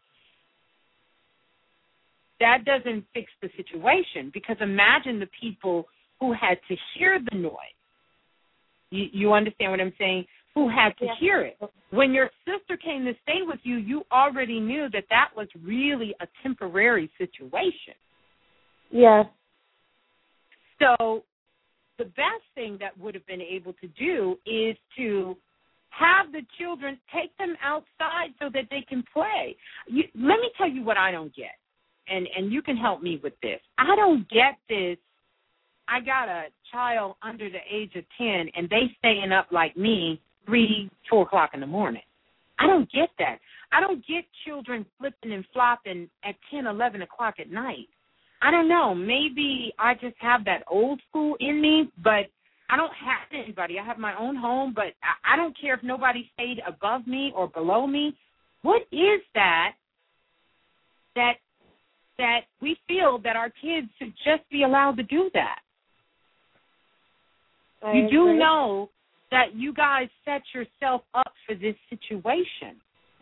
that doesn't fix the situation because imagine the people who had to hear the noise. You, you understand what I'm saying? Who had to yeah. hear it. When your sister came to stay with you, you already knew that that was really a temporary situation. Yes. So the best thing that would have been able to do is to have the children, take them outside so that they can play. You, let me tell you what I don't get, and, and you can help me with this. I don't get this. I got a child under the age of ten, and they staying up like me three, four o'clock in the morning. I don't get that. I don't get children flipping and flopping at ten, eleven o'clock at night. I don't know. Maybe I just have that old school in me, but I don't have anybody. I have my own home, but I don't care if nobody stayed above me or below me. What is that that that we feel that our kids should just be allowed to do that? I you do agree. know that you guys set yourself up for this situation.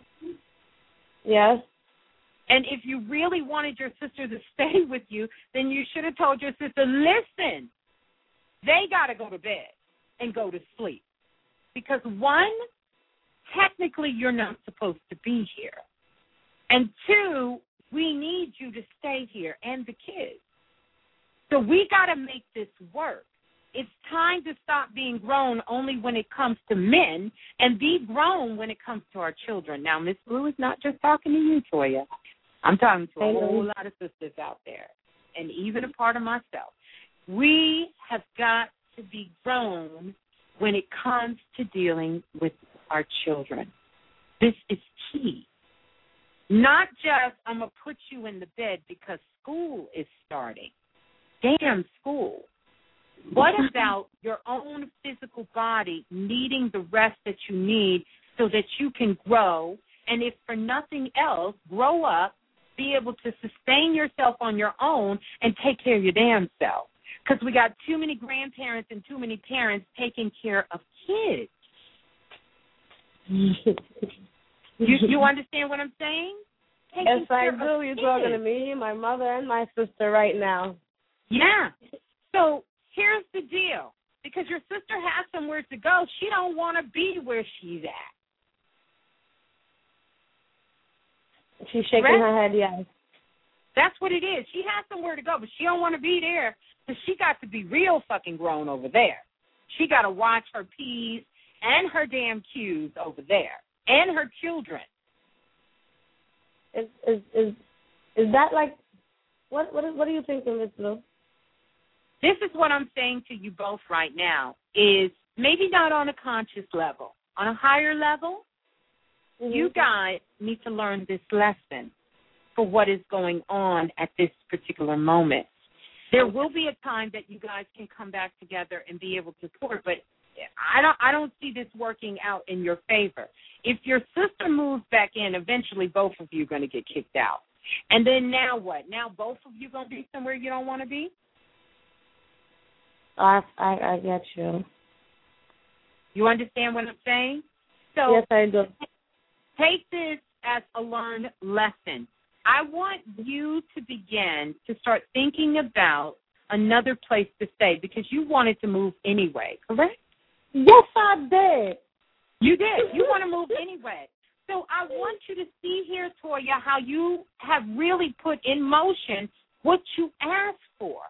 Yes. And if you really wanted your sister to stay with you, then you should have told your sister, listen, they got to go to bed and go to sleep. Because, one, technically you're not supposed to be here. And, two, we need you to stay here and the kids. So we got to make this work. It's time to stop being grown only when it comes to men and be grown when it comes to our children. Now, Miss Blue is not just talking to you, Toya. I'm talking to a whole lot of sisters out there, and even a part of myself. We have got to be grown when it comes to dealing with our children. This is key. Not just, I'm going to put you in the bed because school is starting. Damn school. What about your own physical body needing the rest that you need so that you can grow, and if for nothing else, grow up, be able to sustain yourself on your own and take care of your damn self? Because we got too many grandparents and too many parents taking care of kids. you, you understand what I'm saying? Taking Yes, I do. You're talking to me, my mother, and my sister right now. Yeah. So here's the deal. Because your sister has somewhere to go, she don't want to be where she's at. She's shaking right? her head, yes. That's what it is. She has somewhere to go, but she don't want to be there because she got to be real fucking grown over there. She got to watch her P's and her damn Q's over there and her children. Is is is, is that like, what what, is, what are you thinking, Miss Blue? This is what I'm saying to you both right now is maybe not on a conscious level. On a higher level, mm-hmm. you guys need to learn this lesson for what is going on at this particular moment. There will be a time that you guys can come back together and be able to support, but I don't I don't see this working out in your favor. If your sister moves back in, eventually both of you are going to get kicked out. And then now what? Now both of you going to be somewhere you don't want to be? I, I I get you. You understand what I'm saying? So yes, I do. Take this as a learned lesson. I want you to begin to start thinking about another place to stay because you wanted to move anyway, correct? Yes, I did. You did. You want to move anyway. So I want you to see here, Toya, how you have really put in motion what you asked for.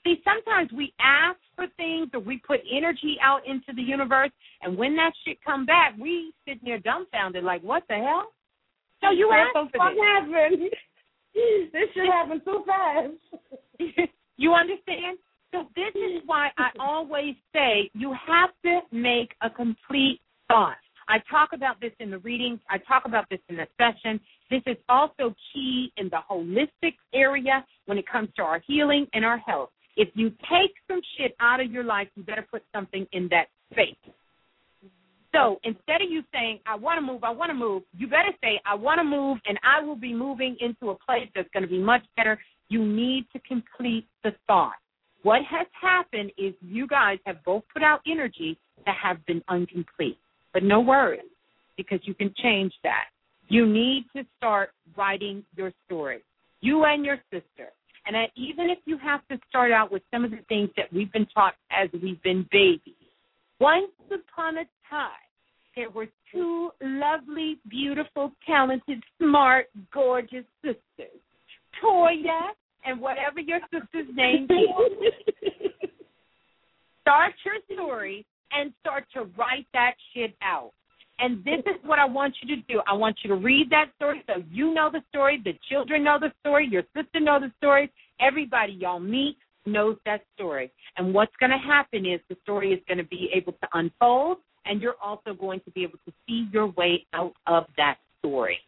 See, sometimes we ask for things or we put energy out into the universe, and when that shit come back, we sit there dumbfounded like, what the hell? So you asked for this. What happened? This shit happened too fast. You understand? So this is why I always say you have to make a complete thought. I talk about this in the readings. I talk about this in the session. This is also key in the holistic area when it comes to our healing and our health. If you take some shit out of your life, you better put something in that space. So instead of you saying, I want to move, I want to move, you better say, I want to move, and I will be moving into a place that's going to be much better. You need to complete the thought. What has happened is you guys have both put out energy that have been incomplete. But no worries, because you can change that. You need to start writing your story, you and your sister. And that even if you have to start out with some of the things that we've been taught as we've been babies. Once upon a time, there were two lovely, beautiful, talented, smart, gorgeous sisters, Toya and whatever your sister's name is. Start your story and start to write that shit out. And this is what I want you to do. I want you to read that story so you know the story, the children know the story, your sister knows the story, everybody y'all meet knows that story. And what's going to happen is the story is going to be able to unfold, and you're also going to be able to see your way out of that story.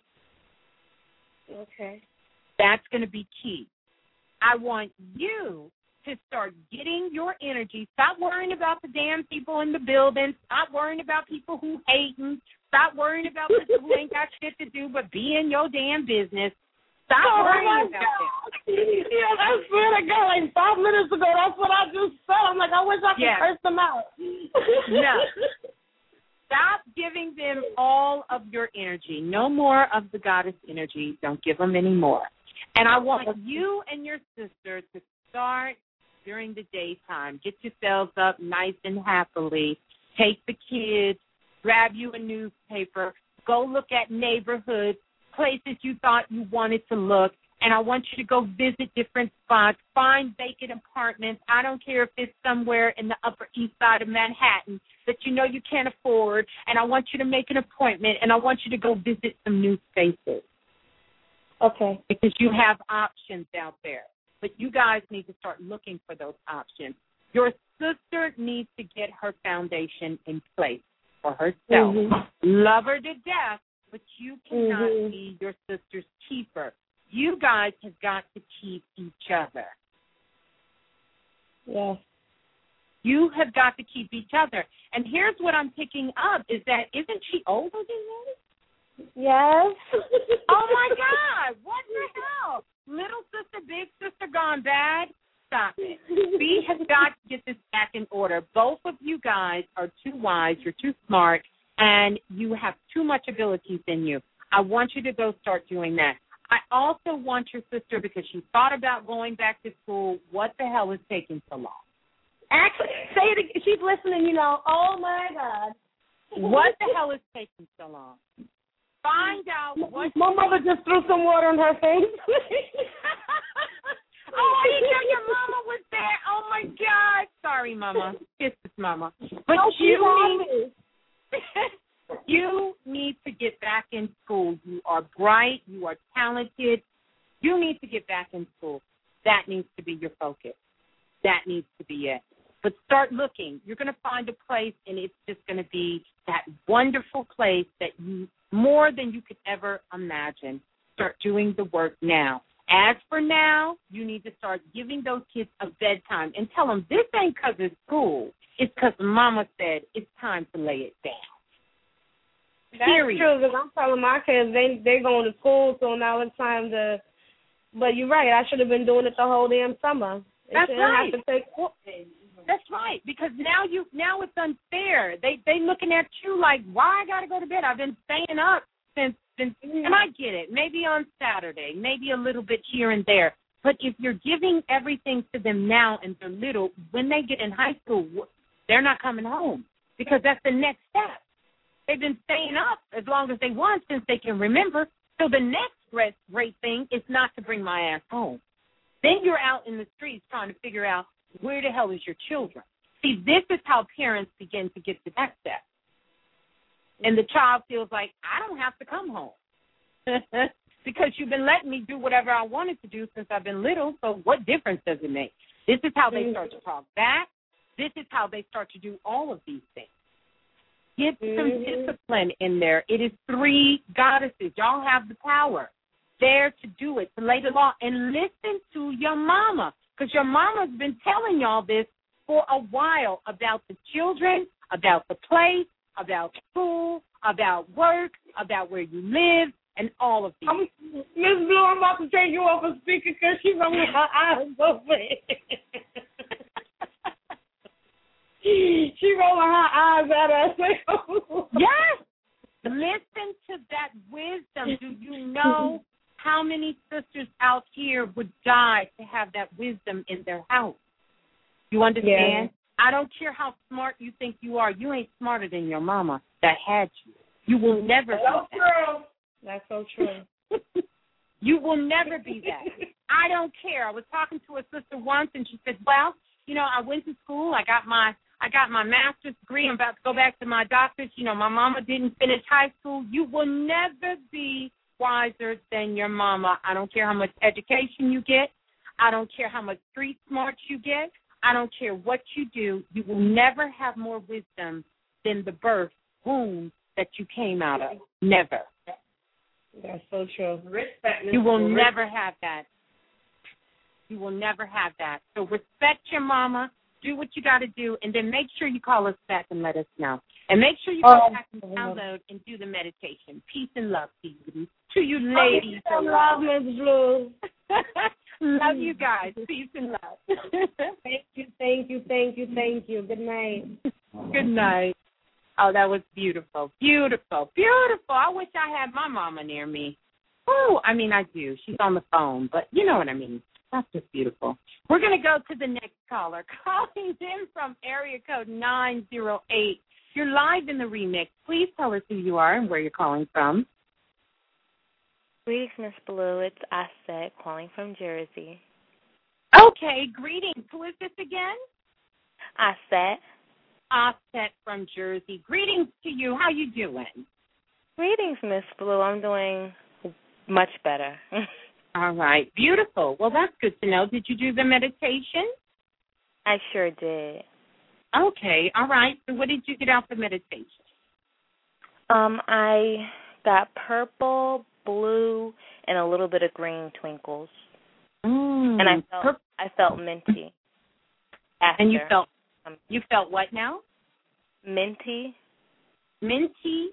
Okay. That's going to be key. I want you to start getting your energy. Stop worrying about the damn people in the building. Stop worrying about people who hating. Stop worrying about people who ain't got shit to do but be in your damn business. Stop oh worrying about that. Yeah, I swear to God, like five minutes ago, that's what I just said. I'm like, I wish I could yes. curse them out. No. Stop giving them all of your energy. No more of the goddess energy. Don't give them any more. And I want you and your sister to start during the daytime. Get yourselves up nice and happily. Take the kids, grab you a newspaper, go look at neighborhoods, places you thought you wanted to look, and I want you to go visit different spots, find vacant apartments. I don't care if it's somewhere in the Upper East Side of Manhattan that you know you can't afford, and I want you to make an appointment, and I want you to go visit some new spaces. Okay. Because you have options out there. But you guys need to start looking for those options. Your sister needs to get her foundation in place for herself. Mm-hmm. Love her to death, but you cannot mm-hmm. be your sister's keeper. You guys have got to keep each other. Yes. You have got to keep each other. And here's what I'm picking up is that isn't she older than you? Yes. Oh, my God. What the hell? Little sister, big sister gone bad? Stop it. We have got to get this back in order. Both of you guys are too wise. You're too smart. And you have too much abilities in you. I want you to go start doing that. I also want your sister, because she thought about going back to school, what the hell is taking so long? Actually, say it again. She's listening, you know. Oh, my God. What the hell is taking so long? Find out what... My mother just threw some water on her face. Oh, I didn't know your mama was there. Oh, my God. Sorry, Mama. Kisses, Mama. But no, you need... You need to get back in school. You are bright. You are talented. You need to get back in school. That needs to be your focus. That needs to be it. But start looking. You're going to find a place, and it's just going to be that wonderful place that you, more than you could ever imagine. Start doing the work now. As for now, you need to start giving those kids a bedtime and tell them this ain't because it's school. It's because Mama said it's time to lay it down. That's Period. true, because I'm telling my kids they they're going to school, so now it's time to. But you're right. I should have been doing it the whole damn summer. It That's right. Have to take... That's right. Because now you now it's unfair. They they looking at you like, why I got to go to bed? I've been staying up since since. Mm-hmm. And I get it. Maybe on Saturday, maybe a little bit here and there. But if you're giving everything to them now and they're little, when they get in high school, they're not coming home because that's the next step. They've been staying up as long as they want since they can remember. So the next great, great thing is not to bring my ass home. Then you're out in the streets trying to figure out Where the hell is your children? See, this is how parents begin to get to that step. And the child feels like, I don't have to come home because you've been letting me do whatever I wanted to do since I've been little, so what difference does it make? This is how they start to talk back. This is how they start to do all of these things. Get some mm-hmm. discipline in there. It is three goddesses. Y'all have the power there to do it, to lay the law, and listen to your mama, because your mama's been telling y'all this for a while about the children, about the place, about school, about work, about where you live, and all of these. Miss Blue, I'm about to take you off a speaker because she's rolling her eyes open. She rolling her eyes at us. Yes. Listen to that wisdom. Do you know how many sisters out here would die to have that wisdom in their house? You understand? Yeah. I don't care how smart you think you are. You ain't smarter than your mama that had you. You will never be That's that. True. That's so true. You will never be that. I don't care. I was talking to a sister once, and she said, well, you know, I went to school. I got my I got my master's degree. I'm about to go back to my doctorate. You know, my mama didn't finish high school. You will never be wiser than your mama. I don't care how much education you get. I don't care how much street smart you get. I don't care what you do. You will never have more wisdom than the birth womb that you came out of. Never. That's so true. Respect. You will never have that. You will never have that. So respect your mama. Do what you got to do, and then make sure you call us back and let us know. And make sure you go oh, back and download and do the meditation. Peace and love to you, to you ladies. Oh, love, Miss Blue. Love you guys. Peace and love. Thank you, thank you, thank you, thank you. Good night. Good night. Oh, that was beautiful. Beautiful. Beautiful. I wish I had my mama near me. Oh, I mean, I do. She's on the phone, but you know what I mean. That's just beautiful. We're going to go to the next caller. Calling in from area code nine zero eight. You're live in the remix. Please tell us who you are and where you're calling from. Greetings, Miss Blue. It's Aset calling from Jersey. Okay, greetings. Who is this again? Aset. Aset from Jersey. Greetings to you. How you doing? Greetings, Miss Blue. I'm doing much better. All right. Beautiful. Well, that's good to know. Did you do the meditation? I sure did. Okay. All right. So what did you get out the meditation? Um, I got purple, blue, and a little bit of green twinkles. Mm, and I felt pur- I felt minty. After. And you felt um, you felt what now? Minty. Minty.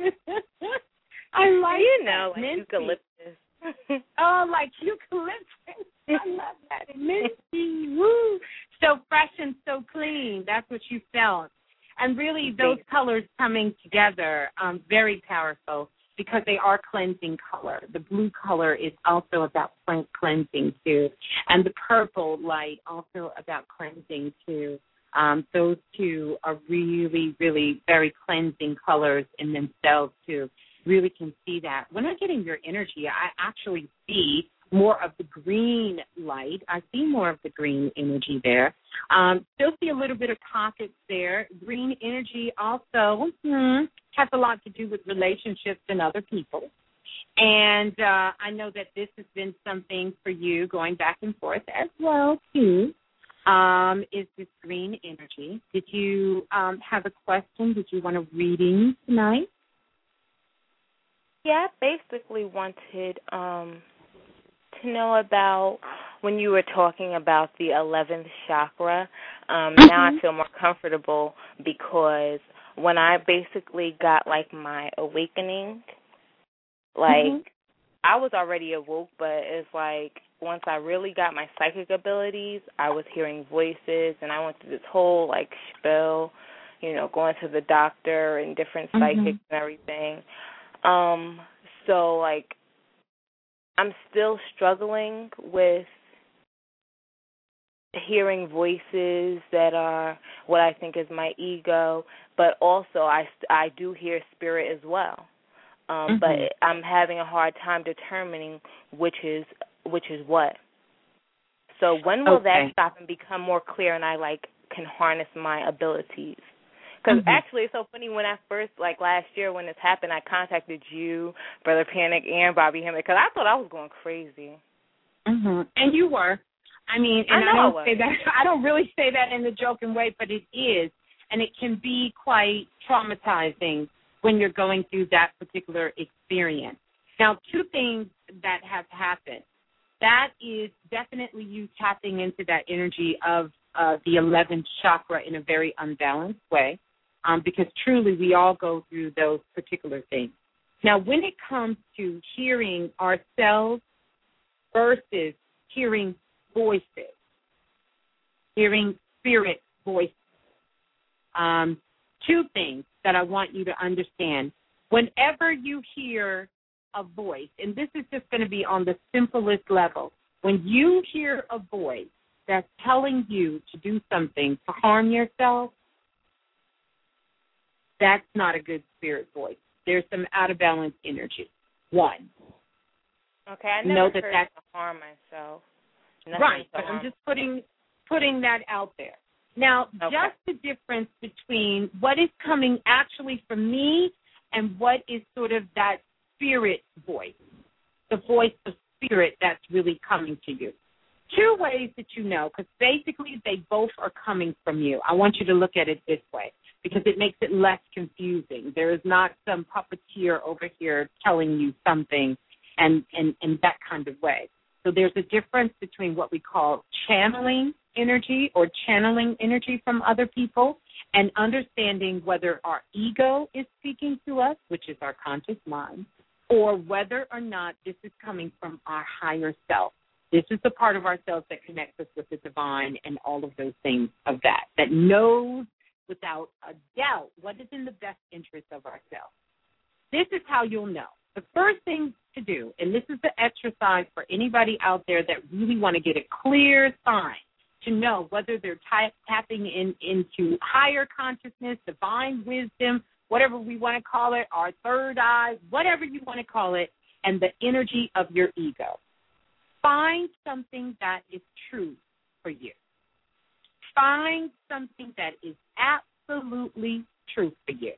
I like you know, like minty. Eucalyptus. Oh, like eucalyptus. I love that. Minty. Woo. So fresh and so clean. That's what you felt. And really those colors coming together, um, very powerful because they are cleansing color. The blue color is also about cleansing too. And the purple light also about cleansing too. Um, those two are really, really very cleansing colors in themselves too. Really can see that. When I get in your energy, I actually see more of the green light. I see more of the green energy there. Um, still see a little bit of pockets there. Green energy also hmm, has a lot to do with relationships and other people. And uh, I know that this has been something for you going back and forth as well, too, um, is this green energy. Did you um, have a question? Did you want a reading tonight? Yeah, I basically wanted um, to know about when you were talking about the eleventh chakra. Um, mm-hmm. Now I feel more comfortable because when I basically got, like, my awakening, like, mm-hmm. I was already awoke, but it's like once I really got my psychic abilities, I was hearing voices, and I went through this whole, like, spiel, you know, going to the doctor and different psychics mm-hmm. and everything. Um, so, like, I'm still struggling with hearing voices that are what I think is my ego, but also I, I do hear spirit as well. Um, mm-hmm. But I'm having a hard time determining which is which is what. So when will okay. that stop and become more clear and I, like, can harness my abilities? Because mm-hmm. actually it's so funny when I first, like last year when this happened, I contacted you, Brother Panic, and Bobby Hemmett because I thought I was going crazy. Mm-hmm. And you were. I mean, and I, I don't I say that, I don't really say that in a joking way, but it is. And it can be quite traumatizing when you're going through that particular experience. Now, two things that have happened. That is definitely you tapping into that energy of uh, the eleventh chakra in a very unbalanced way, um, because truly we all go through those particular things. Now, when it comes to hearing ourselves versus hearing voices, hearing spirit voices, um, two things that I want you to understand. Whenever you hear a voice, and this is just going to be on the simplest level, when you hear a voice that's telling you to do something to harm yourself, that's not a good spirit voice. There's some out of balance energy. One. Okay, I never know that heard that's, to harm myself. Nothing right, but harm. I'm just putting putting that out there. Now, okay. just the difference between what is coming actually from me and what is sort of that spirit voice, the voice of spirit that's really coming to you. Two ways that you know, because basically they both are coming from you. I want you to look at it this way because it makes it less confusing. There is not some puppeteer over here telling you something and, and, and that kind of way. So there's a difference between what we call channeling energy or channeling energy from other people and understanding whether our ego is speaking to us, which is our conscious mind, or whether or not this is coming from our higher self. This is the part of ourselves that connects us with the divine and all of those things of that, that knows without a doubt what is in the best interest of ourselves. This is how you'll know. The first thing to do, and this is the exercise for anybody out there that really want to get a clear sign to know whether they're t- tapping in into higher consciousness, divine wisdom, whatever we want to call it, our third eye, whatever you want to call it, and the energy of your ego. Find something that is true for you. Find something that is absolutely true for you.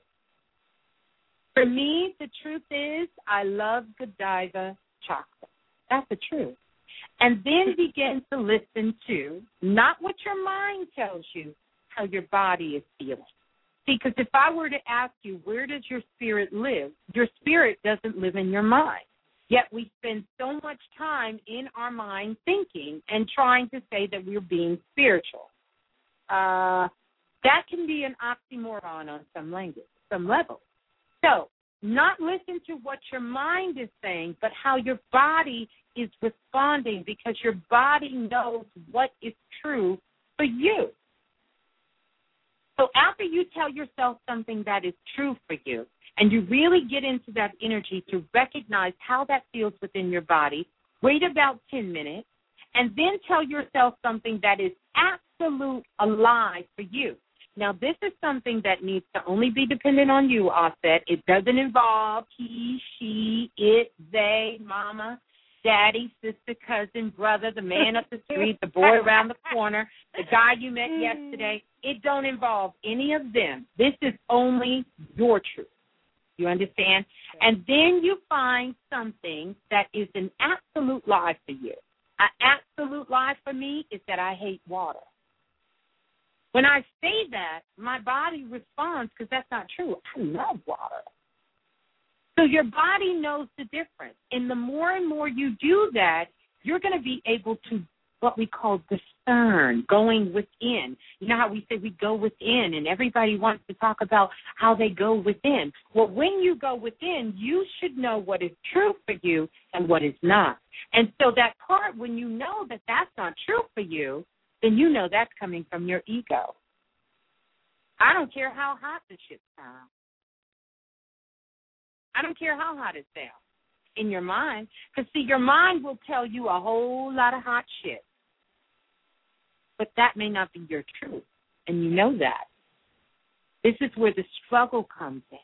For me, the truth is I love Godiva chocolate. That's the truth. And then begin to listen to not what your mind tells you, how your body is feeling. Because if I were to ask you, where does your spirit live? Your spirit doesn't live in your mind. Yet we spend so much time in our mind thinking and trying to say that we're being spiritual. Uh, that can be an oxymoron on some language, some level. So not listen to what your mind is saying, but how your body is responding, because your body knows what is true for you. So after you tell yourself something that is true for you, and you really get into that energy to recognize how that feels within your body, wait about ten minutes, and then tell yourself something that is absolute a lie for you. Now, this is something that needs to only be dependent on you, Offset. It doesn't involve he, she, it, they, mama, daddy, sister, cousin, brother, the man up the street, the boy around the corner, the guy you met yesterday. It don't involve any of them. This is only your truth. You understand? And then you find something that is an absolute lie for you. An absolute lie for me is that I hate water. When I say that, my body responds because that's not true. I love water. So your body knows the difference. And the more and more you do that, you're going to be able to what we call discern, going within. You know how we say we go within, and everybody wants to talk about how they go within. Well, when you go within, you should know what is true for you and what is not. And so that part, when you know that that's not true for you, then you know that's coming from your ego. I don't care how hot the shit sounds. I don't care how hot it sounds in your mind. Because, see, your mind will tell you a whole lot of hot shit. But that may not be your truth, and you know that. This is where the struggle comes in.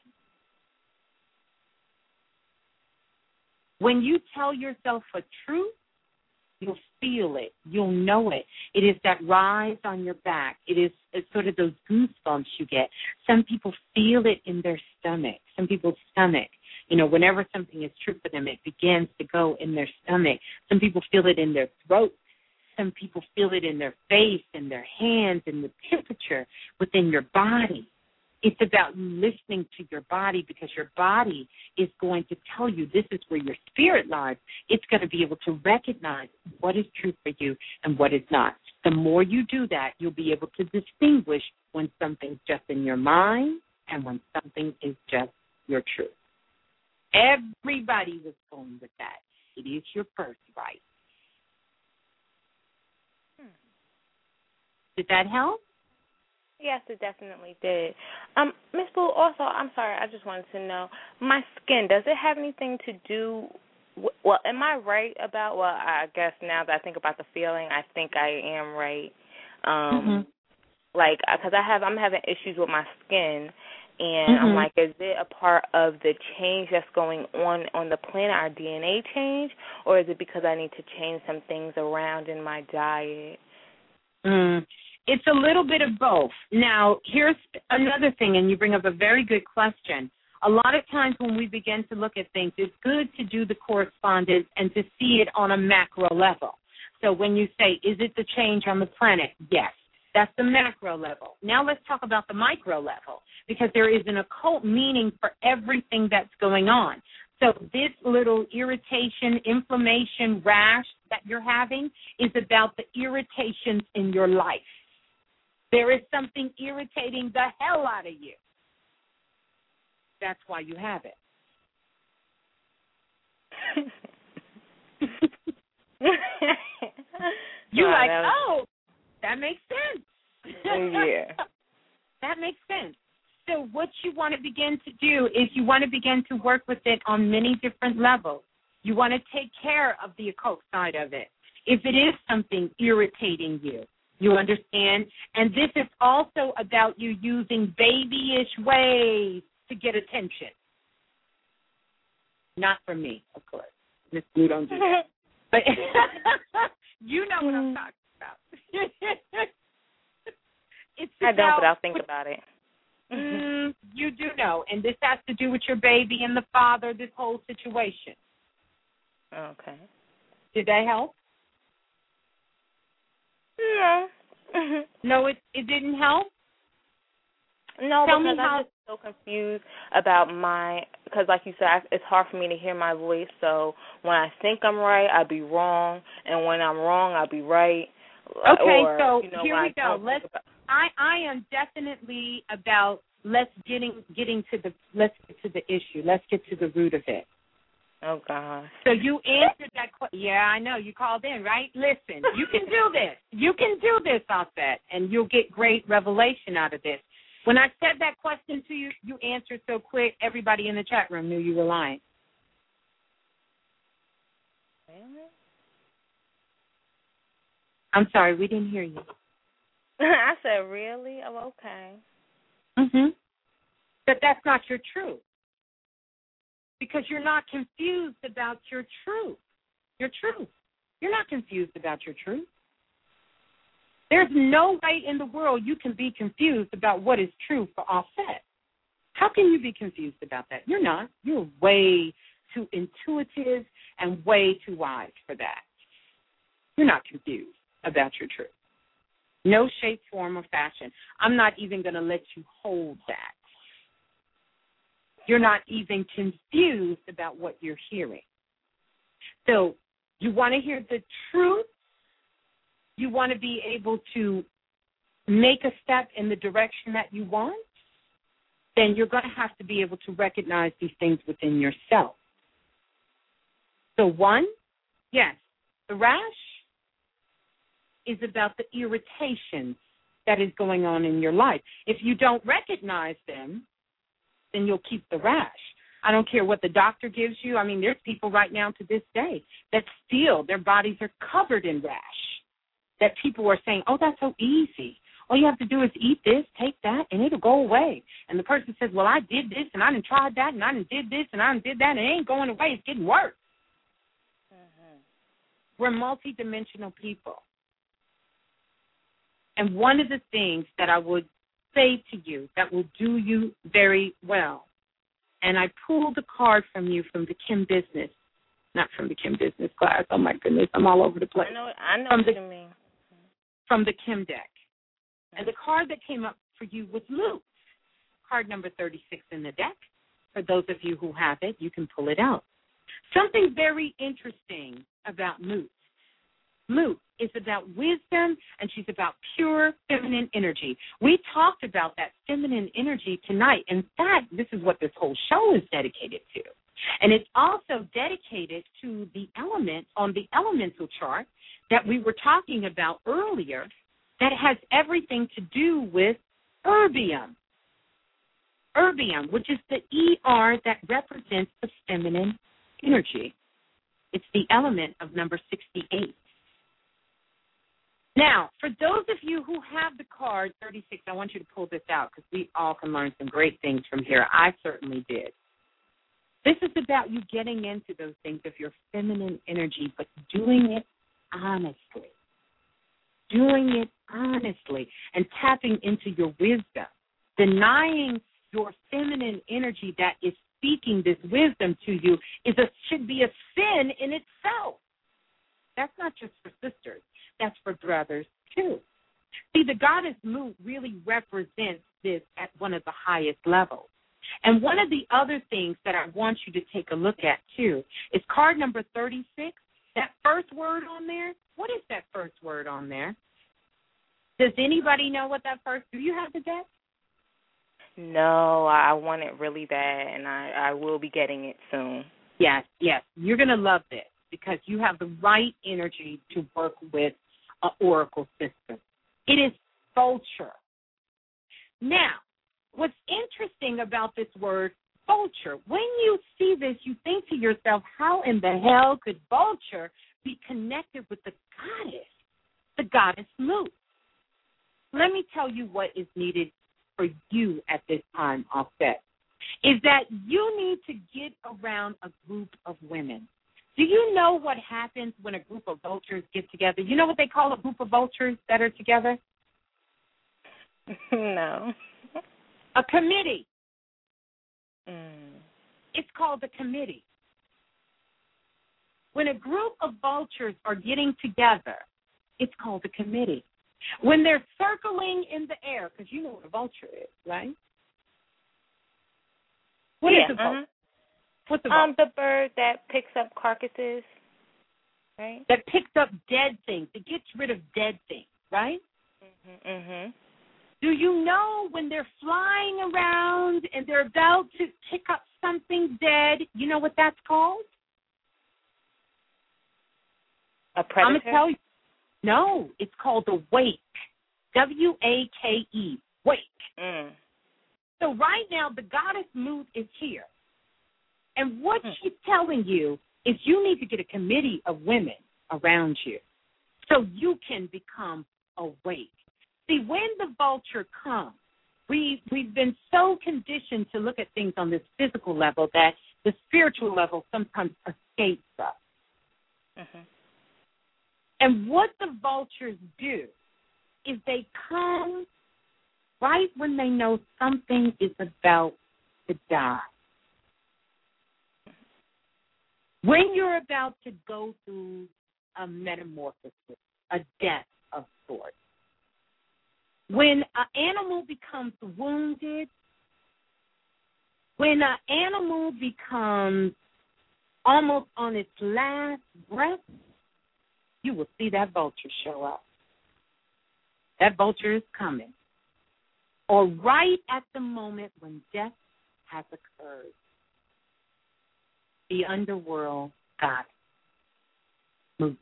When you tell yourself a truth, You'll feel it. You'll know it. It is that rise on your back. It is it's sort of those goosebumps you get. Some people feel it in their stomach. Some people's stomach. You know, whenever something is true for them, it begins to go in their stomach. Some people feel it in their throat. Some people feel it in their face, in their hands, in the temperature within your body. It's about you listening to your body, because your body is going to tell you this is where your spirit lies. It's going to be able to recognize what is true for you and what is not. The more you do that, you'll be able to distinguish when something's just in your mind and when something is just your truth. Everybody was born with that. It is your birthright. Hmm. Did that help? Yes, it definitely did. Um, Miz Blue, also, I'm sorry, I just wanted to know, my skin, does it have anything to do, well, am I right about, well, I guess now that I think about the feeling, I think I am right. Um, mm-hmm. Like, because I have, I'm having issues with my skin, and mm-hmm. I'm like, is it a part of the change that's going on on the planet, our D N A change, or is it because I need to change some things around in my diet? Mm. It's a little bit of both. Now, here's another thing, and you bring up a very good question. A lot of times when we begin to look at things, it's good to do the correspondence and to see it on a macro level. So when you say, is it the change on the planet? Yes, that's the macro level. Now let's talk about the micro level, because there is an occult meaning for everything that's going on. So this little irritation, inflammation, rash that you're having is about the irritations in your life. There is something irritating the hell out of you. That's why you have it. You're like, was... oh, that makes sense. Yeah. That makes sense. So what you want to begin to do is you want to begin to work with it on many different levels. You want to take care of the occult side of it. If it is something irritating you, you understand? And this is also about you using babyish ways to get attention. Not from me, of course. Miss Blue, don't do that. But you know what I'm talking about. It's I about, don't, but I'll think about it. mm, you do know. And this has to do with your baby and the father, this whole situation. Okay. Did that help? No. No, it it didn't help? No, Tell because me how... I'm just so confused about my, because like you said, I, it's hard for me to hear my voice, so when I think I'm right, I'll be wrong, and when I'm wrong, I'll be right. Okay, or, so you know, here we go. Let's. About... I, I am definitely about let's getting getting to the let's get to the issue. Let's get to the root of it. Oh gosh. So you answered that question. Yeah, I know. You called in, right? Listen, you can do this. You can do this, Offset, and you'll get great revelation out of this. When I said that question to you, you answered so quick, everybody in the chat room knew you were lying. Really? I'm sorry, we didn't hear you. I said, really? Oh, okay. Mm-hmm. But that's not your truth. Because you're not confused about your truth. Your truth. You're not confused about your truth. There's no way in the world you can be confused about what is true for Offset. How can you be confused about that? You're not. You're way too intuitive and way too wise for that. You're not confused about your truth. No shape, form, or fashion. I'm not even going to let you hold that. You're not even confused about what you're hearing. So you want to hear the truth. You want to be able to make a step in the direction that you want. Then you're going to have to be able to recognize these things within yourself. So one, yes, the rash is about the irritation that is going on in your life. If you don't recognize them, then you'll keep the rash. I don't care what the doctor gives you. I mean, there's people right now to this day that still, their bodies are covered in rash, that people are saying, oh, that's so easy. All you have to do is eat this, take that, and it'll go away. And the person says, well, I did this, and I done tried that, and I done did this, and I done did that, and it ain't going away. It's getting worse. Mm-hmm. We're multidimensional people. And one of the things that I would say to you that will do you very well, and I pulled a card from you from the Kim Business, not from the Kim Business class. Oh, my goodness, I'm all over the place. I know, I know from what the, you mean. From the Kim deck. And the card that came up for you was Luke, card number thirty-six in the deck. For those of you who have it, you can pull it out. Something very interesting about Moot. Moot is about wisdom, and she's about pure feminine energy. We talked about that feminine energy tonight. In fact, this is what this whole show is dedicated to. And it's also dedicated to the element on the elemental chart that we were talking about earlier that has everything to do with erbium. Erbium, which is the E R that represents the feminine energy. It's the element of number sixty-eight. Now, for those of you who have the card thirty-six, I want you to pull this out because we all can learn some great things from here. I certainly did. This is about you getting into those things of your feminine energy, but doing it honestly. Doing it honestly and tapping into your wisdom. Denying your feminine energy that is speaking this wisdom to you is a, should be a sin in itself. That's not just for sisters. That's for brothers, too. See, the goddess Moot really represents this at one of the highest levels. And one of the other things that I want you to take a look at, too, is card number thirty-six. That first word on there, what is that first word on there? Does anybody know what that first, do you have the deck? No, I want it really bad, and I, I will be getting it soon. Yes, yes. You're going to love this because you have the right energy to work with an oracle system. It is vulture. Now, what's interesting about this word vulture, when you see this, you think to yourself, how in the hell could vulture be connected with the goddess, the goddess Moot? Let me tell you what is needed for you at this time, Offset, is that you need to get around a group of women. Do you know what happens when a group of vultures get together? You know what they call a group of vultures that are together? No. A committee. Mm. It's called a committee. When a group of vultures are getting together, it's called a committee. When they're circling in the air, because you know what a vulture is, right? What yeah, is a vulture? Uh-huh. What's a vulture? Um, the bird that picks up carcasses, right? That picks up dead things. It gets rid of dead things, right? Mm-hmm, mm-hmm. Do you know when they're flying around and they're about to pick up something dead, you know what that's called? A predator? I'm going to tell you. No, it's called a wake. W A K E, wake. Mm. So right now, the goddess Moot is here. And what mm. she's telling you is you need to get a committee of women around you so you can become awake. See, when the vulture comes, we, we've been so conditioned to look at things on this physical level that the spiritual level sometimes escapes us. Mm-hmm. And what the vultures do is they come right when they know something is about to die. When you're about to go through a metamorphosis, a death of sorts. When an animal becomes wounded, when an animal becomes almost on its last breath, you will see that vulture show up. That vulture is coming. Or right at the moment when death has occurred. The underworld goddess moves.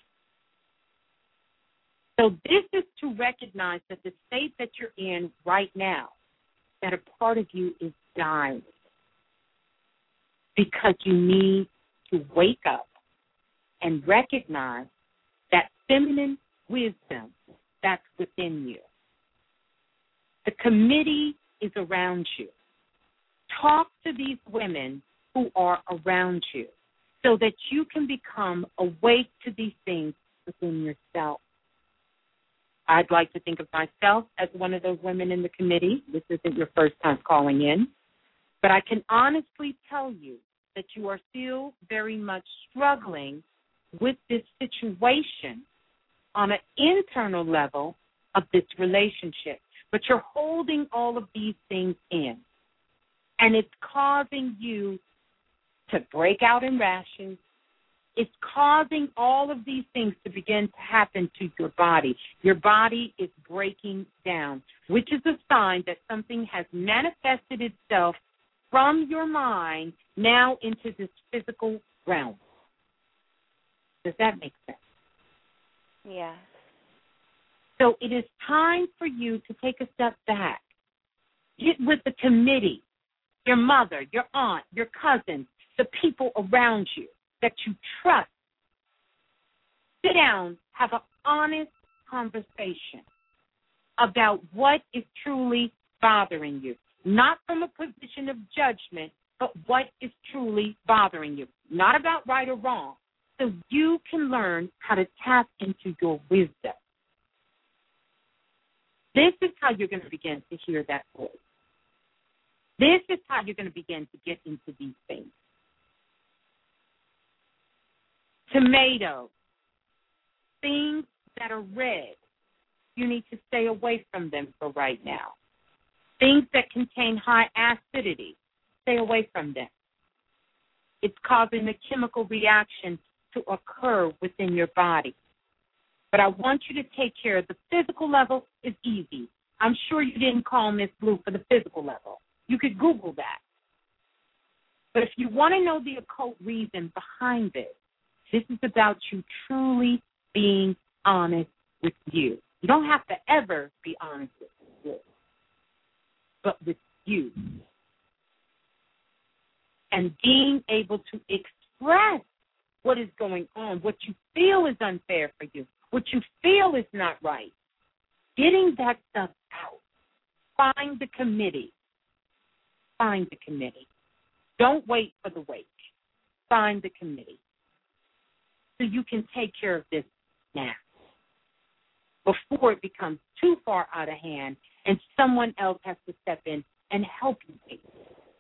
So this is to recognize that the state that you're in right now, that a part of you is dying because you need to wake up and recognize that feminine wisdom that's within you. The committee is around you. Talk to these women who are around you. so that you can become awake to these things within yourself. I'd like to think of myself as one of those women in the committee. This isn't your first time calling in. But I can honestly tell you that you are still very much struggling with this situation on an internal level of this relationship. But you're holding all of these things in. And it's causing you to break out in rashes. It's causing all of these things to begin to happen to your body. Your body is breaking down, which is a sign that something has manifested itself from your mind now into this physical realm. Does that make sense? Yes. So it is time for you to take a step back. Get with the committee, your mother, your aunt, your cousins, the people around you that you trust. Sit down, have an honest conversation about what is truly bothering you. Not from a position of judgment, but what is truly bothering you. Not about right or wrong. So you can learn how to tap into your wisdom. This is how you're going to begin to hear that voice. This is how you're going to begin to get into these things. Tomatoes, things that are red, you need to stay away from them for right now. Things that contain high acidity, stay away from them. It's causing a chemical reaction to occur within your body. But I want you to take care of the physical level. Is easy. I'm sure you didn't call Miss Blue for the physical level. You could Google that. But if you want to know the occult reason behind this, this is about you truly being honest with you. You don't have to ever be honest with you, but with you. And being able to express what is going on, what you feel is unfair for you, what you feel is not right. Getting that stuff out. Find the committee. Find the committee. Don't wait for the wake. Find the committee. So you can take care of this now before it becomes too far out of hand and someone else has to step in and help you take it.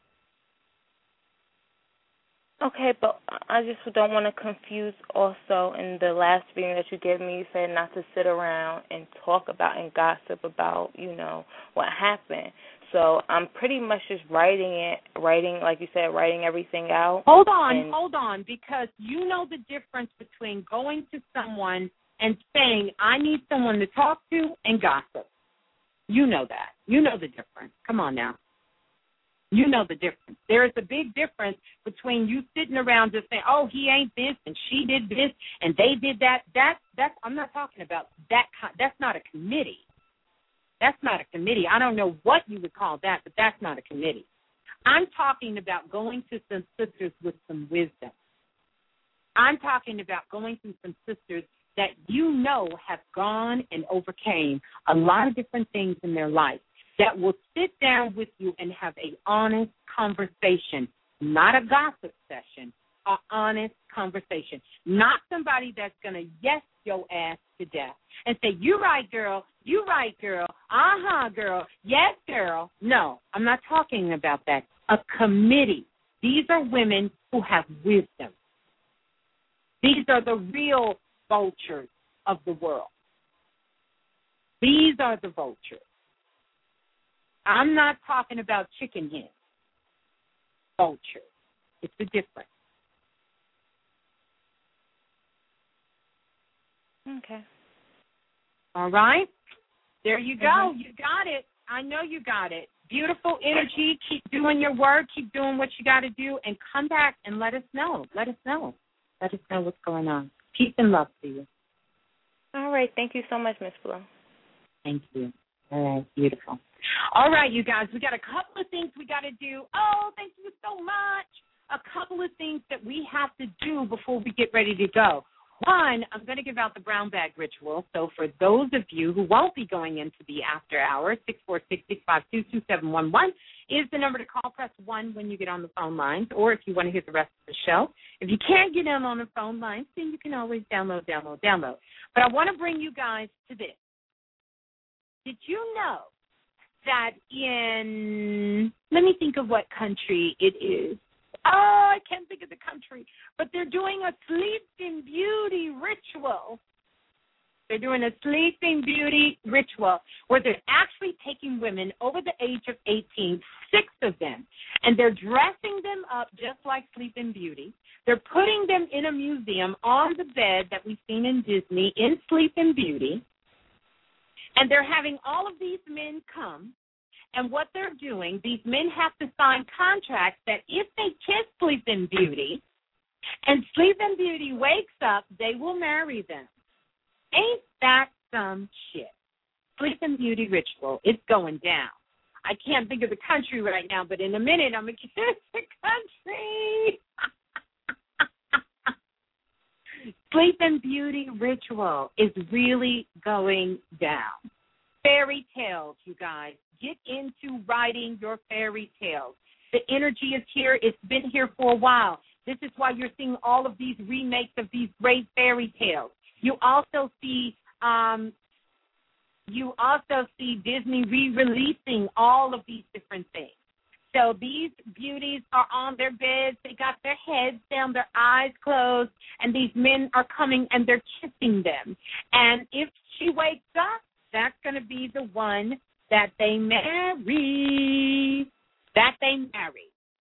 Okay, but I just don't want to confuse also in the last reading that you gave me, you said not to sit around and talk about and gossip about, you know, what happened. So I'm pretty much just writing it, writing, like you said, writing everything out. Hold on, and hold on, because you know the difference between going to someone and saying, I need someone to talk to, and gossip. You know that. You know the difference. Come on now. You know the difference. There is a big difference between you sitting around just saying, oh, he ain't this and she did this and they did that. That that's I'm not talking about that. That's not a committee. That's not a committee. I don't know what you would call that, but that's not a committee. I'm talking about going to some sisters with some wisdom. I'm talking about going to some sisters that you know have gone and overcame a lot of different things in their life, that will sit down with you and have an honest conversation, not a gossip session, an honest conversation, not somebody that's going to yes your ass to death and say, you right, girl, you right, girl, uh-huh, girl, yes, girl. No, I'm not talking about that. A committee. These are women who have wisdom. These are the real vultures of the world. These are the vultures. I'm not talking about chicken hens. Vultures. It's a difference. Okay. All right? There you go. Mm-hmm. You got it. I know you got it. Beautiful energy. Keep doing your work. Keep doing what you got to do. And come back and let us know. Let us know. Let us know what's going on. Peace and love to you. All right. Thank you so much, Miss Blue. Thank you. All right. Beautiful. All right, you guys. We got a couple of things we got to do. Oh, thank you so much. A couple of things that we have to do before we get ready to go. One, I'm going to give out the brown bag ritual. So for those of you who won't be going into the after hours, six four six, six five two, two seven one one, is the number to call. Press one when you get on the phone lines, or if you want to hear the rest of the show. If you can't get in on the phone lines, then you can always download, download, download. But I want to bring you guys to this. Did you know that in, let me think of what country it is. Oh, I can't think of the country. But they're doing a Sleeping Beauty ritual. They're doing a Sleeping Beauty ritual where they're actually taking women over the age of eighteen, six of them, and they're dressing them up just like Sleeping Beauty. They're putting them in a museum on the bed that we've seen in Disney in Sleeping Beauty, and they're having all of these men come, and what they're doing, these men have to sign contracts that if they kiss Sleeping Beauty and Sleeping Beauty wakes up, they will marry them. Ain't that some shit? Sleeping Beauty ritual. It's going down. I can't think of the country right now, but in a minute I'm going to kiss the country. Sleeping Beauty ritual is really going down. Fairy tales, you guys. Get into writing your fairy tales. The energy is here. It's been here for a while. This is why you're seeing all of these remakes of these great fairy tales. You also see, um, you also see Disney re-releasing all of these different things. So these beauties are on their beds. They got their heads down, their eyes closed, and these men are coming and they're kissing them. And if she wakes up, that's going to be the one that they marry. That they marry.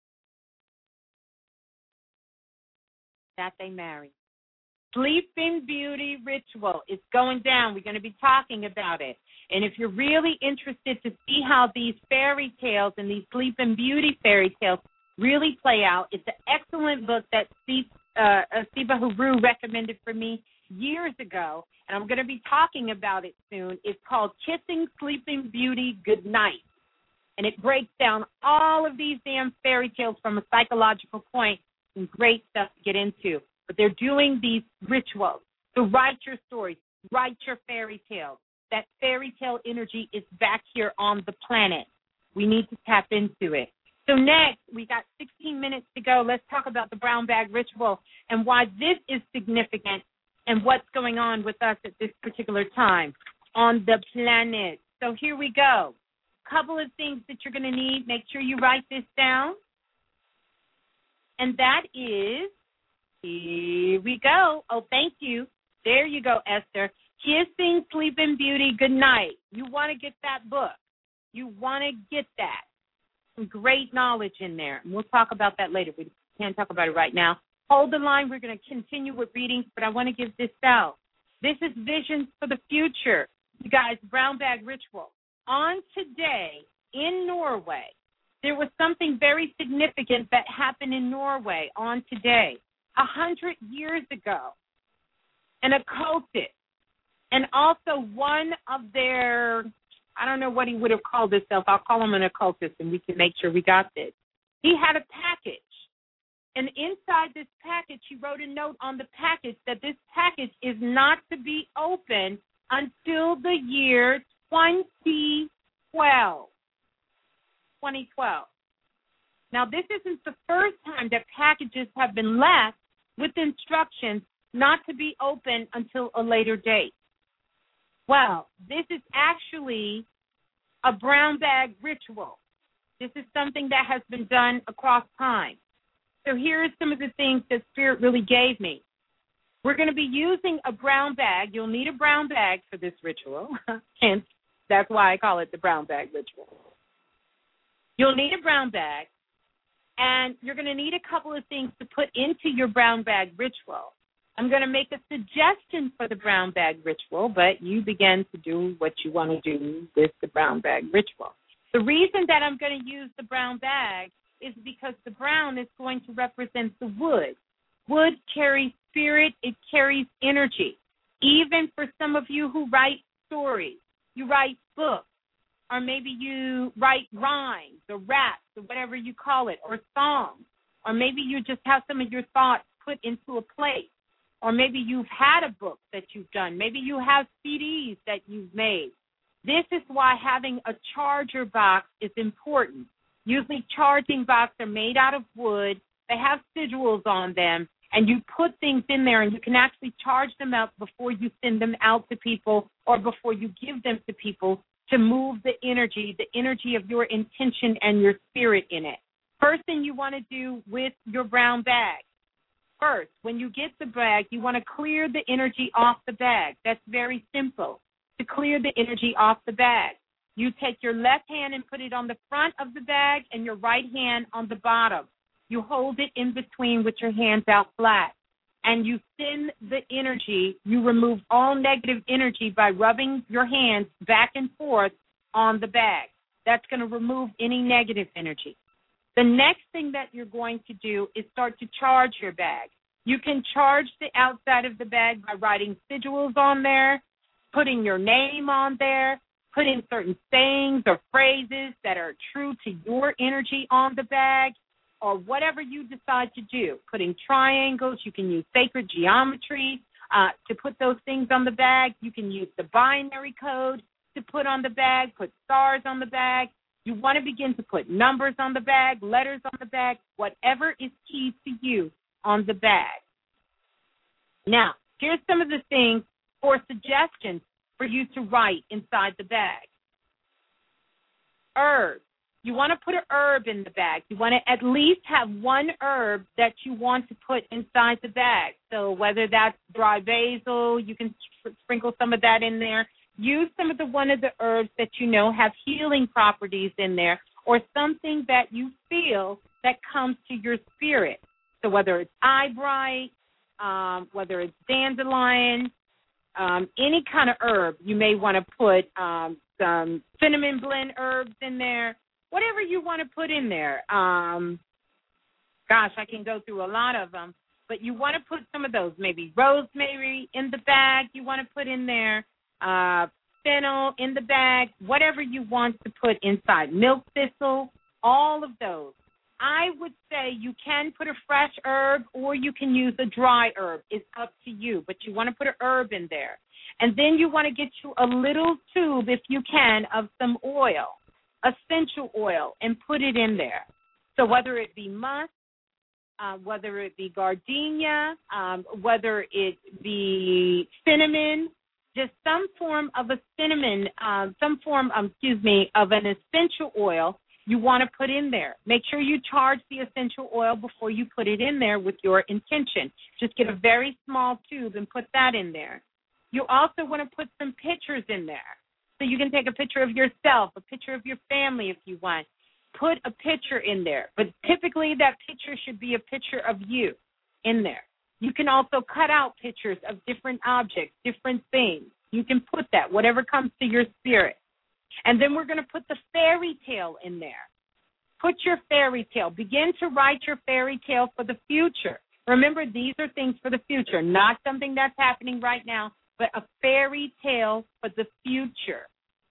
That they marry. Sleeping Beauty ritual is going down. We're going to be talking about it. And if you're really interested to see how these fairy tales and these Sleeping Beauty fairy tales really play out, it's an excellent book that Steve, uh, Siba Haru recommended for me years ago, and I'm going to be talking about it soon. It's called Kissing Sleeping Beauty Goodnight. And it breaks down all of these damn fairy tales from a psychological point. Some great stuff to get into. But they're doing these rituals. So write your stories. Write your fairy tales. That fairy tale energy is back here on the planet. We need to tap into it. So next, we got sixteen minutes to go. Let's talk about the brown bag ritual and why this is significant and what's going on with us at this particular time on the planet. So here we go. Couple of things that you're going to need. Make sure you write this down. And that is, here we go. Oh, thank you. There you go, Esther. Kissing Sleeping Beauty Goodnight. You want to get that book. You want to get that. Some great knowledge in there. And we'll talk about that later. We can't talk about it right now. Hold the line. We're going to continue with readings, but I want to give this out. This is Visions for the Future. You guys, brown bag ritual. On today in Norway, there was something very significant that happened in Norway on today. A hundred years ago, an occultist, and also one of their, I don't know what he would have called himself. I'll call him an occultist, and we can make sure we got this. He had a package, and inside this package, he wrote a note on the package that this package is not to be opened until the year twenty twelve. twenty twelve. Now, this isn't the first time that packages have been left with instructions not to be opened until a later date. Well, this is actually a brown bag ritual. This is something that has been done across time. So here are some of the things that Spirit really gave me. We're going to be using a brown bag. You'll need a brown bag for this ritual. Hence, that's why I call it the brown bag ritual. You'll need a brown bag. And you're going to need a couple of things to put into your brown bag ritual. I'm going to make a suggestion for the brown bag ritual, but you begin to do what you want to do with the brown bag ritual. The reason that I'm going to use the brown bag is because the brown is going to represent the wood. Wood carries spirit. It carries energy. Even for some of you who write stories, you write books, or maybe you write rhymes or raps or whatever you call it, or songs, or maybe you just have some of your thoughts put into a place, or maybe you've had a book that you've done. Maybe you have C Ds that you've made. This is why having a charger box is important. Usually charging boxes are made out of wood. They have sigils on them, and you put things in there, and you can actually charge them up before you send them out to people or before you give them to people to move the energy, the energy of your intention and your spirit in it. First thing you want to do with your brown bag, first, when you get the bag, you want to clear the energy off the bag. That's very simple. To clear the energy off the bag, you take your left hand and put it on the front of the bag and your right hand on the bottom. You hold it in between with your hands out flat, and you send the energy. You remove all negative energy by rubbing your hands back and forth on the bag. That's going to remove any negative energy. The next thing that you're going to do is start to charge your bag. You can charge the outside of the bag by writing sigils on there, putting your name on there, putting certain sayings or phrases that are true to your energy on the bag, or whatever you decide to do. Putting triangles, you can use sacred geometry uh, to put those things on the bag. You can use the binary code to put on the bag, put stars on the bag. You want to begin to put numbers on the bag, letters on the bag, whatever is key to you on the bag. Now, here's some of the things or suggestions for you to write inside the bag. Herbs. You want to put an herb in the bag. You want to at least have one herb that you want to put inside the bag. So whether that's dry basil, you can sprinkle some of that in there. Use some of the one of the herbs that you know have healing properties in there, or something that you feel that comes to your spirit. So whether it's eyebright, um, whether it's dandelion, um, any kind of herb, you may want to put um, some cinnamon blend herbs in there. Whatever you want to put in there. Um, gosh, I can go through a lot of them. But you want to put some of those. Maybe rosemary in the bag you want to put in there. Uh, fennel in the bag. Whatever you want to put inside. Milk thistle. All of those. I would say you can put a fresh herb or you can use a dry herb. It's up to you. But you want to put an herb in there. And then you want to get you a little tube, if you can, of some oil. Essential oil, and put it in there. So whether it be musk, uh, whether it be gardenia, um, whether it be cinnamon, just some form of a cinnamon, uh, some form, um, excuse me, of an essential oil you want to put in there. Make sure you charge the essential oil before you put it in there with your intention. Just get a very small tube and put that in there. You also want to put some pictures in there. So you can take a picture of yourself, a picture of your family if you want. Put a picture in there. But typically that picture should be a picture of you in there. You can also cut out pictures of different objects, different things. You can put that, whatever comes to your spirit. And then we're going to put the fairy tale in there. Put your fairy tale. Begin to write your fairy tale for the future. Remember, these are things for the future, not something that's happening right now, but a fairy tale for the future.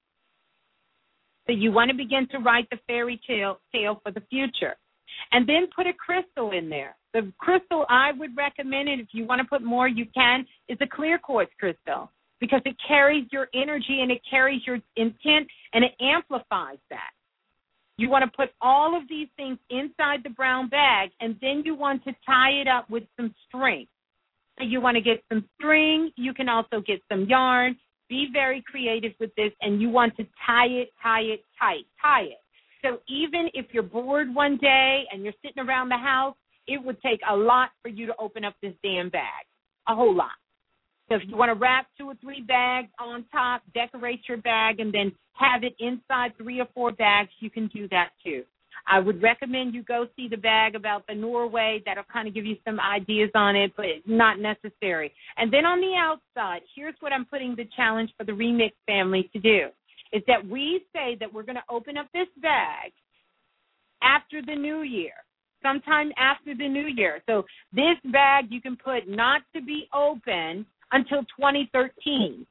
So you want to begin to write the fairy tale, tale for the future. And then put a crystal in there. The crystal I would recommend, and if you want to put more, you can, is a clear quartz crystal, because it carries your energy and it carries your intent and it amplifies that. You want to put all of these things inside the brown bag, and then you want to tie it up with some string. So you want to get some string. You can also get some yarn. Be very creative with this, and you want to tie it, tie it, tight, tie it. So even if you're bored one day and you're sitting around the house, it would take a lot for you to open up this damn bag, a whole lot. So if you want to wrap two or three bags on top, decorate your bag, and then have it inside three or four bags, you can do that too. I would recommend you go see the bag about the Norway. That'll kind of give you some ideas on it, but it's not necessary. And then on the outside, here's what I'm putting the challenge for the Remix family to do, is that we say that we're going to open up this bag after the new year, sometime after the new year. So this bag you can put not to be open until twenty thirteen.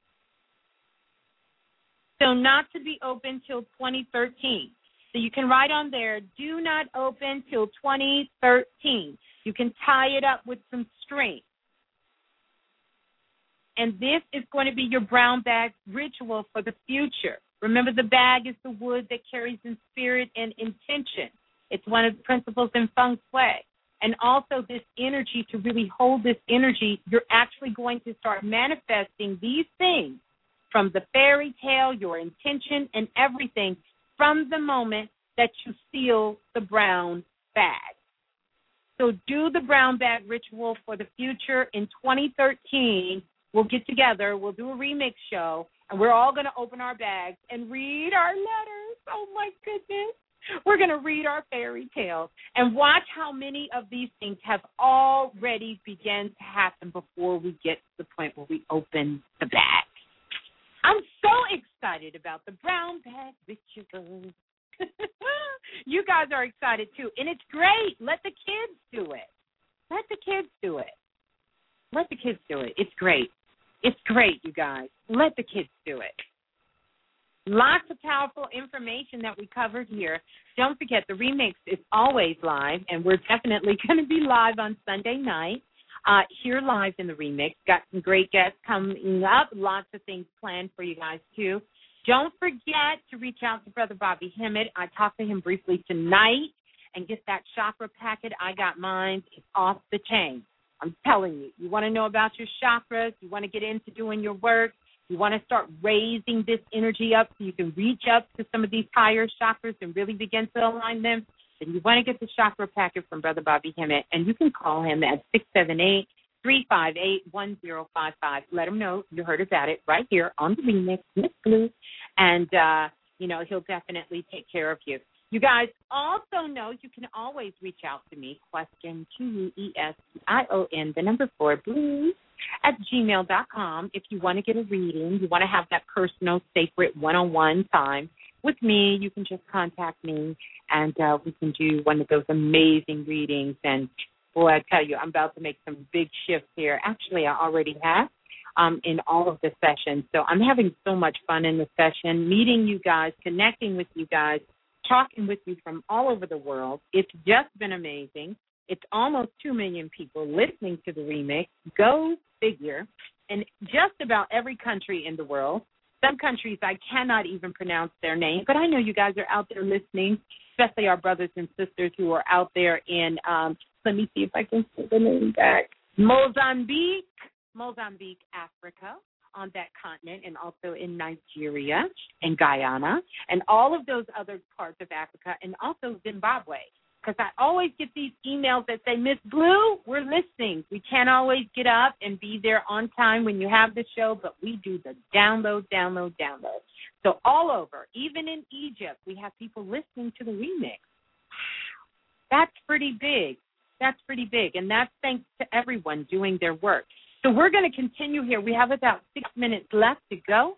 So not to be open till twenty thirteen. So you can write on there, do not open till twenty thirteen. You can tie it up with some string. And this is going to be your brown bag ritual for the future. Remember, the bag is the wood that carries in spirit and intention. It's one of the principles in feng shui. And also this energy, to really hold this energy, you're actually going to start manifesting these things from the fairy tale, your intention, and everything from the moment that you seal the brown bag. So do the brown bag ritual for the future. In twenty thirteen, we'll get together, we'll do a remix show, and we're all going to open our bags and read our letters. Oh, my goodness. We're going to read our fairy tales and watch how many of these things have already begun to happen before we get to the point where we open the bag. I'm so excited about the brown bag ritual. You guys are excited, too, and it's great. Let the kids do it. Let the kids do it. Let the kids do it. It's great. It's great, you guys. Let the kids do it. Lots of powerful information that we covered here. Don't forget, the remix is always live, and we're definitely going to be live on Sunday night. Uh, here live in the remix. Got some great guests coming up. Lots of things planned for you guys, too. Don't forget to reach out to Brother Bobby Hemmett. I talked to him briefly tonight, and get that chakra packet. I got mine. It's off the chain. I'm telling you. You want to know about your chakras. You want to get into doing your work. You want to start raising this energy up so you can reach up to some of these higher chakras and really begin to align them. Then you want to get the chakra packet from Brother Bobby Hemmett, and you can call him at six seven eight, three five eight, one zero five five. Let him know you heard about it right here on the remix, Miss Blue, and, uh, you know, he'll definitely take care of you. You guys also know you can always reach out to me, question, Q U E S T I O N, the number four, blues, at gmail dot com. If you want to get a reading, you want to have that personal, sacred, one-on-one time with me, you can just contact me, and uh, we can do one of those amazing readings. And, boy, I tell you, I'm about to make some big shifts here. Actually, I already have um, in all of the sessions. So I'm having so much fun in the session, meeting you guys, connecting with you guys, talking with you from all over the world. It's just been amazing. It's almost two million people listening to the remix. Go figure. And just about every country in the world. Some countries I cannot even pronounce their name, but I know you guys are out there listening, especially our brothers and sisters who are out there in, um, let me see if I can say the name back, Mozambique, Mozambique, Africa, on that continent, and also in Nigeria and Guyana and all of those other parts of Africa, and also Zimbabwe. Because I always get these emails that say, Miss Blue, we're listening. We can't always get up and be there on time when you have the show, but we do the download, download, download. So all over, even in Egypt, we have people listening to the remix. That's pretty big. That's pretty big, and that's thanks to everyone doing their work. So we're going to continue here. We have about six minutes left to go.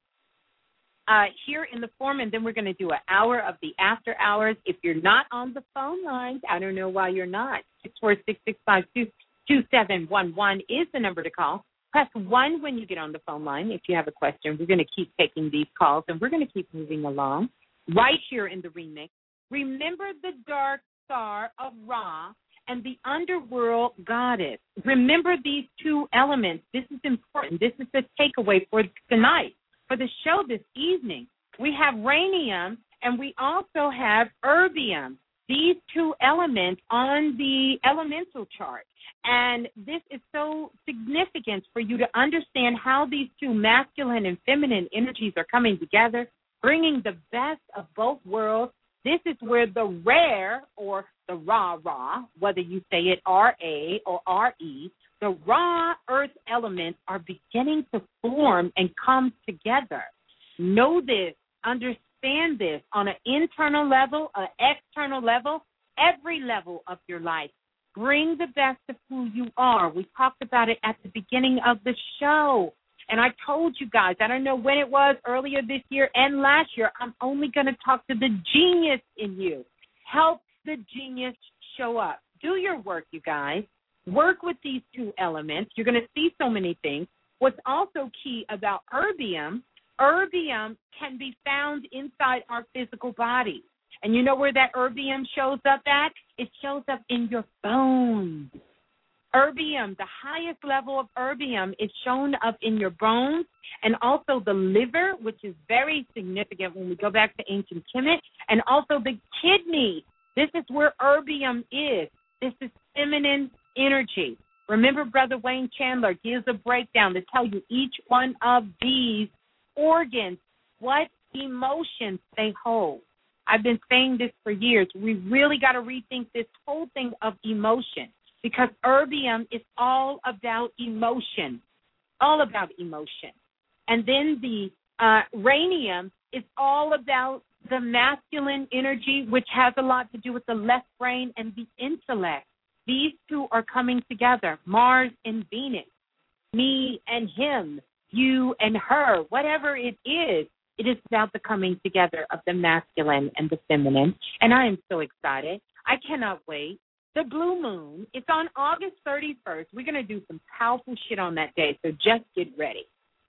Uh, here in the forum, and then we're going to do an hour of the after hours. If you're not on the phone lines, I don't know why you're not. six four six, six five two, two seven one one is the number to call. Press one when you get on the phone line if you have a question. We're going to keep taking these calls, and we're going to keep moving along right here in the remix. Remember the dark star of Ra and the underworld goddess. Remember these two elements. This is important. This is the takeaway for tonight. For the show this evening, we have rhenium and we also have erbium, these two elements on the elemental chart. And this is so significant for you to understand how these two masculine and feminine energies are coming together, bringing the best of both worlds. This is where the rare, or the Ra-Ra, whether you say it R A or R E, the raw earth elements are beginning to form and come together. Know this, understand this on an internal level, an external level, every level of your life. Bring the best of who you are. We talked about it at the beginning of the show. And I told you guys, I don't know when it was, earlier this year and last year, I'm only going to talk to the genius in you. Help the genius show up. Do your work, you guys. Work with these two elements. You're going to see so many things. What's also key about erbium, erbium can be found inside our physical body. And you know where that erbium shows up at? It shows up in your bones. Erbium, the highest level of erbium, is shown up in your bones and also the liver, which is very significant when we go back to ancient Kemet, and also the kidney. This is where erbium is. This is feminine energy. Remember, Brother Wayne Chandler gives a breakdown to tell you each one of these organs, what emotions they hold. I've been saying this for years. We really got to rethink this whole thing of emotion, because erbium is all about emotion, all about emotion. And then the uh, rhenium is all about the masculine energy, which has a lot to do with the left brain and the intellect. These two are coming together, Mars and Venus, me and him, you and her, whatever it is. It is about the coming together of the masculine and the feminine, and I am so excited. I cannot wait. The blue moon, it's on August thirty-first. We're going to do some powerful shit on that day, so just get ready.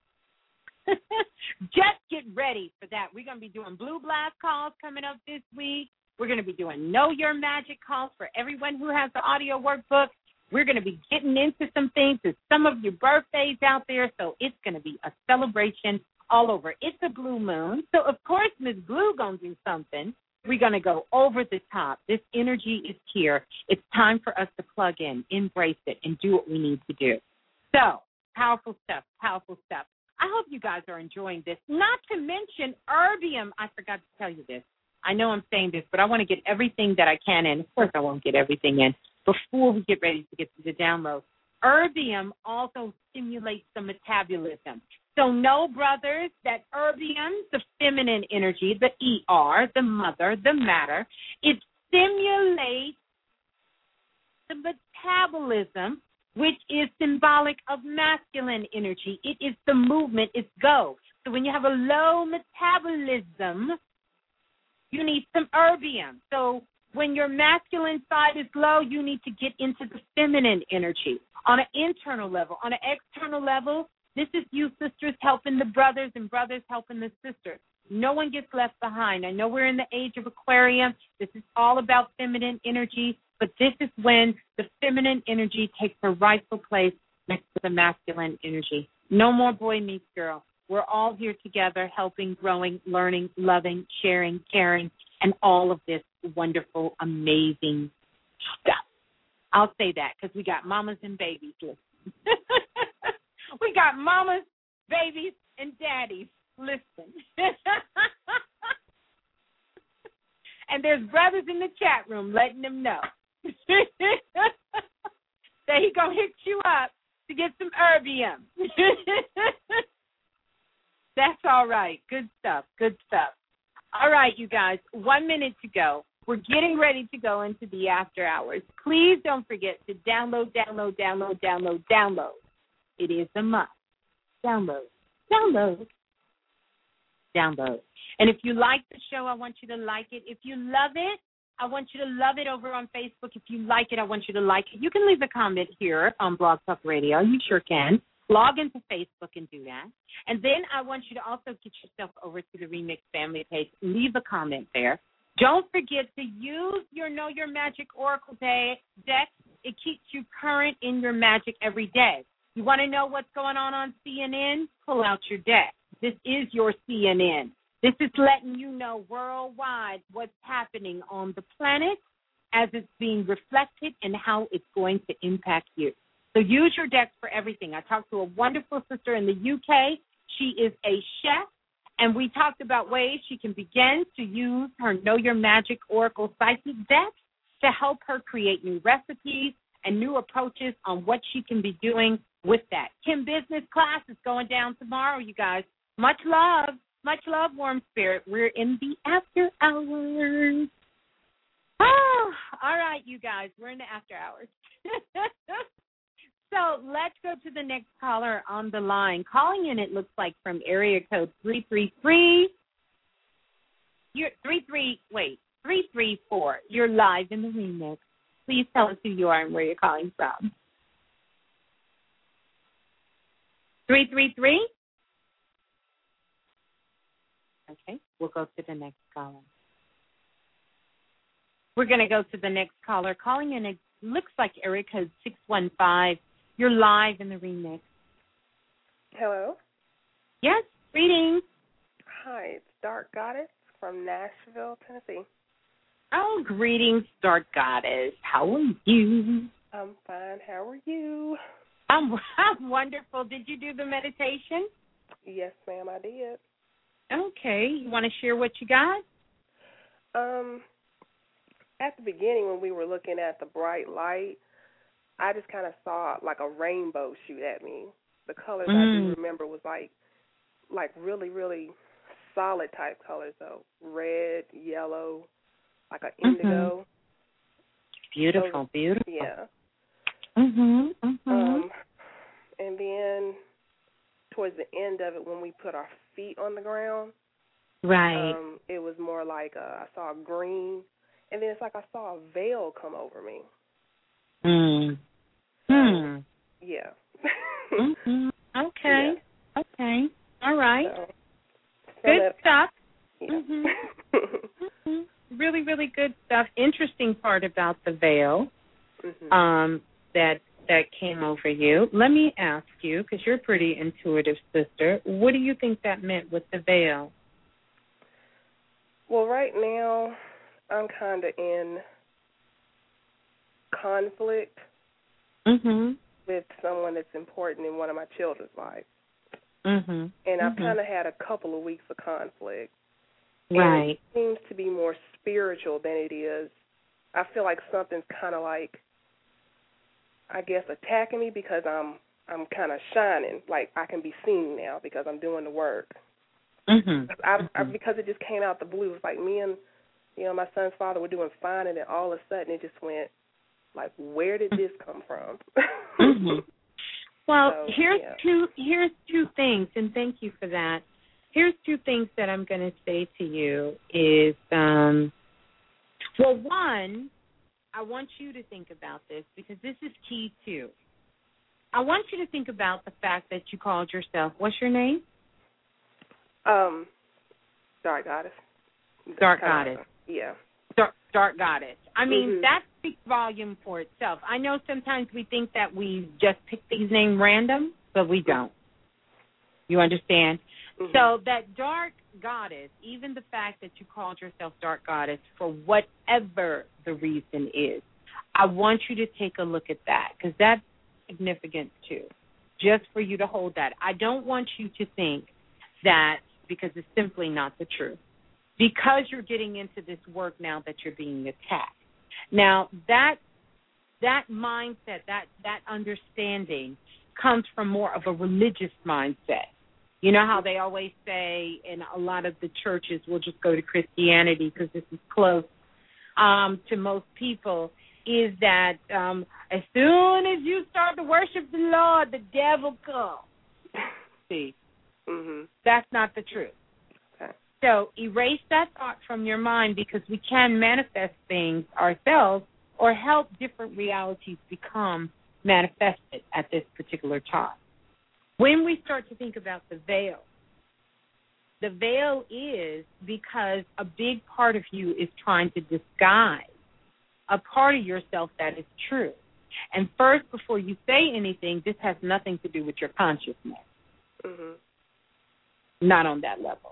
Just get ready for that. We're going to be doing Blue Blast calls coming up this week. We're going to be doing Know Your Magic calls for everyone who has the audio workbook. We're going to be getting into some things. There's some of your birthdays out there, so it's going to be a celebration all over. It's a blue moon, so of course Miss Blue going to do something. We're going to go over the top. This energy is here. It's time for us to plug in, embrace it, and do what we need to do. So, powerful stuff, powerful stuff. I hope you guys are enjoying this. Not to mention erbium. I forgot to tell you this. I know I'm saying this, but I want to get everything that I can in. Of course, I won't get everything in before we get ready to get to the download. Erbium also stimulates the metabolism. So know, brothers, that erbium, the feminine energy, the E R, the mother, the matter, it stimulates the metabolism, which is symbolic of masculine energy. It is the movement. It's go. So when you have a low metabolism, you need some erbium. So when your masculine side is low, you need to get into the feminine energy on an internal level. On an external level, this is you sisters helping the brothers and brothers helping the sisters. No one gets left behind. I know we're in the age of Aquarium. This is all about feminine energy, but this is when the feminine energy takes her rightful place next to the masculine energy. No more boy meets girl. We're all here together helping, growing, learning, loving, sharing, caring, and all of this wonderful, amazing stuff. I'll say that because we got mamas and babies listening. We got mamas, babies, and daddies listening. And there's brothers in the chat room letting them know that he going to hit you up to get some erbium. That's all right. Good stuff. Good stuff. All right, you guys, one minute to go. We're getting ready to go into the after hours. Please don't forget to download, download, download, download, download. It is a must. Download, download, download. And if you like the show, I want you to like it. If you love it, I want you to love it over on Facebook. If you like it, I want you to like it. You can leave a comment here on Blog Talk Radio. You sure can. Log into Facebook and do that. And then I want you to also get yourself over to the Remix family page. Leave a comment there. Don't forget to use your Know Your Magic Oracle deck. It keeps you current in your magic every day. You want to know what's going on on C N N? Pull out your deck. This is your C N N. This is letting you know worldwide what's happening on the planet as it's being reflected and how it's going to impact you. So use your deck for everything. I talked to a wonderful sister in the U K. She is a chef, and we talked about ways she can begin to use her Know Your Magic Oracle Psychic deck to help her create new recipes and new approaches on what she can be doing with that. Kim Business class is going down tomorrow, you guys. Much love. Much love, Warm Spirit. We're in the after hours. Oh, all right, you guys. We're in the after hours. So let's go to the next caller on the line. Calling in, it looks like, from area code three three three. You're three three. Wait, three three four. You're live in the remix. Please tell us who you are and where you're calling from. Three three three. Okay, we'll go to the next caller. We're going to go to the next caller. Calling in looks like area code six one five. You're live in the remix. Hello. Yes, greetings. Hi, it's Dark Goddess from Nashville, Tennessee. Oh, greetings, Dark Goddess. How are you? I'm fine. How are you? I'm, I'm wonderful. Did you do the meditation? Yes, ma'am, I did. Okay. You want to share what you got? Um, at the beginning when we were looking at the bright light, I just kind of saw like a rainbow shoot at me. The colors mm. I do remember was like, like really, really solid type colors, though. Red, yellow, like an indigo. Mm-hmm. Beautiful, so, beautiful. Yeah. Mhm. Mhm. Um, and then towards the end of it, when we put our feet on the ground, right, um, it was more like uh, I saw green, and then it's like I saw a veil come over me. Mm. So, hmm. Yeah. mm-hmm. Okay. Yeah. Okay. All right. So, good that, stuff. Yeah. Mm-hmm. mm-hmm. Really, really good stuff. Interesting part about the veil mm-hmm. um, that that came over you. Let me ask you, because you're a pretty intuitive sister, what do you think that meant with the veil? Well, right now, I'm kind of in conflict mm-hmm. with someone that's important in one of my children's lives. Mm-hmm. And mm-hmm. I've kind of had a couple of weeks of conflict. Right. And it seems to be more spiritual than it is. I feel like something's kind of like, I guess, attacking me because I'm I'm kind of shining. Like I can be seen now because I'm doing the work. Mm-hmm. I, mm-hmm. I, because it just came out the blue. It's like me and, you know, my son's father were doing fine, and then all of a sudden it just went, like, where did this come from? mm-hmm. Well, so, here's yeah. two here's two things, and thank you for that. Here's two things that I'm going to say to you is, um, well, one, I want you to think about this because this is key, too. I want you to think about the fact that you called yourself, what's your name? Um, Dark Goddess. Dark Goddess. Of, yeah. Dark, dark Goddess. I mean, mm-hmm. that speaks volume for itself. I know sometimes we think that we just pick these names random, but we don't. You understand? Mm-hmm. So that Dark Goddess, even the fact that you called yourself Dark Goddess for whatever the reason is, I want you to take a look at that because that's significant too, just for you to hold that. I don't want you to think that because it's simply not the truth. Because you're getting into this work now that you're being attacked. Now, that that mindset, that, that understanding comes from more of a religious mindset. You know how they always say in a lot of the churches, we'll just go to Christianity because this is close um, to most people, is that um, as soon as you start to worship the Lord, the devil comes. See, mm-hmm. that's not the truth. Okay. So erase that thought from your mind because we can manifest things ourselves or help different realities become manifested at this particular time. When we start to think about the veil, the veil is because a big part of you is trying to disguise a part of yourself that is true. And first, before you say anything, this has nothing to do with your consciousness. Mm-hmm. Not on that level.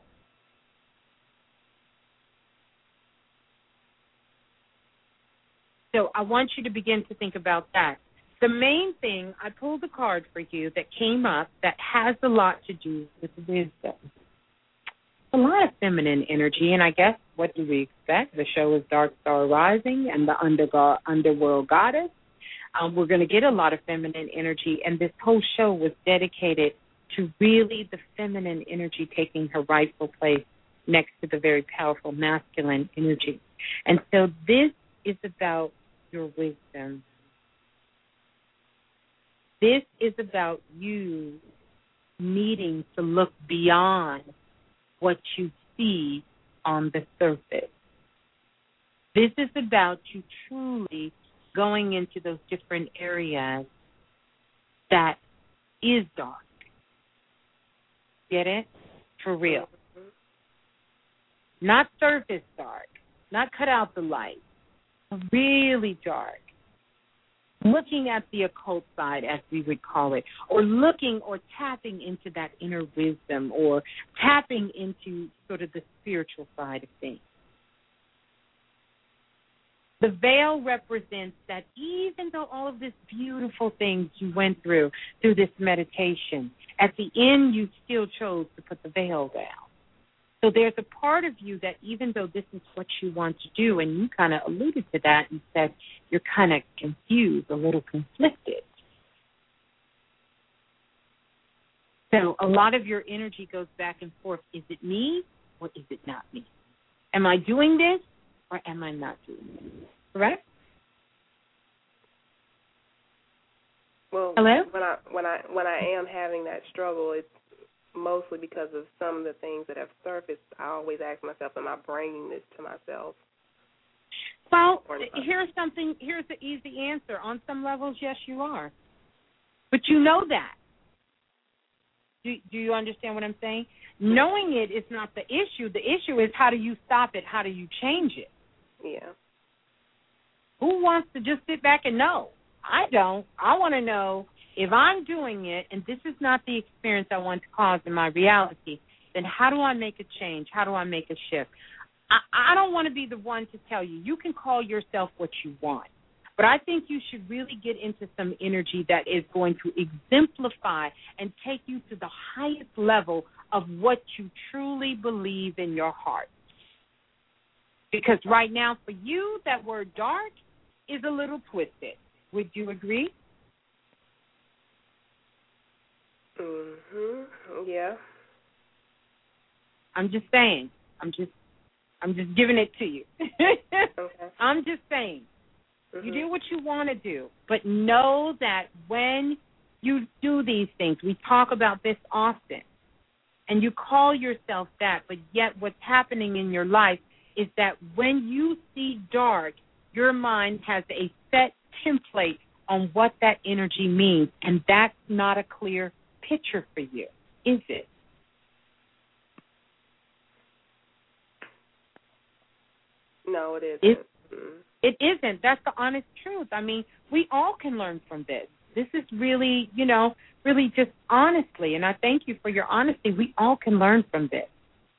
So I want you to begin to think about that. The main thing, I pulled a card for you that came up that has a lot to do with wisdom. A lot of feminine energy, and I guess what do we expect? The show is Dark Star Rising and the undergo- Underworld Goddess. Um, we're going to get a lot of feminine energy, and this whole show was dedicated to really the feminine energy taking her rightful place next to the very powerful masculine energy. And so this is about your wisdom. This is about you needing to look beyond what you see on the surface. This is about you truly going into those different areas that is dark. Get it? For real. Not surface dark, not cut out the light, really dark. looking at the occult side, as we would call it, or looking or tapping into that inner wisdom or tapping into sort of the spiritual side of things. The veil represents that even though all of these beautiful things you went through, through this meditation, at the end you still chose to put the veil down. So there's a part of you that even though this is what you want to do, and you kind of alluded to that and said you're kind of confused, a little conflicted. So a lot of your energy goes back and forth. Is it me or is it not me? Am I doing this or am I not doing this? Correct? Well, Hello? when I when I when I am having that struggle, it's mostly because of some of the things that have surfaced. I always ask myself, am I bringing this to myself? Well, here's something, here's the easy answer. On some levels, yes, you are. But you know that. Do, do you understand what I'm saying? Knowing it is not the issue. The issue is how do you stop it? How do you change it? Yeah. Who wants to just sit back and know? I don't. I want to know if I'm doing it and this is not the experience I want to cause in my reality, then how do I make a change? How do I make a shift? I, I don't want to be the one to tell you. You can call yourself what you want. But I think you should really get into some energy that is going to exemplify and take you to the highest level of what you truly believe in your heart. Because right now for you, that word dark is a little twisted. Would you agree? Mhm. Yeah. I'm just saying. I'm just I'm just giving it to you. Okay. I'm just saying. Mm-hmm. You do what you want to do, but know that when you do these things, we talk about this often, and you call yourself that, but yet what's happening in your life is that when you see dark, your mind has a set template on what that energy means, and that's not a clear picture for you, is it? No, it isn't. It, mm. it isn't. That's the honest truth. I mean, we all can learn from this. This is really, you know, really just honestly, and I thank you for your honesty, we all can learn from this.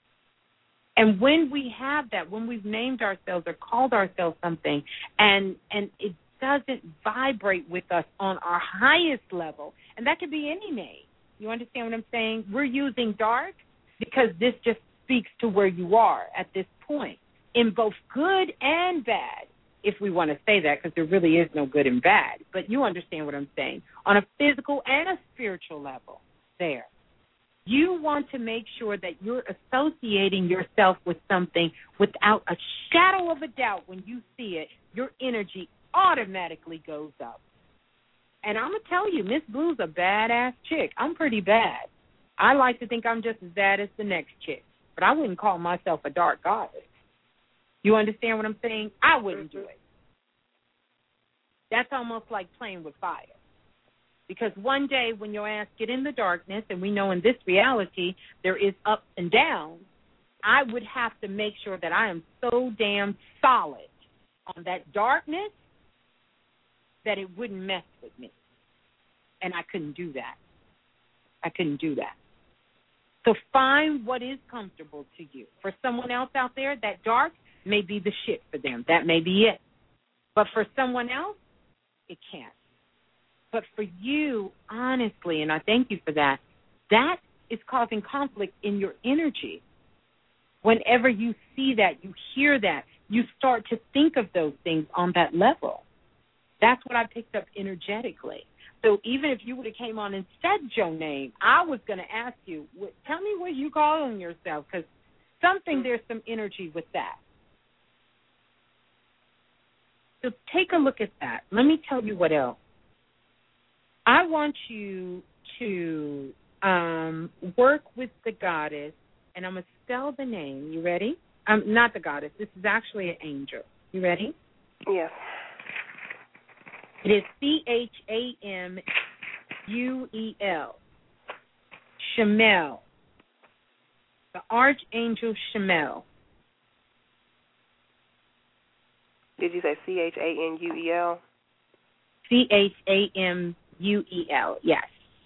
And when we have that, when we've named ourselves or called ourselves something, and and it doesn't vibrate with us on our highest level, and that could be any name. You understand what I'm saying? We're using dark because this just speaks to where you are at this point, in both good and bad, if we want to say that, because there really is no good and bad. But you understand what I'm saying. On a physical and a spiritual level there. You want to make sure that you're associating yourself with something without a shadow of a doubt. When you see it, your energy automatically goes up. And I'm going to tell you, Miss Blue's a badass chick. I'm pretty bad. I like to think I'm just as bad as the next chick. But I wouldn't call myself a dark goddess. You understand what I'm saying? I wouldn't do it. That's almost like playing with fire. Because one day when your ass get in the darkness, and we know in this reality there is ups and downs, I would have to make sure that I am so damn solid on that darkness that it wouldn't mess with me. And I couldn't do that. I couldn't do that. So find what is comfortable to you. For someone else out there, that dark may be the shit for them. That may be it. But for someone else, it can't. But for you, honestly, and I thank you for that, that is causing conflict in your energy. Whenever you see that, you hear that, you start to think of those things on that level. That's what I picked up energetically. So even if you would have came on and said your name, I was going to ask you, tell me what you calling yourself, because something, there's some energy with that. So take a look at that. Let me tell you what else. I want you to um, work with the goddess, and I'm going to spell the name. You ready? Um, not the goddess. This is actually an angel. You ready? Yes. It is C H A M U E L. Shamel. The Archangel Shamel. Did you say C H A N U E L? C H A M U E L, yes.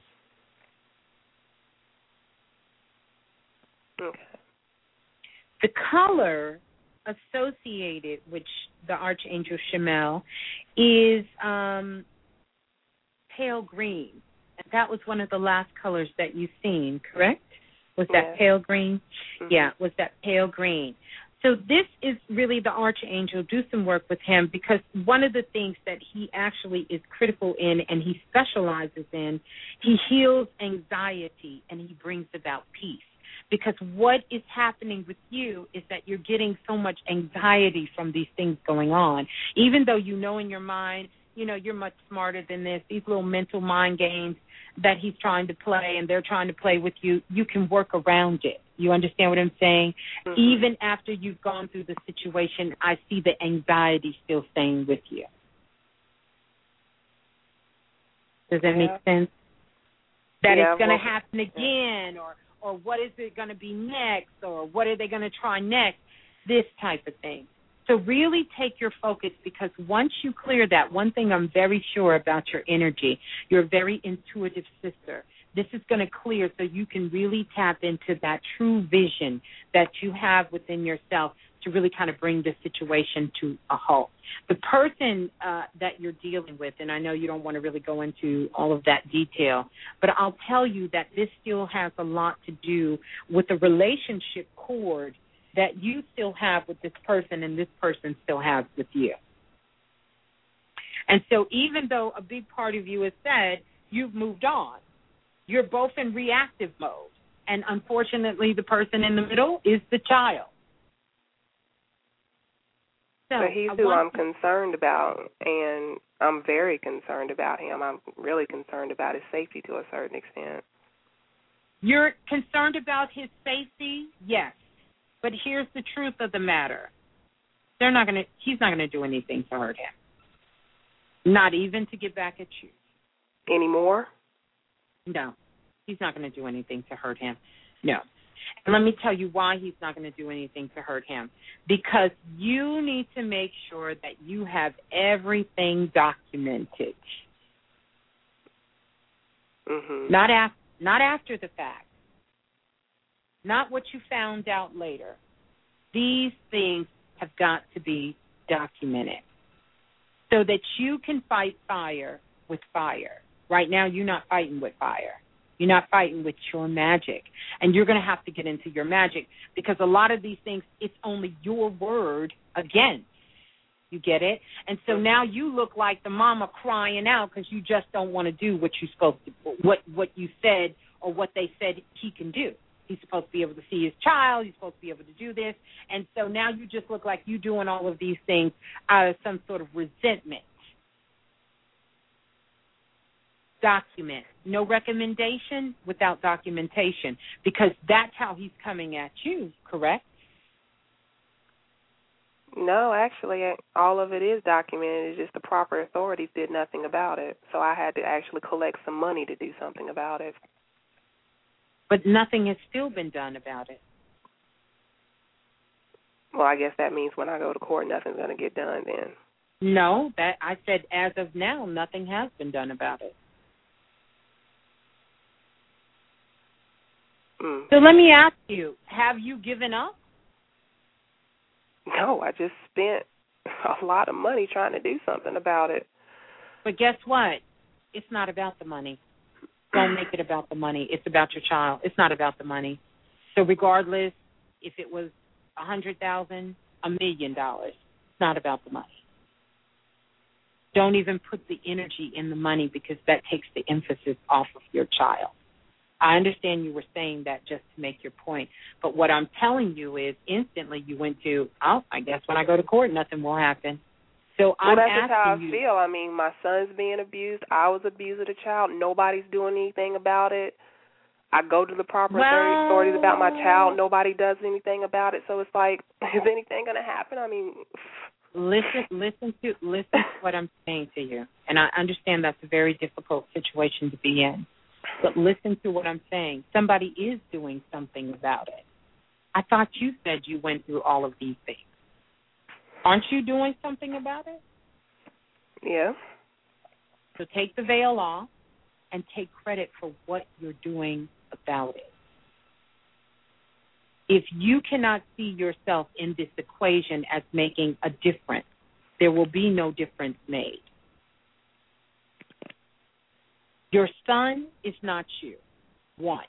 Okay. The color associated with the Archangel Chamuel is um, pale green. And that was one of the last colors that you've seen, correct? Was that yeah. pale green? Mm-hmm. Yeah, was that pale green. So this is really the Archangel. Do some work with him, because one of the things that he actually is critical in and he specializes in, he heals anxiety and he brings about peace. Because what is happening with you is that you're getting so much anxiety from these things going on. Even though you know in your mind, you know, you're much smarter than this, these little mental mind games that he's trying to play and they're trying to play with you, you can work around it. You understand what I'm saying? Mm-hmm. Even after you've gone through the situation, I see the anxiety still staying with you. Does that yeah. make sense? That yeah, it's going to well, happen again, or or what is it going to be next, or what are they going to try next, this type of thing. So really take your focus, because once you clear that, one thing I'm very sure about your energy, you're a very intuitive sister. This is going to clear so you can really tap into that true vision that you have within yourself to really kind of bring the situation to a halt. The person uh, that you're dealing with, and I know you don't want to really go into all of that detail, but I'll tell you that this still has a lot to do with the relationship cord that you still have with this person and this person still has with you. And so even though a big part of you has said you've moved on, you're both in reactive mode. And unfortunately, the person in the middle is the child. So but he's who I'm concerned about, and I'm very concerned about him. I'm really concerned about his safety to a certain extent. You're concerned about his safety? Yes. But here's the truth of the matter. They're not going to he's not going to do anything to hurt him. Not even to get back at you. Anymore? No. He's not going to do anything to hurt him. No. And let me tell you why he's not going to do anything to hurt him. Because you need to make sure that you have everything documented. Mm-hmm. Not after, not after the fact. Not what you found out later. These things have got to be documented so that you can fight fire with fire. Right now, you're not fighting with fire. You're not fighting with your magic. And you're going to have to get into your magic, because a lot of these things, it's only your word against. You get it? And so now you look like the mama crying out because you just don't want to do what you spoke to, what what you said or what they said he can do. He's supposed to be able to see his child. He's supposed to be able to do this. And so now you just look like you doing all of these things out of some sort of resentment. Document. No recommendation without documentation, because that's how he's coming at you, correct? No, actually, all of it is documented. It's just the proper authorities did nothing about it. So I had to actually collect some money to do something about it. But nothing has still been done about it. Well, I guess that means when I go to court, nothing's going to get done then. No, that I said as of now, nothing has been done about it. Mm. So let me ask you, have you given up? No, I just spent a lot of money trying to do something about it. But guess what? It's not about the money. Don't make it about the money. It's about your child. It's not about the money. So regardless, if it was a hundred thousand, a million dollars, it's not about the money. Don't even put the energy in the money, because that takes the emphasis off of your child. I understand you were saying that just to make your point, but what I'm telling you is instantly you went to, oh, I guess when I go to court, nothing will happen. So well, I'm that's asking just how I you, feel. I mean, my son's being abused. I was abused as a child. Nobody's doing anything about it. I go to the proper well, authorities about my child. Nobody does anything about it. So it's like, is anything going to happen? I mean, listen, listen to listen to what I'm saying to you, and I understand that's a very difficult situation to be in. But listen to what I'm saying. Somebody is doing something about it. I thought you said you went through all of these things. Aren't you doing something about it? Yeah. So take the veil off and take credit for what you're doing about it. If you cannot see yourself in this equation as making a difference, there will be no difference made. Your son is not you, one.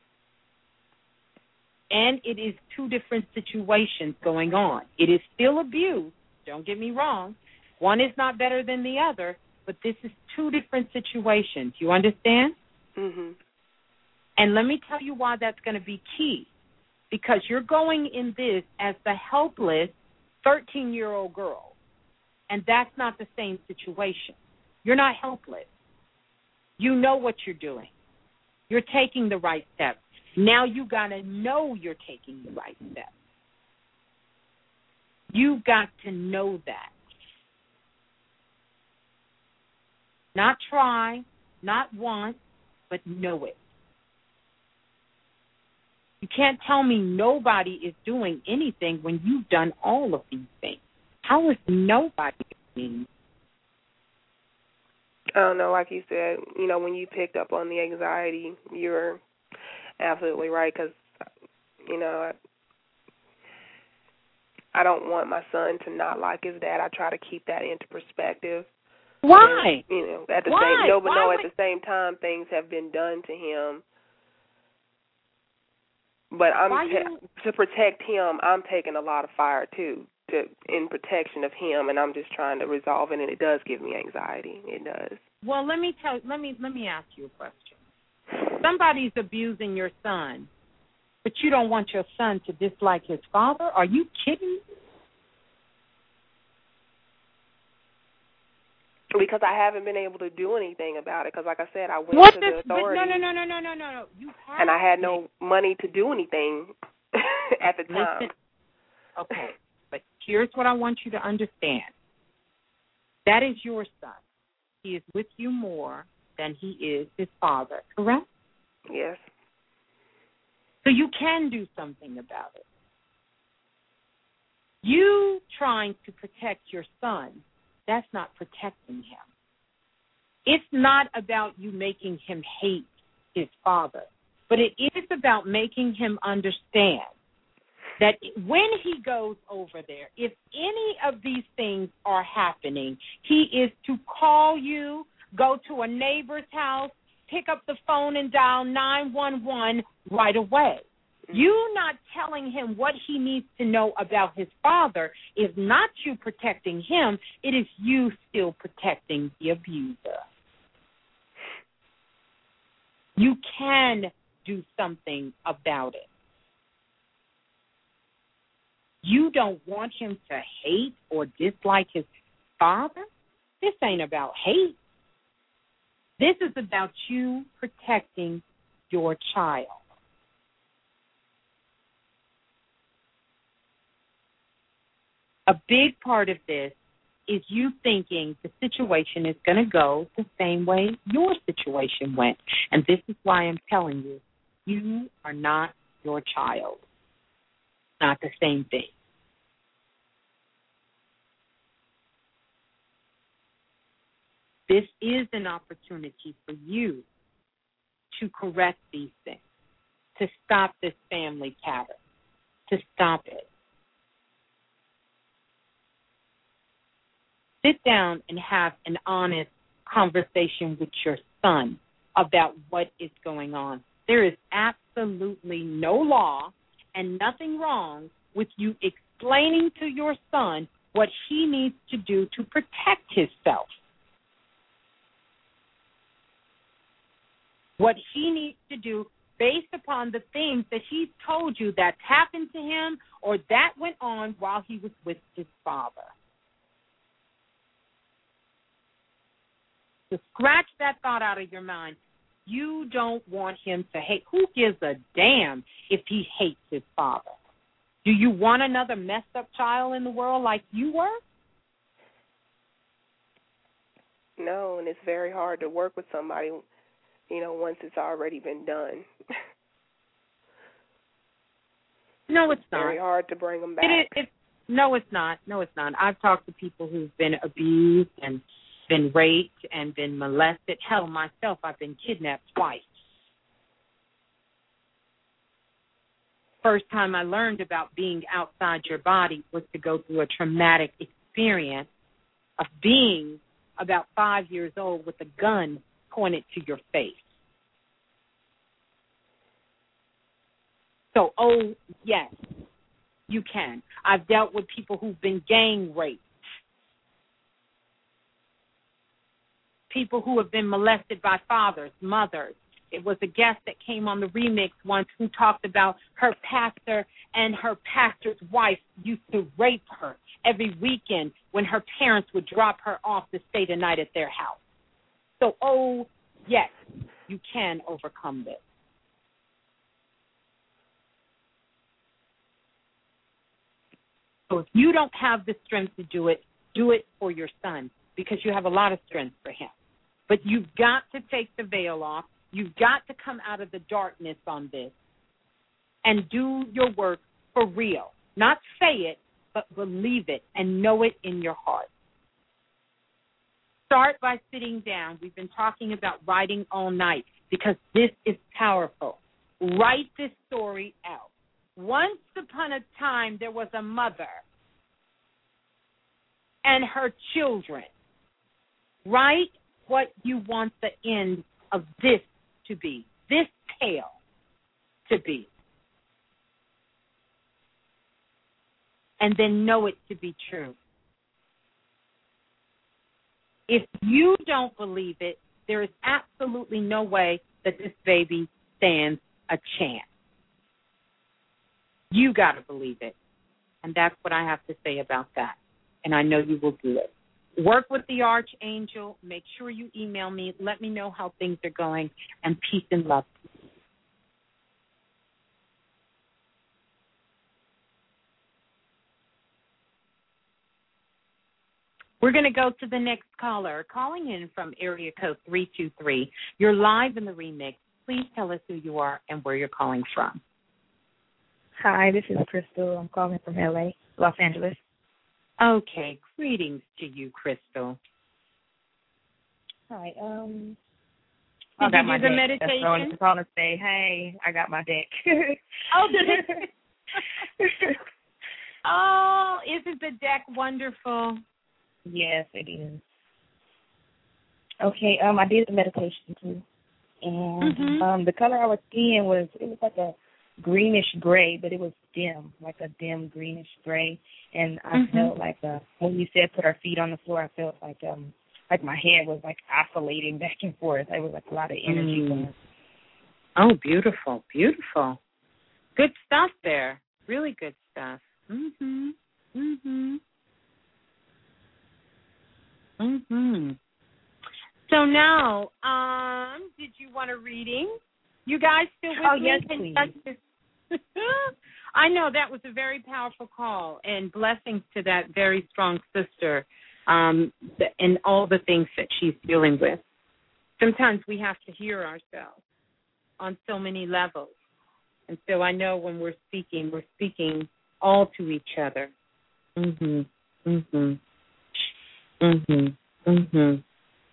And it is two different situations going on. It is still abuse, don't get me wrong. One is not better than the other, but this is two different situations. You understand? Mm-hmm. And let me tell you why that's going to be key. Because you're going in this as the helpless thirteen-year-old girl, and that's not the same situation. You're not helpless. You know what you're doing. You're taking the right steps. Now you got to know you're taking the right steps. You've got to know that. Not try, not want, but know it. You can't tell me nobody is doing anything when you've done all of these things. How is nobody doing? I don't know, like you said, you know, when you picked up on the anxiety, you're absolutely right because, you know, I, I don't want my son to not like his dad. I try to keep that into perspective. Why? And, you know, at the Why? same no, but Why no, would... at the same time, things have been done to him. But I'm ta- you... to protect him. I'm taking a lot of fire too, to in protection of him, and I'm just trying to resolve it. And it does give me anxiety. It does. Well, let me tell. Let me let me ask you a question. Somebody's abusing your son, but you don't want your son to dislike his father? Are you kidding? Because I haven't been able to do anything about it. Because, like I said, I went what to does, the authorities. No, no, no, no, no, no, no, no. You have and I had no money to do anything at the time. Listen, okay, but here's what I want you to understand. That is your son. He is with you more than he is his father, correct? Yes. So you can do something about it. You trying to protect your son, that's not protecting him. It's not about you making him hate his father, but it is about making him understand that when he goes over there, if any of these things are happening, he is to call you, go to a neighbor's house, pick up the phone and dial nine one one right away. You not telling him what he needs to know about his father is not you protecting him. It is you still protecting the abuser. You can do something about it. You don't want him to hate or dislike his father? This ain't about hate. This is about you protecting your child. A big part of this is you thinking the situation is going to go the same way your situation went. And this is why I'm telling you, you are not your child. Not the same thing. This is an opportunity for you to correct these things, to stop this family pattern, to stop it. Sit down and have an honest conversation with your son about what is going on. There is absolutely no law and nothing wrong with you explaining to your son what he needs to do to protect himself. What he needs to do based upon the things that he's told you that's happened to him or that went on while he was with his father. To scratch that thought out of your mind. You don't want him to hate. Who gives a damn if he hates his father? Do you want another messed up child in the world like you were? No, and it's very hard to work with somebody, you know, once it's already been done. No, it's It's not. very hard to bring them back. It is, it, no, it's not. No, it's not. I've talked to people who've been abused and been raped and been molested. Hell, myself, I've been kidnapped twice. First time I learned about being outside your body was to go through a traumatic experience of being about five years old with a gun pointed to your face. So, oh, yes, you can. I've dealt with people who've been gang raped, people who have been molested by fathers, mothers. It was a guest that came on the remix once who talked about her pastor and her pastor's wife used to rape her every weekend when her parents would drop her off to stay the night at their house. So, oh, yes, you can overcome this. So if you don't have the strength to do it, do it for your son because you have a lot of strength for him. But you've got to take the veil off. You've got to come out of the darkness on this and do your work for real. Not say it, but believe it and know it in your heart. Start by sitting down. We've been talking about writing all night because this is powerful. Write this story out. Once upon a time, there was a mother and her children. Write what you want the end of this to be, this tale to be. And then know it to be true. If you don't believe it, there is absolutely no way that this baby stands a chance. You got to believe it. And that's what I have to say about that. And I know you will do it. Work with the Archangel. Make sure you email me. Let me know how things are going. And peace and love. We're going to go to the next caller. Calling in from area code three two three. You're live in the remix. Please tell us who you are and where you're calling from. Hi, this is Crystal. I'm calling from L A, Los Angeles. Okay, greetings to you, Crystal. Hi. Um, Did I got you my do the deck. meditation? That's all I just want to say, hey, I got my deck. Oh, did it? Oh, isn't the deck wonderful? Yes, it is. Okay, um, I did the meditation too, and mm-hmm. um, the color I was seeing was it was like a greenish gray, but it was dim, like a dim greenish gray. And I mm-hmm. felt like uh, when you said put our feet on the floor, I felt like um like my head was like oscillating back and forth. It was like a lot of energy mm. going. Oh, beautiful, beautiful. Good stuff there. Really good stuff. Mhm. Mhm. Mhm. So now, um, did you want a reading? You guys still with oh, me? Yes, Can please. I know that was a very powerful call, and blessings to that very strong sister um, and all the things that she's dealing with. Sometimes we have to hear ourselves on so many levels. And so I know when we're speaking, we're speaking all to each other. Mhm. Mhm. Mhm. Mhm.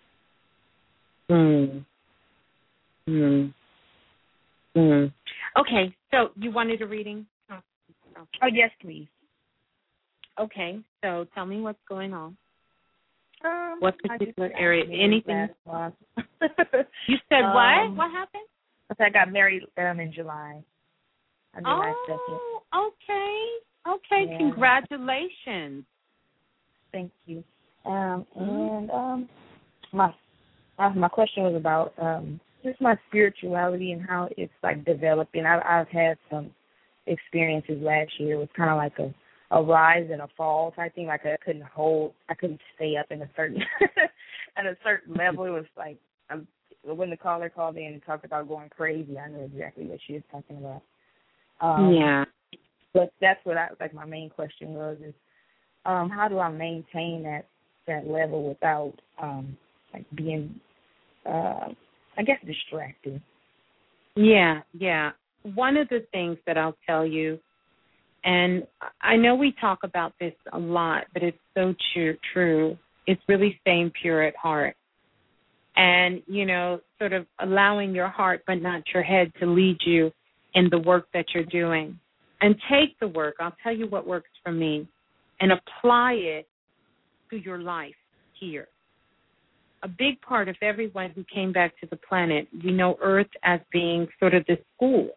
Mhm. Mhm. Mhm. Okay, so you wanted a reading? Oh, oh. oh yes, please. Okay, so tell me what's going on. Um, what particular area? Anything? You said um, what? What happened? I got married um, in July. On July oh, okay. Okay, yeah. Congratulations. Thank you. Um, and um, my uh, my question was about um, just my spirituality and how it's like developing. I, I've had some experiences last year. It was kind of like a, a rise and a fall type thing. Like I couldn't hold, I couldn't stay up in a certain at a certain level. It was like I'm, when the caller called in and talked about going crazy, I knew exactly what she was talking about. Um, yeah. But that's what I like. My main question was is um, how do I maintain that that level without um, like being, uh, I guess, distracted? Yeah, yeah. One of the things that I'll tell you, and I know we talk about this a lot, but it's so true, true It's really staying pure at heart. And, you know, sort of allowing your heart but not your head to lead you in the work that you're doing. And take the work. I'll tell you what works for me. And apply it to your life here. A big part of everyone who came back to the planet, we know Earth as being sort of the school.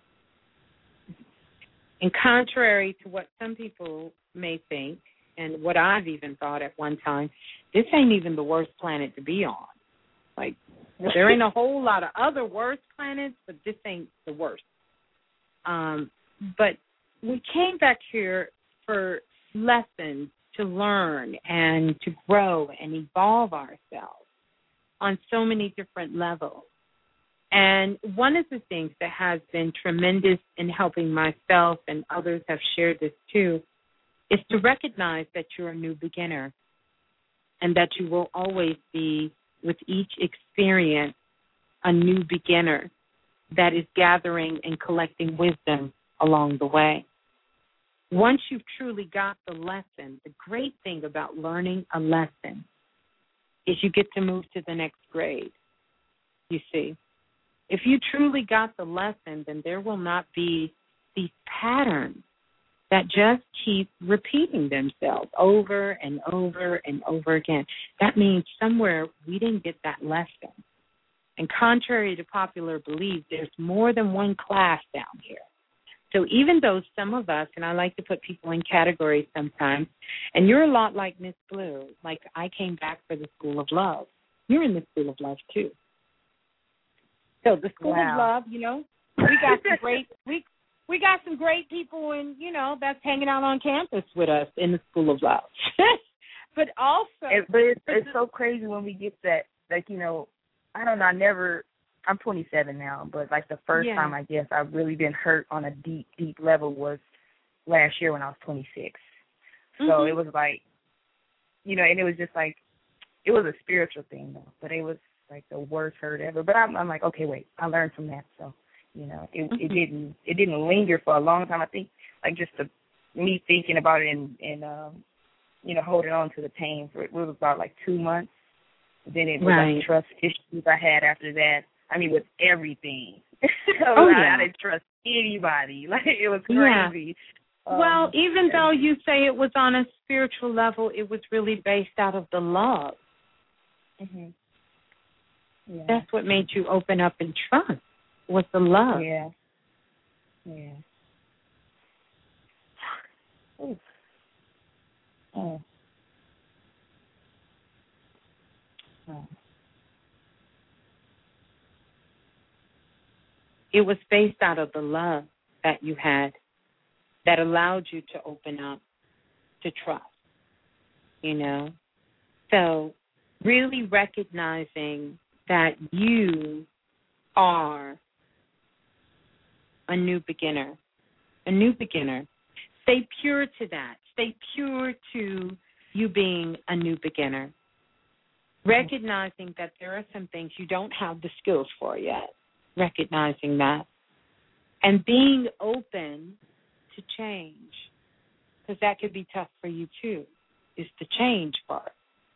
And contrary to what some people may think, and what I've even thought at one time, this ain't even the worst planet to be on. Like, there ain't a whole lot of other worse planets, but this ain't the worst. Um, but we came back here for lessons to learn and to grow and evolve ourselves on so many different levels. And one of the things that has been tremendous in helping myself, and others have shared this too, is to recognize that you're a new beginner and that you will always be, with each experience, a new beginner that is gathering and collecting wisdom along the way. Once you've truly got the lesson, the great thing about learning a lesson is you get to move to the next grade, you see. If you truly got the lesson, then there will not be these patterns that just keep repeating themselves over and over and over again. That means somewhere we didn't get that lesson. And contrary to popular belief, there's more than one class down here. So even though some of us, and I like to put people in categories sometimes, and you're a lot like Miss Blue, like I came back for the School of Love. You're in the School of Love too. So the School wow. of Love, you know, we got some great we we got some great people, and you know that's hanging out on campus with us in the School of Love. But also, it, but it's, it's so crazy when we get that. Like you know, I don't know. I never. I'm twenty-seven now, but like the first yeah. time I guess I've really been hurt on a deep, deep level was last year when I was twenty-six. Mm-hmm. So it was like, you know, and it was just like, it was a spiritual thing though, but it was like the worst hurt ever. But I'm, I'm like, okay, wait, I learned from that. So, you know, it, mm-hmm. it didn't, it didn't linger for a long time. I think like just the, me thinking about it and, and um, you know, holding on to the pain for it was about like two months. Then it was right. like trust issues I had after that. I mean, with everything. so oh, I, yeah. I didn't trust anybody. Like, it was crazy. Yeah. Um, well, even though you say it was on a spiritual level, it was really based out of the love. Mm-hmm. Yeah. That's what made you open up and trust, was the love. Yeah. Yeah. Ooh. Oh. Oh. It was based out of the love that you had that allowed you to open up to trust, you know. So really recognizing that you are a new beginner, a new beginner. Stay pure to that. Stay pure to you being a new beginner. Recognizing that there are some things you don't have the skills for yet. Recognizing that. And being open to change. Because that could be tough for you too, is the change part.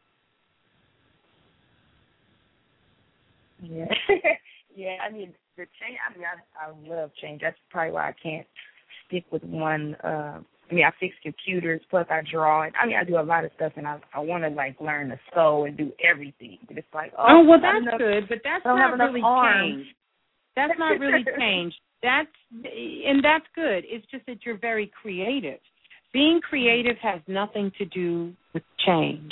Yeah. yeah, I mean, the change, I mean, I, I love change. That's probably why I can't stick with one. Uh, I mean, I fix computers, plus I draw. And, I mean, I do a lot of stuff, and I I want to, like, learn to sew and do everything. But it's like, oh, oh well, that's enough, good, but that's not really change. That's not really change. That's and that's good. It's just that you're very creative. Being creative has nothing to do with change.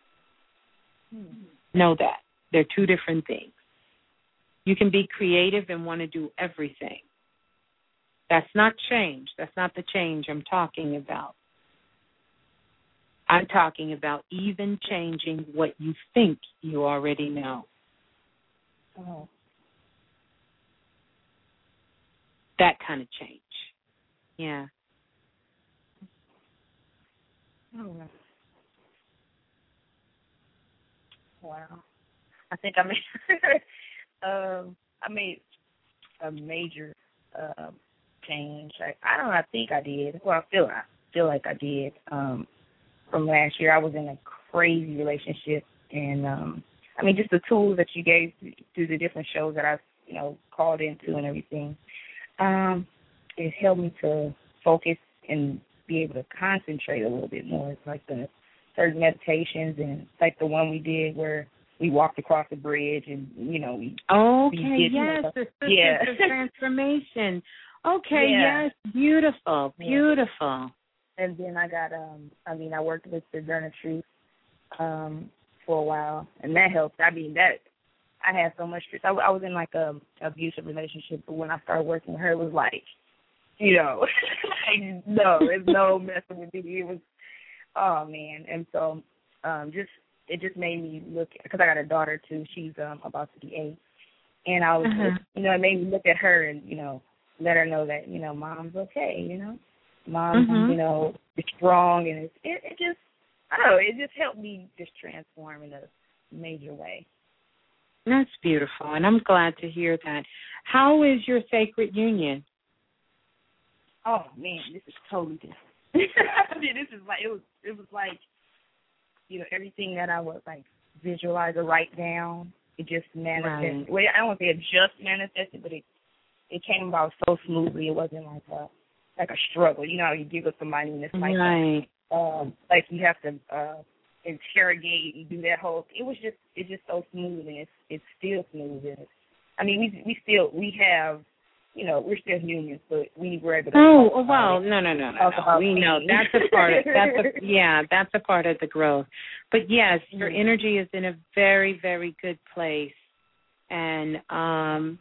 Hmm. Know that. They're two different things. You can be creative and want to do everything. That's not change. That's not the change I'm talking about. I'm talking about even changing what you think you already know. Oh. That kind of change. Yeah. Oh. Wow. I think I made um I made a major uh, change. I, I don't know, I think I did. Well I feel I feel like I did. Um from last year I was in a crazy relationship. And, um, I mean, just the tools that you gave through the different shows that I've, you know, called into and everything, um, it helped me to focus and be able to concentrate a little bit more. It's like the certain meditations and like the one we did where we walked across the bridge and, you know, we Okay, we did, yes, you know, the Sisters yeah. of Transformation. Okay, Yeah. yes, beautiful, beautiful. And then I got, um, I mean, I worked with Sojourner Truth um, for a while, and that helped. I mean, that, I had so much truth. I, I was in like a abusive relationship, but when I started working with her, it was like, you know, like, no, there's no messing with me. It was, oh, man. And so um, just, it just made me look, because I got a daughter, too. She's um, about to be eight. And I was, Uh-huh. just, you know, it made me look at her and, you know, let her know that, you know, mom's okay, you know. Mom, Mhm. you know, is strong. And it, it, it just, I don't know, it just helped me just transform in a major way. That's beautiful, and I'm glad to hear that. How is your sacred union? Oh man, this is totally different. I mean, this is like it was. It was like, you know, everything that I would like visualize or write down, it just manifested. Right. Well, I don't want to say it just manifested, but it it came about so smoothly. It wasn't like a like a struggle. You know how you giggle somebody and it's like Right. a, um like you have to uh interrogate and do that whole. It was just it's just so smooth, and it's it's still smooth. And it's, I mean, we we still we have. You know, we're still humans, but we were able to. Oh, talk well, about it. no, no, no, no, Talk no. about We know pain. that's a part of that's a yeah, that's a part of the growth. But yes, your Mhm. energy is in a very, very good place. And um,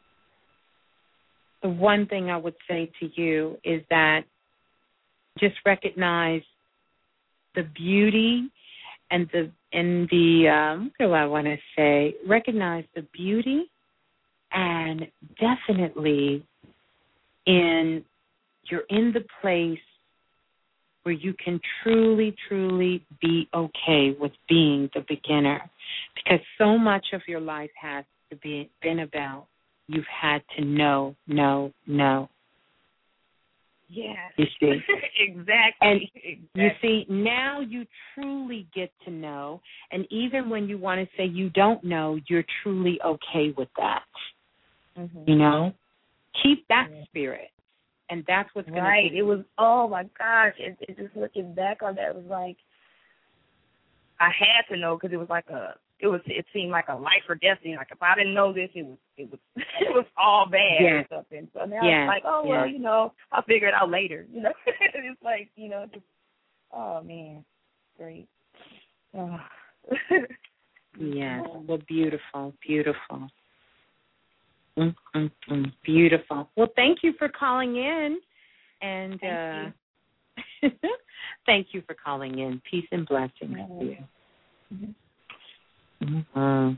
the one thing I would say to you is that just recognize the beauty and the and the um, what do I want to say? Recognize the beauty and definitely. In you're in the place where you can truly, truly be okay with being the beginner, because so much of your life has to be been about you've had to know, know, know. Yeah. You see, exactly. and exactly. you see now you truly get to know, and even when you want to say you don't know, you're truly okay with that. Mm-hmm. You know. Keep that yeah. spirit, and that's what's going right. to. It was oh my gosh! It, it just looking back on that, it was like I had to know because it was like a it was it seemed like a life or death thing. Like if I didn't know this, it was it was it was all bad yes. or something. So now yes. it's like oh yes. well, you know, I'll figure it out later. You know, it's like you know, just oh man, great. Oh. yes. Well, beautiful, beautiful. Mm-hmm. Beautiful. Well, thank you for calling in, and thank uh, you. thank you for calling in. Peace and blessings mm-hmm. to you. Mm-hmm. Mm-hmm.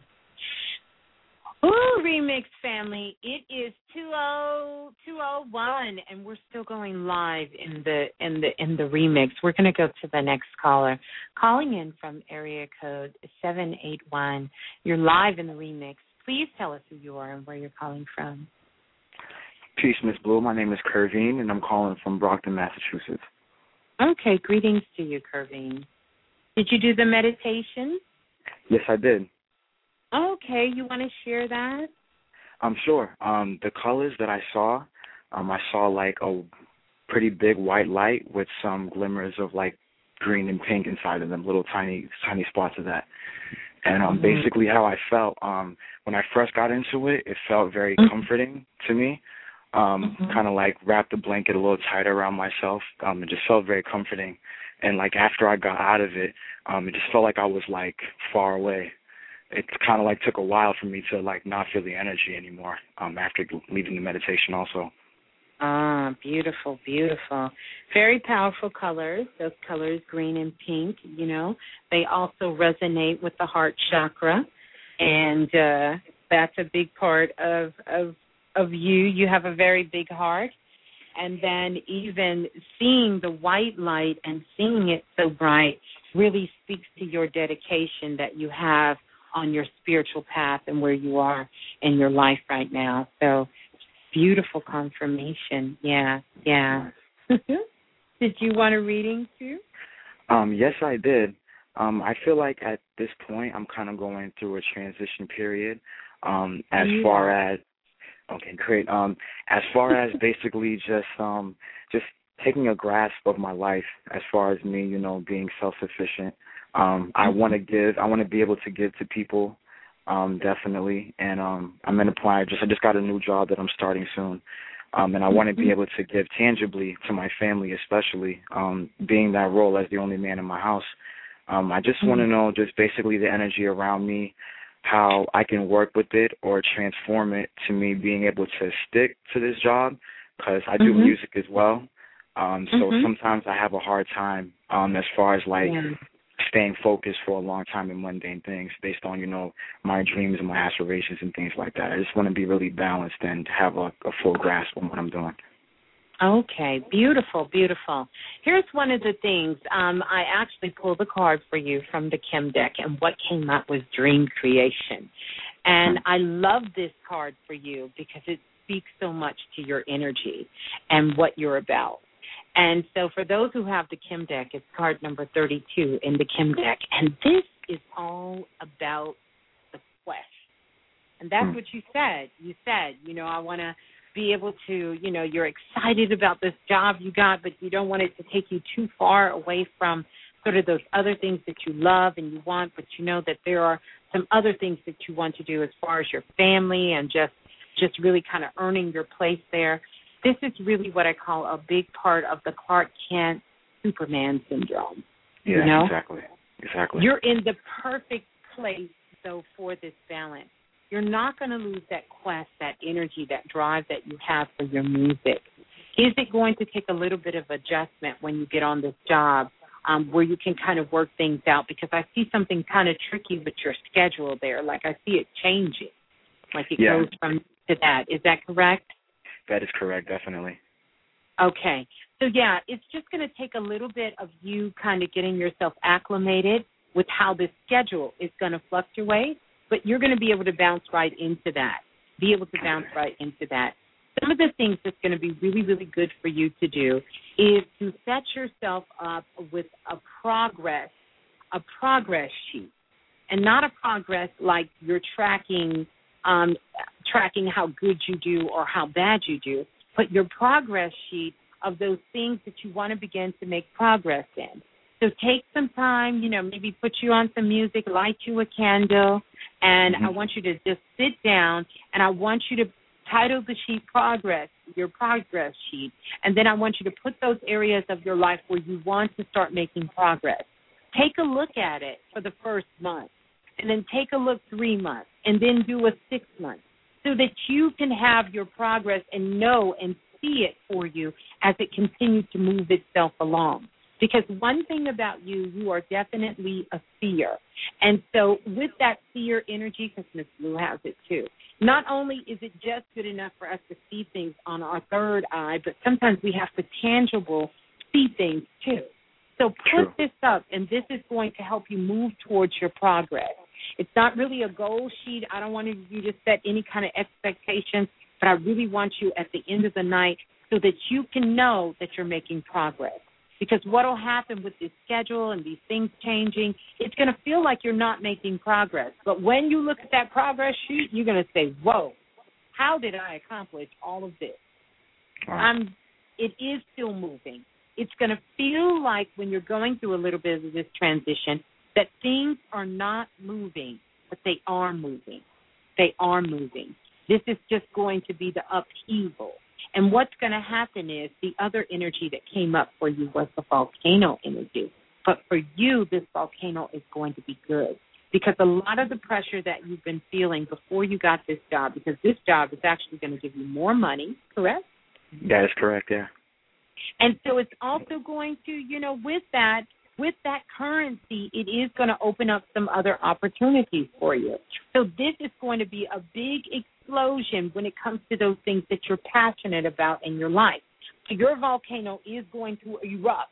Ooh, Remix family! It is two oh two oh one, and we're still going live in the in the in the remix. We're going to go to the next caller, calling in from area code seven eight one. You're live in the remix. Please tell us who you are and where you're calling from. Peace, Miss Blue. My name is Curvine, and I'm calling from Brockton, Massachusetts. Okay, greetings to you, Curvine. Did you do the meditation? Yes, I did. Okay, you want to share that? I'm sure. Um, the colors that I saw, um, I saw like a pretty big white light with some glimmers of like green and pink inside of them, little tiny, tiny spots of that. And um, mm-hmm. basically how I felt um, when I first got into it, it felt very mm-hmm. comforting to me. Um, mm-hmm. Kind of like wrapped the blanket a little tighter around myself. Um, it just felt very comforting. And like after I got out of it, um, it just felt like I was like far away. It kind of like took a while for me to like not feel the energy anymore um, after leaving the meditation also. Ah, beautiful, beautiful. Very powerful colors. Those colors, green and pink, you know. They also resonate with the heart chakra, and uh, that's a big part of, of of you. You have a very big heart, and then even seeing the white light and seeing it so bright really speaks to your dedication that you have on your spiritual path and where you are in your life right now. So beautiful confirmation. Yeah, yeah. Did you want a reading too? Um, yes, I did. Um, I feel like at this point I'm kind of going through a transition period. Um, as yeah. far as okay, great. Um, as far as basically just um, just taking a grasp of my life, as far as me, you know, being self-sufficient. Um, I want to give. I want to be able to give to people, um, definitely. And um, I'm in a plan. I just I just got a new job that I'm starting soon. Um, and I want to be able to give tangibly to my family, especially um, being that role as the only man in my house. Um, I just want to know just basically the energy around me, how I can work with it or transform it to me being able to stick to this job, because I do mm-hmm. music as well. Um, so mm-hmm. sometimes I have a hard time um, as far as like yeah. staying focused for a long time in mundane things based on, you know, my dreams and my aspirations and things like that. I just want to be really balanced and have a, a full grasp on what I'm doing. Okay, beautiful, beautiful. Here's one of the things. Um, I actually pulled a card for you from the Kim deck, and what came up was dream creation. And I love this card for you because it speaks so much to your energy and what you're about. And so for those who have the Kim deck, it's card number thirty-two in the Kim deck. And this is all about the quest. And that's what you said. You said, you know, I want to be able to, you know, you're excited about this job you got, but you don't want it to take you too far away from sort of those other things that you love and you want, but you know that there are some other things that you want to do as far as your family and just just really kind of earning your place there. This is really what I call a big part of the Clark Kent Superman syndrome. Yeah, you know? exactly. Exactly. You're in the perfect place, though, for this balance. You're not going to lose that quest, that energy, that drive that you have for your music. Is it going to take a little bit of adjustment when you get on this job um, where you can kind of work things out? Because I see something kind of tricky with your schedule there. Like I see it changing. Like it yeah. goes from to that. Is that correct? That is correct, definitely. Okay. So, yeah, it's just going to take a little bit of you kind of getting yourself acclimated with how this schedule is going to fluctuate. But you're going to be able to bounce right into that, be able to bounce right into that. Some of the things that's going to be really, really good for you to do is to set yourself up with a progress, a progress sheet, and not a progress like you're tracking, um, tracking how good you do or how bad you do, but your progress sheet of those things that you want to begin to make progress in. So take some time, you know, maybe put you on some music, light you a candle, and mm-hmm. I want you to just sit down, and I want you to title the sheet Progress, your progress sheet, and then I want you to put those areas of your life where you want to start making progress. Take a look at it for the first month, and then take a look three months, and then do a six months so that you can have your progress and know and see it for you as it continues to move itself along. Because one thing about you, you are definitely a seer. And so with that seer energy, because Miss Blue has it too, not only is it just good enough for us to see things on our third eye, but sometimes we have to tangible see things too. So put True. this up, and this is going to help you move towards your progress. It's not really a goal sheet. I don't want you to set any kind of expectations, but I really want you at the end of the night so that you can know that you're making progress. Because what will happen with this schedule and these things changing, it's going to feel like you're not making progress. But when you look at that progress sheet, you're going to say, whoa, how did I accomplish all of this? Wow. I'm, it is still moving. It's going to feel like when you're going through a little bit of this transition that things are not moving, but they are moving. They are moving. This is just going to be the upheaval. And what's going to happen is the other energy that came up for you was the volcano energy. But for you, this volcano is going to be good because a lot of the pressure that you've been feeling before you got this job, because this job is actually going to give you more money, correct? That is correct, yeah. And so it's also going to, you know, with that, with that currency, it is going to open up some other opportunities for you. So this is going to be a big explosion when it comes to those things that you're passionate about in your life. So your volcano is going to erupt,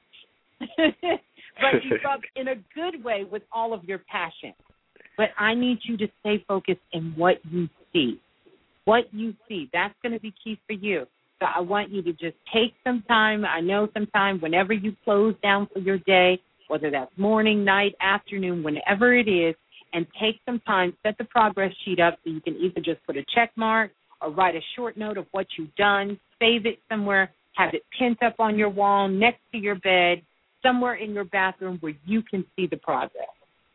but erupt in a good way with all of your passion. But I need you to stay focused in what you see. What you see, that's going to be key for you. So I want you to just take some time. I know sometime whenever you close down for your day, whether that's morning, night, afternoon, whenever it is, and take some time, set the progress sheet up so you can either just put a check mark or write a short note of what you've done, save it somewhere, have it pinned up on your wall, next to your bed, somewhere in your bathroom where you can see the progress.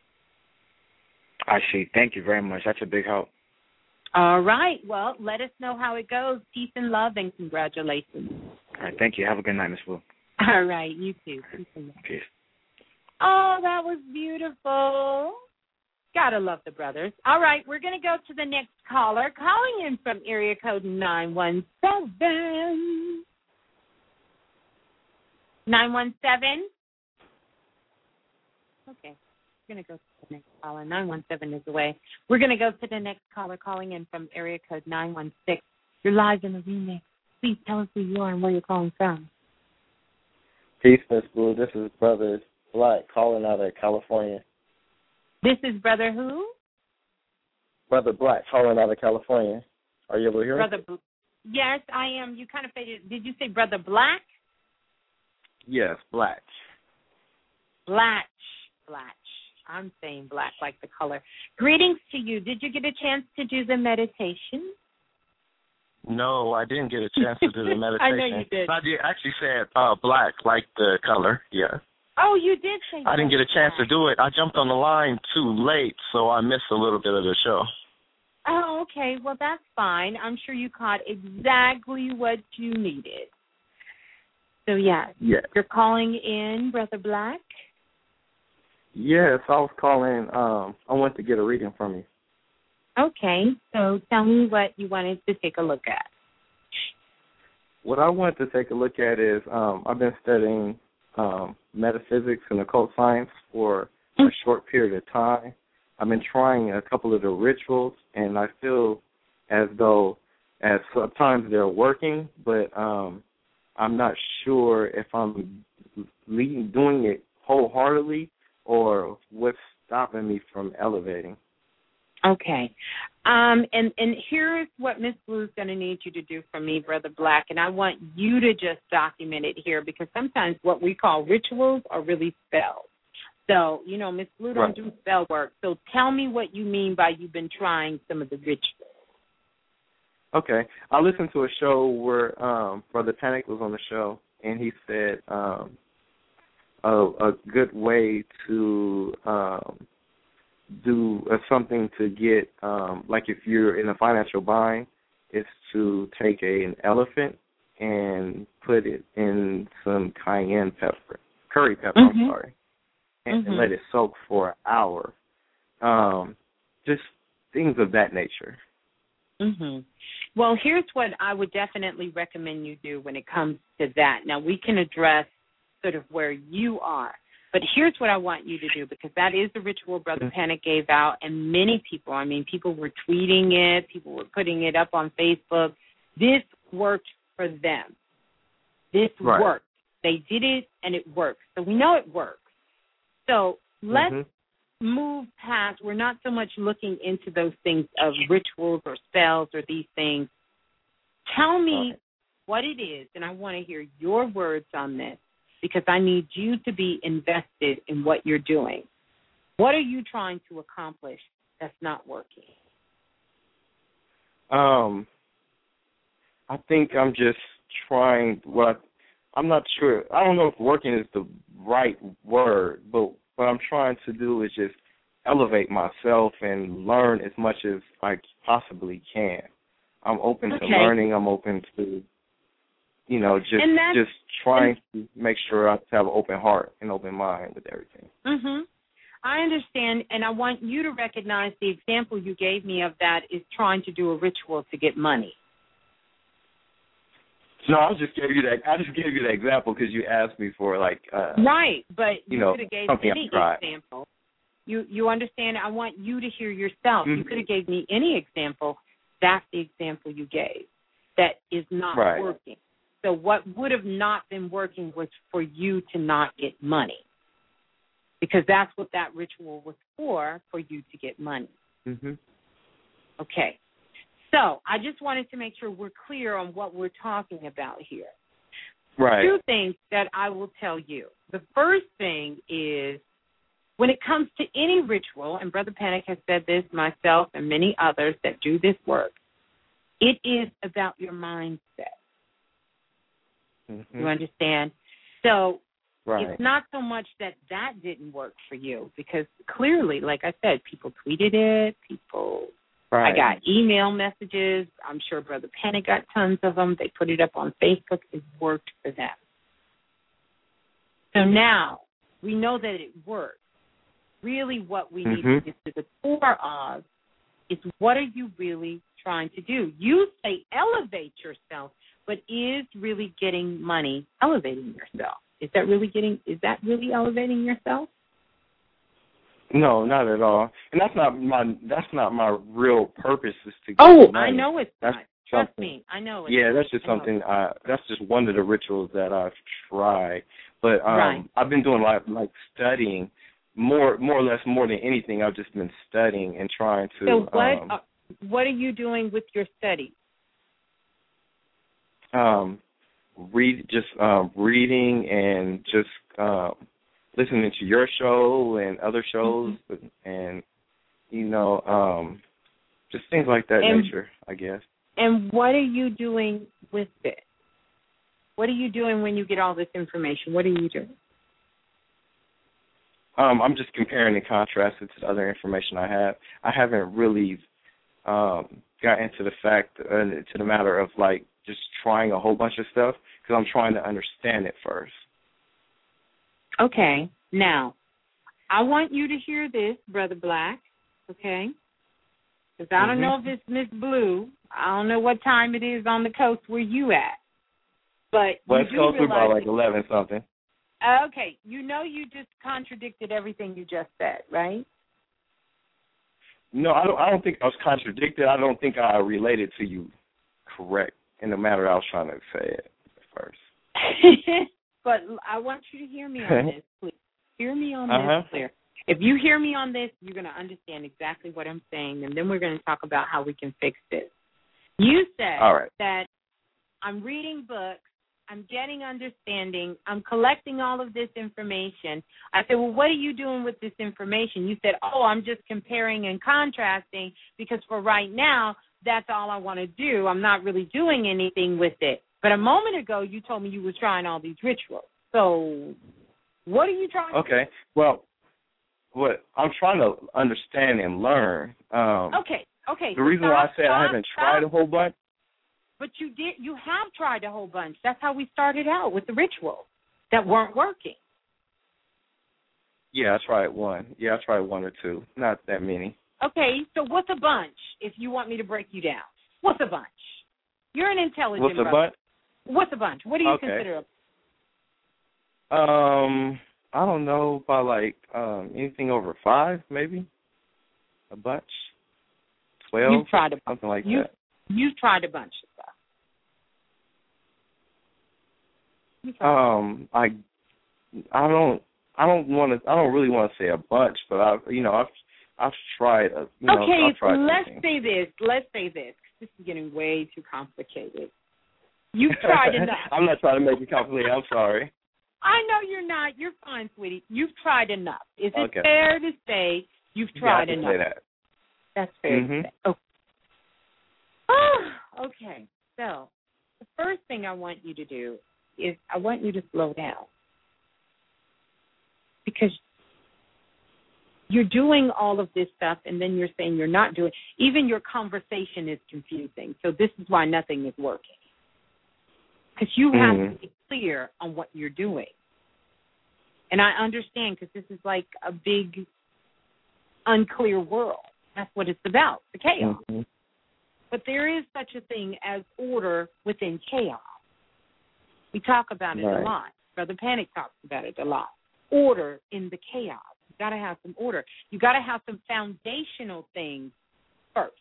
I see. Thank you very much. That's a big help. All right. Well, let us know how it goes. Peace and love, and congratulations. All right. Thank you. Have a good night, Miss Blue. All right. You too. Peace and love. Peace. Oh, that was beautiful. Gotta love the brothers. All right. We're going to go to the next caller, calling in from area code nine one seven. nine one seven? Okay. We're going to go to the next caller. nine one seven is away. We're going to go to the next caller calling in from area code nine one six. You're live in the remix. Please tell us who you are and where you're calling from. Peace, Miss Blue. This is Brother Black calling out of California. This is Brother who? Brother Black calling out of California. Are you able to hear Brother me? Bl- yes, I am. You kind of faded. Did you say Brother Black? Yes, Black. Blatch. Blatch. I'm saying black like the color. Greetings to you. Did you get a chance to do the meditation? No, I didn't get a chance to do the meditation. I know you did. I did actually said uh, black, like the color, yeah. Oh, you did say I didn't get a chance black. to do it. I jumped on the line too late, so I missed a little bit of the show. Oh, okay. Well, that's fine. I'm sure you caught exactly what you needed. So, yeah. Yes. You're calling in, Brother Black? Yes, I was calling. Um, I wanted to get a reading from you. Okay. So tell me what you wanted to take a look at. What I wanted to take a look at is um, I've been studying um, metaphysics and occult science for a short period of time. I've been trying a couple of the rituals, and I feel as though at sometimes they're working, but um, I'm not sure if I'm leading, doing it wholeheartedly or what's stopping me from elevating. Okay. Um, and, and here's what Miss Blue's going to need you to do for me, Brother Black, and I want you to just document it here because sometimes what we call rituals are really spells. So, you know, Miss Blue don't Right. do spell work. So tell me what you mean by you've been trying some of the rituals. Okay. I listened to a show where um, Brother Panic was on the show, and he said um, a, a good way to um, do uh, something to get, um, like if you're in a financial bind, is to take a, an elephant and put it in some cayenne pepper, curry pepper, Mm-hmm. I'm sorry, and, Mm-hmm. and let it soak for an hour. Um, just things of that nature. Mm-hmm. Well, here's what I would definitely recommend you do when it comes to that. Now, we can address sort of where you are, but here's what I want you to do, because that is the ritual Brother Panic gave out, and many people, I mean, people were tweeting it, people were putting it up on Facebook. This worked for them. This Right. worked. They did it, and it works. So we know it works. So let's Mm-hmm. move past. We're not so much looking into those things of rituals or spells or these things. Tell me Okay. what it is, and I want to hear your words on this, because I need you to be invested in what you're doing. What are you trying to accomplish that's not working? Um, I think I'm just trying. Well, I'm not sure. I don't know if working is the right word, but what I'm trying to do is just elevate myself and learn as much as I possibly can. I'm open Okay. to learning. I'm open to, you know, just And that's- just trying to make sure I have an open heart and open mind with everything. Mm-hmm. I understand, and I want you to recognize the example you gave me of that is trying to do a ritual to get money. No, I just gave you that. I just gave you the example because you asked me for like, uh, Right, but you you, know, could have gave something any I've tried. example. You you understand? I want you to hear yourself. Mm-hmm. You could have gave me any example. That's the example you gave. That is not Right. working. So what would have not been working was for you to not get money, because that's what that ritual was for, for you to get money. Mm-hmm. Okay. So I just wanted to make sure we're clear on what we're talking about here. Right. Two things that I will tell you. the first thing is when it comes to any ritual, and Brother Panic has said this, myself and many others that do this work, it is about your mindset. Mm-hmm. You understand? So right. It's not so much that that didn't work for you, because clearly, like I said, people tweeted it, people, right. I got email messages. I'm sure Brother Panic got tons of them. They put it up on Facebook. It worked for them. So now we know that it works. Really what we mm-hmm. need to get to the core of is what are you really trying to do? You say elevate yourself, but is really getting money elevating yourself? Is that really getting, is that really elevating yourself? No, not at all. And that's not my, that's not my real purpose is to get Oh, money. I know it's that's not. Trust me, I know it's Yeah, not. that's just something, I, that's just one of the rituals that I've tried. But um, right. I've been doing like, like studying, more more or less more than anything. I've just been studying and trying to. So what, um, uh, what are you doing with your study? Um, read just um, reading and just um, listening to your show and other shows, mm-hmm. and you know, um, just things like that and, nature, I guess. And what are you doing with it? What are you doing when you get all this information? What are you doing? Um, I'm just comparing and contrasting to the other information I have. I haven't really um, gotten to the fact, uh, to the matter of like just trying a whole bunch of stuff because I'm trying to understand it first. Okay. Now, I want you to hear this, Brother Black, okay? Because I don't mm-hmm. know if it's Miss Blue. I don't know what time it is on the coast where you at. But West Coast, we're about like eleven something. Okay, you know you just contradicted everything you just said, right? No, I don't. I don't think I was contradicted. I don't think I related to you correct in the matter I was trying to say it first. But I want you to hear me on this, please. Hear me on uh-huh. this, clear. If you hear me on this, you're going to understand exactly what I'm saying, and then we're going to talk about how we can fix this. You said All right. that I'm reading books, I'm getting understanding, I'm collecting all of this information. I said, well, what are you doing with this information? You said, oh, I'm just comparing and contrasting because for right now, that's all I want to do. I'm not really doing anything with it. But a moment ago, you told me you were trying all these rituals. So what are you trying okay. to do? Okay, well, what I'm trying to understand and learn. Um, okay, okay. The so reason stop, why I said stop, I haven't stop. tried a whole bunch. But you did. You have tried a whole bunch. That's how we started out with the rituals that weren't working. Yeah, I tried one. Yeah, I tried one or two. Not that many. Okay, so what's a bunch? If you want me to break you down, what's a bunch? You're an intelligent What's a brother. bunch? What's a bunch? What do you okay. consider a Um, I don't know, about like um, anything over five, maybe. A bunch. Twelve. You've tried a bunch. Something like you, that. You've tried a bunch of stuff. Um, I, I don't, I don't want to, I don't really want to say a bunch, but I, you know, I've, I've tried. A, you know, okay, I've tried let's something. say this. Let's say this. This is getting way too complicated. You've tried enough. I'm not trying to make it complicated. I'm sorry. I know you're not. You're fine, sweetie. You've tried enough. Is it okay. fair to say you've tried yeah, I can enough? Say that. That's fair mm-hmm. to say. Okay. Oh, okay. So the first thing I want you to do is I want you to slow down because you're doing all of this stuff and then you're saying you're not doing. Even your conversation is confusing. So this is why nothing is working. Because you have mm-hmm. to be clear on what you're doing. And I understand because this is like a big, unclear world. That's what it's about, the chaos. Mm-hmm. But there is such a thing as order within chaos. We talk about it right. a lot. Brother Panic talks about it a lot. Order in the chaos. You've got to have some order. You've got to have some foundational things first.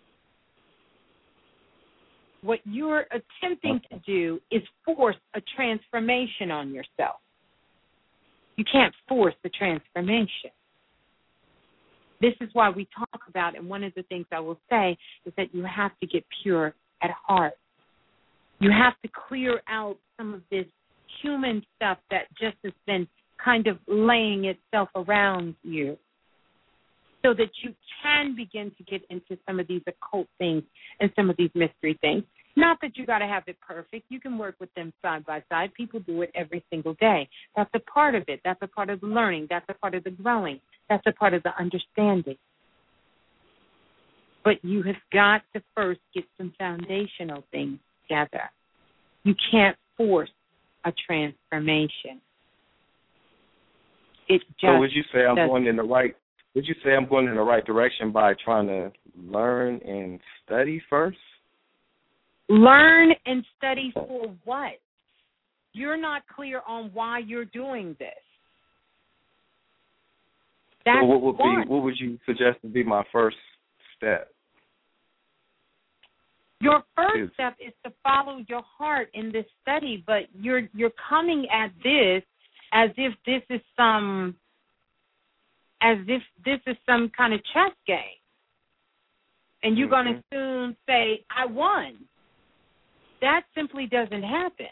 What you're attempting to do is force a transformation on yourself. You can't force the transformation. This is why we talk about, and one of the things I will say is that you have to get pure at heart. You have to clear out some of this human stuff that just has been kind of laying itself around you so that you can begin to get into some of these occult things and some of these mystery things. Not that you got to have it perfect. You can work with them side by side. People do it every single day. That's a part of it. That's a part of the learning. That's a part of the growing. That's a part of the understanding. But you have got to first get some foundational things together. You can't force a transformation. It just so would you say I'm doesn't. going in the right? Would you say I'm going in the right direction by trying to learn and study first? Learn and study for what? You're not clear on why you're doing this. That's so what would one. be? What would you suggest to be my first step? Your first step is to follow your heart in this study, but you're you're coming at this as if this is some as if this is some kind of chess game. And you're mm-hmm. going to soon say, I won. That simply doesn't happen.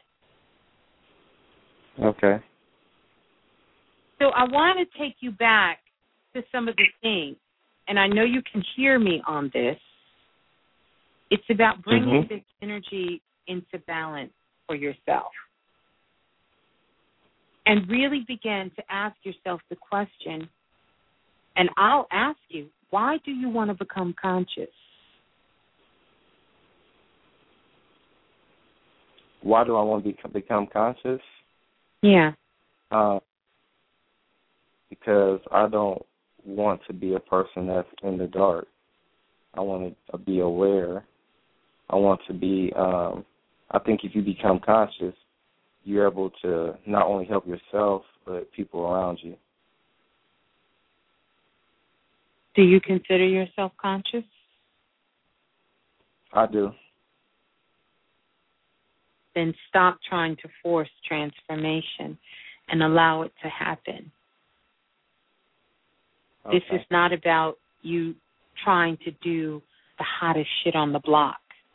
Okay. So I want to take you back to some of the things, and I know you can hear me on this. It's about bringing mm-hmm. this energy into balance for yourself. And really begin to ask yourself the question, and I'll ask you, why do you want to become conscious? Why do I want to become, become conscious? Yeah. Uh, because I don't want to be a person that's in the dark. I want to be aware. I want to be, um, I think if you become conscious, you're able to not only help yourself, but people around you. Do you consider yourself conscious? I do. Then stop trying to force transformation and allow it to happen. Okay. This is not about you trying to do the hottest shit on the block.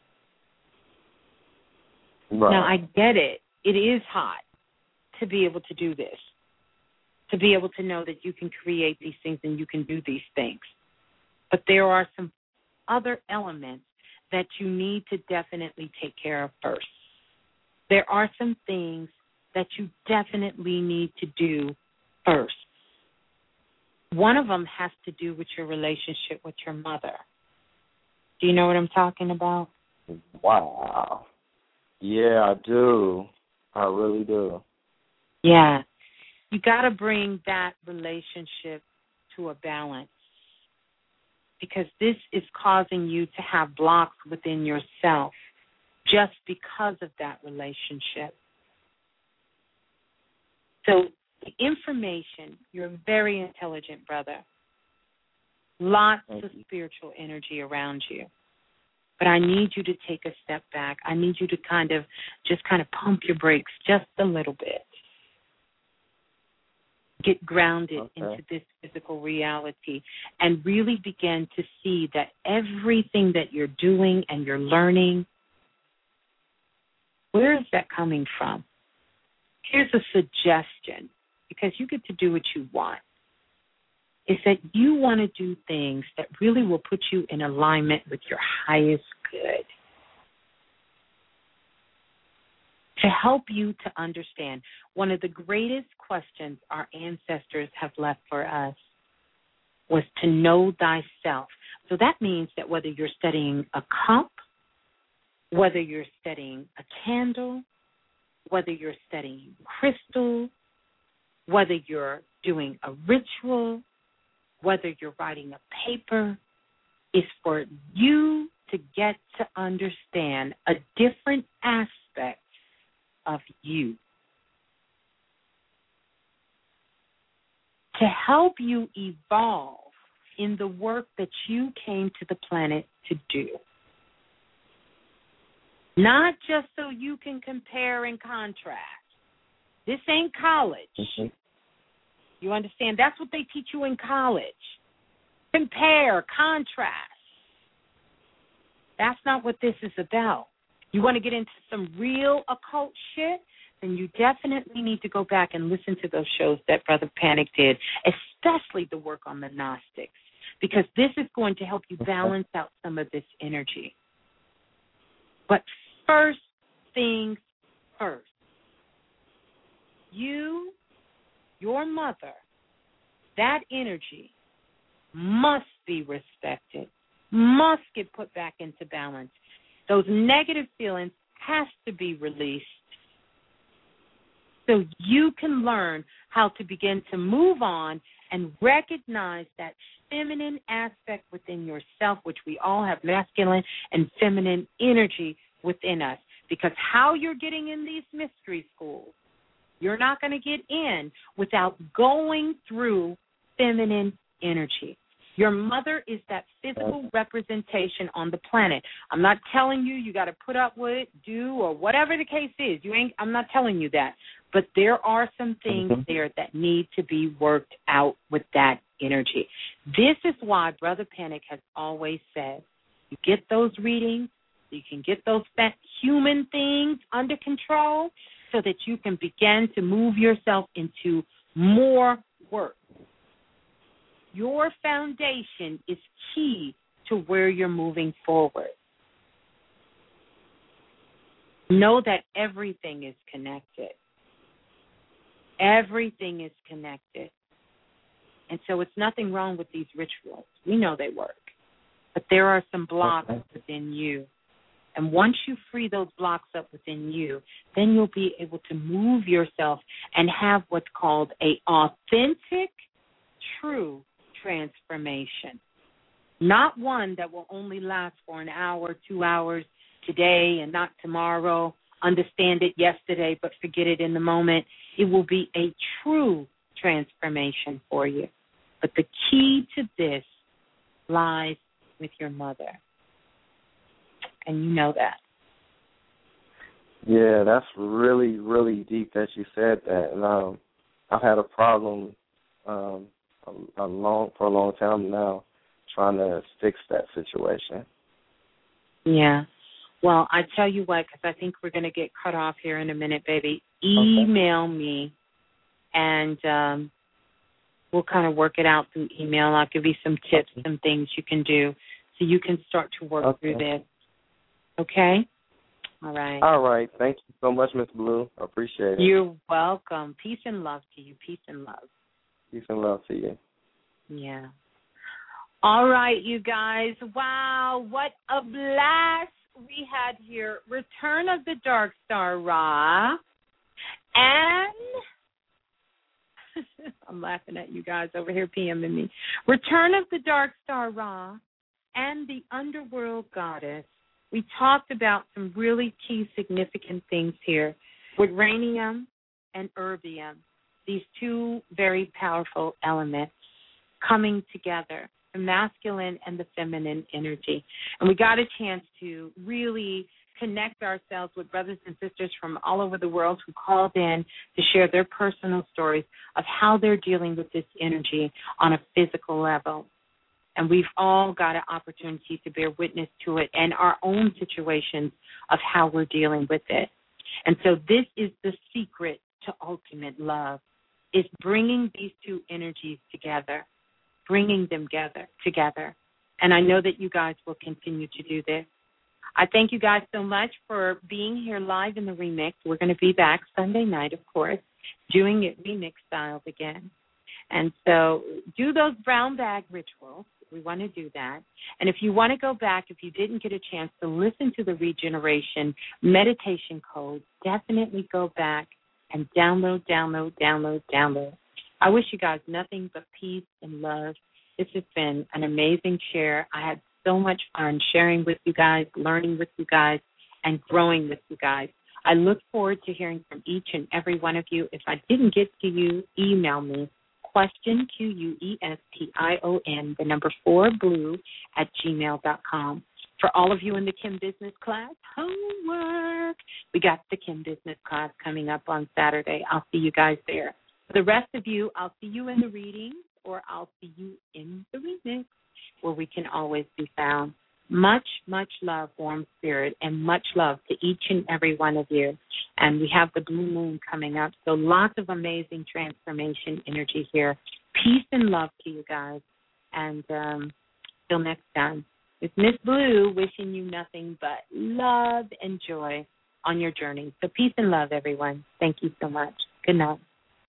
Right. Now, I get it. It is hot to be able to do this, to be able to know that you can create these things and you can do these things. But there are some other elements that you need to definitely take care of first. There are some things that you definitely need to do first. One of them has to do with your relationship with your mother. Do you know what I'm talking about? Wow. Yeah, I do. I really do. Yeah. You got to bring that relationship to a balance, because this is causing you to have blocks within yourself just because of that relationship. So the information, you're a very intelligent brother. Lots of spiritual energy around you. But I need you to take a step back. I need you to kind of just kind of pump your brakes just a little bit. Get grounded okay. into this physical reality and really begin to see that everything that you're doing and you're learning, where is that coming from? Here's a suggestion, because you get to do what you want, is that you want to do things that really will put you in alignment with your highest good. To help you to understand, one of the greatest questions our ancestors have left for us was to know thyself. So that means that whether you're studying a cup, whether you're studying a candle, whether you're studying crystal, whether you're doing a ritual, whether you're writing a paper, is for you to get to understand a different aspect of you. To help you evolve in the work that you came to the planet to do. Not just so you can compare and contrast. This ain't college. Mm-hmm. You understand? That's what they teach you in college. Compare, contrast. That's not what this is about. You want to get into some real occult shit? then you definitely need to go back and listen to those shows that Brother Panic did, especially the work on the Gnostics, because this is going to help you balance out some of this energy. But first things first, you, your mother, that energy must be respected, must get put back into balance. Those negative feelings has to be released so you can learn how to begin to move on and recognize that feminine aspect within yourself, which we all have masculine and feminine energy within us. Because how you're getting in these mystery schools, you're not going to get in without going through feminine energy. Your mother is that physical representation on the planet. I'm not telling you you got to put up with it, do, or whatever the case is. You ain't. I'm not telling you that. But there are some things mm-hmm. there that need to be worked out with that energy. This is why Brother Panic has always said, you get those readings, you can get those human things under control so that you can begin to move yourself into more work. Your foundation is key to where you're moving forward. Know that everything is connected. Everything is connected. And so it's nothing wrong with these rituals. We know they work. But there are some blocks okay. within you. And once you free those blocks up within you, then you'll be able to move yourself and have what's called a authentic, true transformation. Not one that will only last for an hour, two hours today and not tomorrow. Understand it yesterday but forget it in the moment. It will be a true transformation for you. But the key to this lies with your mother. And you know that. Yeah, that's really, really deep that you said that. And um, I've had a problem um, a, a long for a long time now trying to fix that situation. Yeah. Well, I tell you what, because I think we're going to get cut off here in a minute, baby. Email okay. me, and um, we'll kind of work it out through email. I'll give you some tips okay. and things you can do so you can start to work okay. through this. Okay? All right. All right. Thank you so much, Miss Blue. I appreciate it. You're welcome. Peace and love to you. Peace and love. Peace and love to you. Yeah. All right, you guys. Wow, what a blast we had here. Return of the Dark Star Ra. And I'm laughing at you guys over here PMing me. Return of the Dark Star Ra and the Underworld Goddess. We talked about some really key significant things here with rhenium and erbium, these two very powerful elements coming together, the masculine and the feminine energy. And we got a chance to really connect ourselves with brothers and sisters from all over the world who called in to share their personal stories of how they're dealing with this energy on a physical level. And we've all got an opportunity to bear witness to it and our own situations of how we're dealing with it. And so this is the secret to ultimate love, is bringing these two energies together, bringing them together, together. And I know that you guys will continue to do this. I thank you guys so much for being here live in the remix. We're going to be back Sunday night, of course, doing it remix styles again. And so do those brown bag rituals. We want to do that. And if you want to go back, if you didn't get a chance to listen to the regeneration meditation code, definitely go back and download, download, download, download. I wish you guys nothing but peace and love. This has been an amazing share. I had so much fun sharing with you guys, learning with you guys, and growing with you guys. I look forward to hearing from each and every one of you. If I didn't get to you, email me. Question, Q U E S T I O N, the number four, blue, at gmail dot com. For all of you in the Kim Business class, homework. We got the Kim Business class coming up on Saturday. I'll see you guys there. For the rest of you, I'll see you in the readings, or I'll see you in the remix, where we can always be found. Much, much love, warm spirit, and much love to each and every one of you. And we have the blue moon coming up, so lots of amazing transformation energy here. Peace and love to you guys. And um, till next time, it's Miss Blue wishing you nothing but love and joy on your journey. So peace and love, everyone. Thank you so much. Good night.